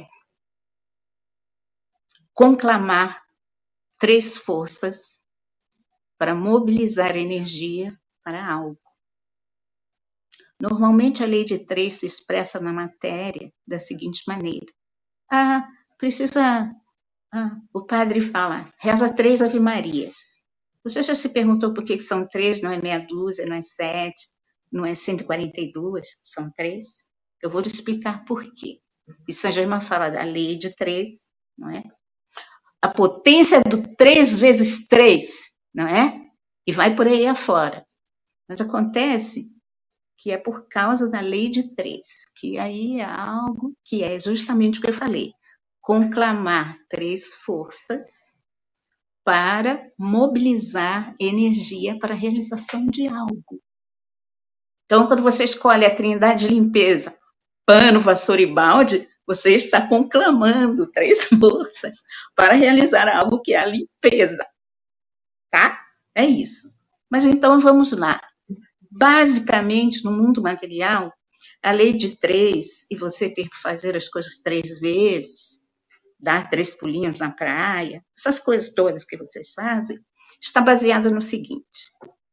Speaker 1: conclamar três forças para mobilizar energia para algo. Normalmente a lei de três se expressa na matéria da seguinte maneira. Ah, precisa... Ah, o padre fala, reza três ave-marias. Você já se perguntou por que são três, não é meia dúzia, não é sete, não é cento e quarenta e duas, são três? Eu vou te explicar por quê. E São Germain fala da lei de três, não é? A potência do três vezes três, não é? E vai por aí afora. Mas acontece que é por causa da lei de três, que aí é algo que é justamente o que eu falei. Conclamar três forças para mobilizar energia para a realização de algo. Então, quando você escolhe a trindade de limpeza, pano, vassoura e balde, você está conclamando três forças para realizar algo que é a limpeza. Tá? É isso. Mas então, vamos lá. Basicamente, no mundo material, a lei de três, e você ter que fazer as coisas três vezes, dar três pulinhos na praia, essas coisas todas que vocês fazem, está baseada no seguinte.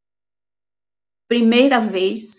Speaker 1: Primeira vez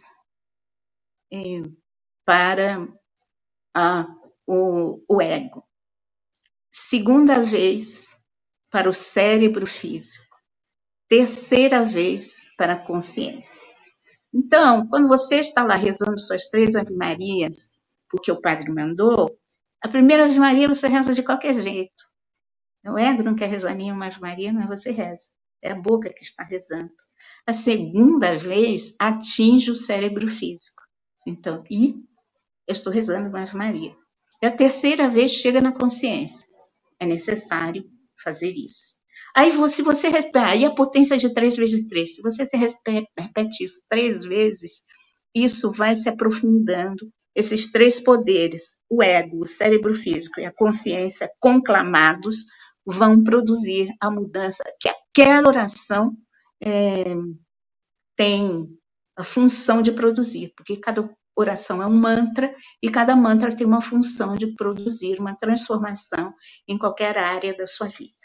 Speaker 1: é, para a, o, o ego. Segunda vez para o cérebro físico. Terceira vez para a consciência. Então, quando você está lá rezando suas três ave-marias, porque o padre mandou, a primeira ave-maria você reza de qualquer jeito. O ego não quer rezar nenhuma ave-maria, mas você reza. É a boca que está rezando. A segunda vez atinge o cérebro físico. Então, e eu estou rezando uma ave-maria. E a terceira vez chega na consciência. É necessário fazer isso. Aí, se você repete, aí a potência de três vezes três, se você repete isso três vezes, isso vai se aprofundando. Esses três poderes, o ego, o cérebro físico e a consciência conclamados, vão produzir a mudança que aquela oração é, tem a função de produzir, porque cada oração é um mantra e cada mantra tem uma função de produzir uma transformação em qualquer área da sua vida.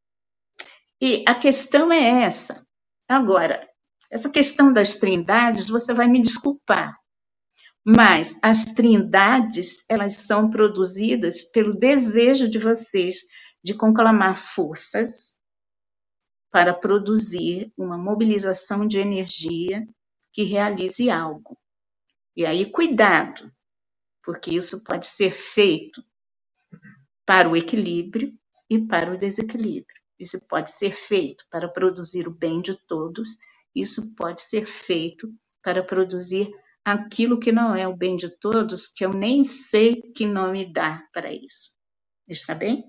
Speaker 1: E a questão é essa. Agora, essa questão das trindades, você vai me desculpar, mas as trindades, elas são produzidas pelo desejo de vocês de conclamar forças para produzir uma mobilização de energia que realize algo. E aí, cuidado, porque isso pode ser feito para o equilíbrio e para o desequilíbrio. Isso pode ser feito para produzir o bem de todos, isso pode ser feito para produzir aquilo que não é o bem de todos, que eu nem sei que nome dar para isso. Está bem?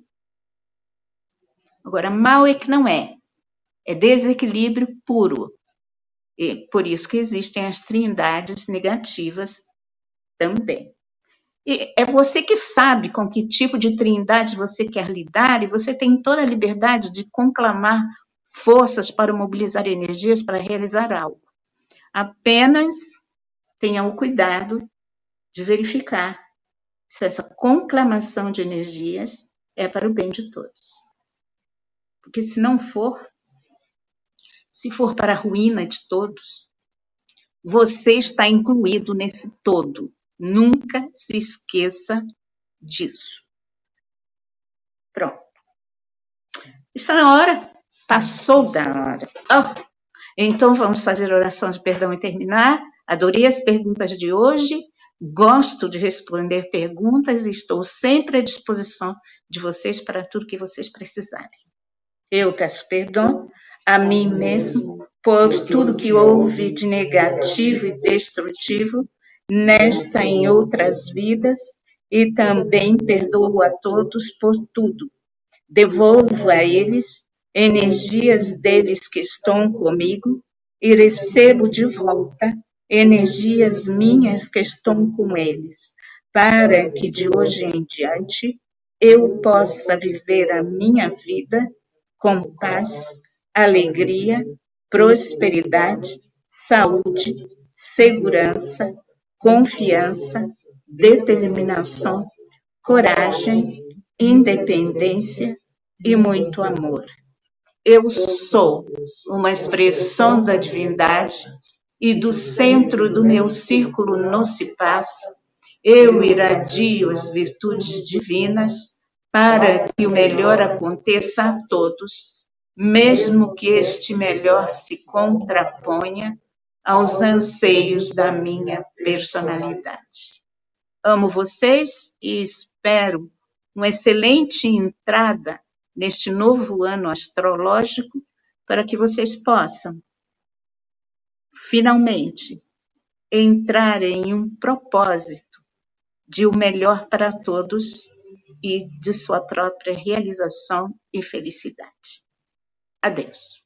Speaker 1: Agora, mal é que não é. É desequilíbrio puro. E por isso que existem as trindades negativas também. E é você que sabe com que tipo de trindade você quer lidar, e você tem toda a liberdade de conclamar forças para mobilizar energias para realizar algo. Apenas tenha o cuidado de verificar se essa conclamação de energias é para o bem de todos. Porque se não for, se for para a ruína de todos, você está incluído nesse todo. Nunca se esqueça disso. Pronto. Está na hora? Passou da hora. Oh, então vamos fazer oração de perdão e terminar. Adorei as perguntas de hoje. Gosto de responder perguntas e estou sempre à disposição de vocês para tudo que vocês precisarem. Eu peço perdão a mim mesmo por tudo que houve de negativo e destrutivo nesta e em outras vidas, e também perdoo a todos por tudo. Devolvo a eles energias deles que estão comigo e recebo de volta energias minhas que estão com eles, para que de hoje em diante eu possa viver a minha vida com paz, alegria, prosperidade, saúde, segurança, confiança, determinação, coragem, independência e muito amor. Eu sou uma expressão da divindade e do centro do meu círculo não se passa. Eu irradio as virtudes divinas para que o melhor aconteça a todos, mesmo que este melhor se contraponha aos anseios da minha personalidade. Amo vocês e espero uma excelente entrada neste novo ano astrológico para que vocês possam, finalmente, entrar em um propósito de o melhor para todos e de sua própria realização e felicidade. Adeus.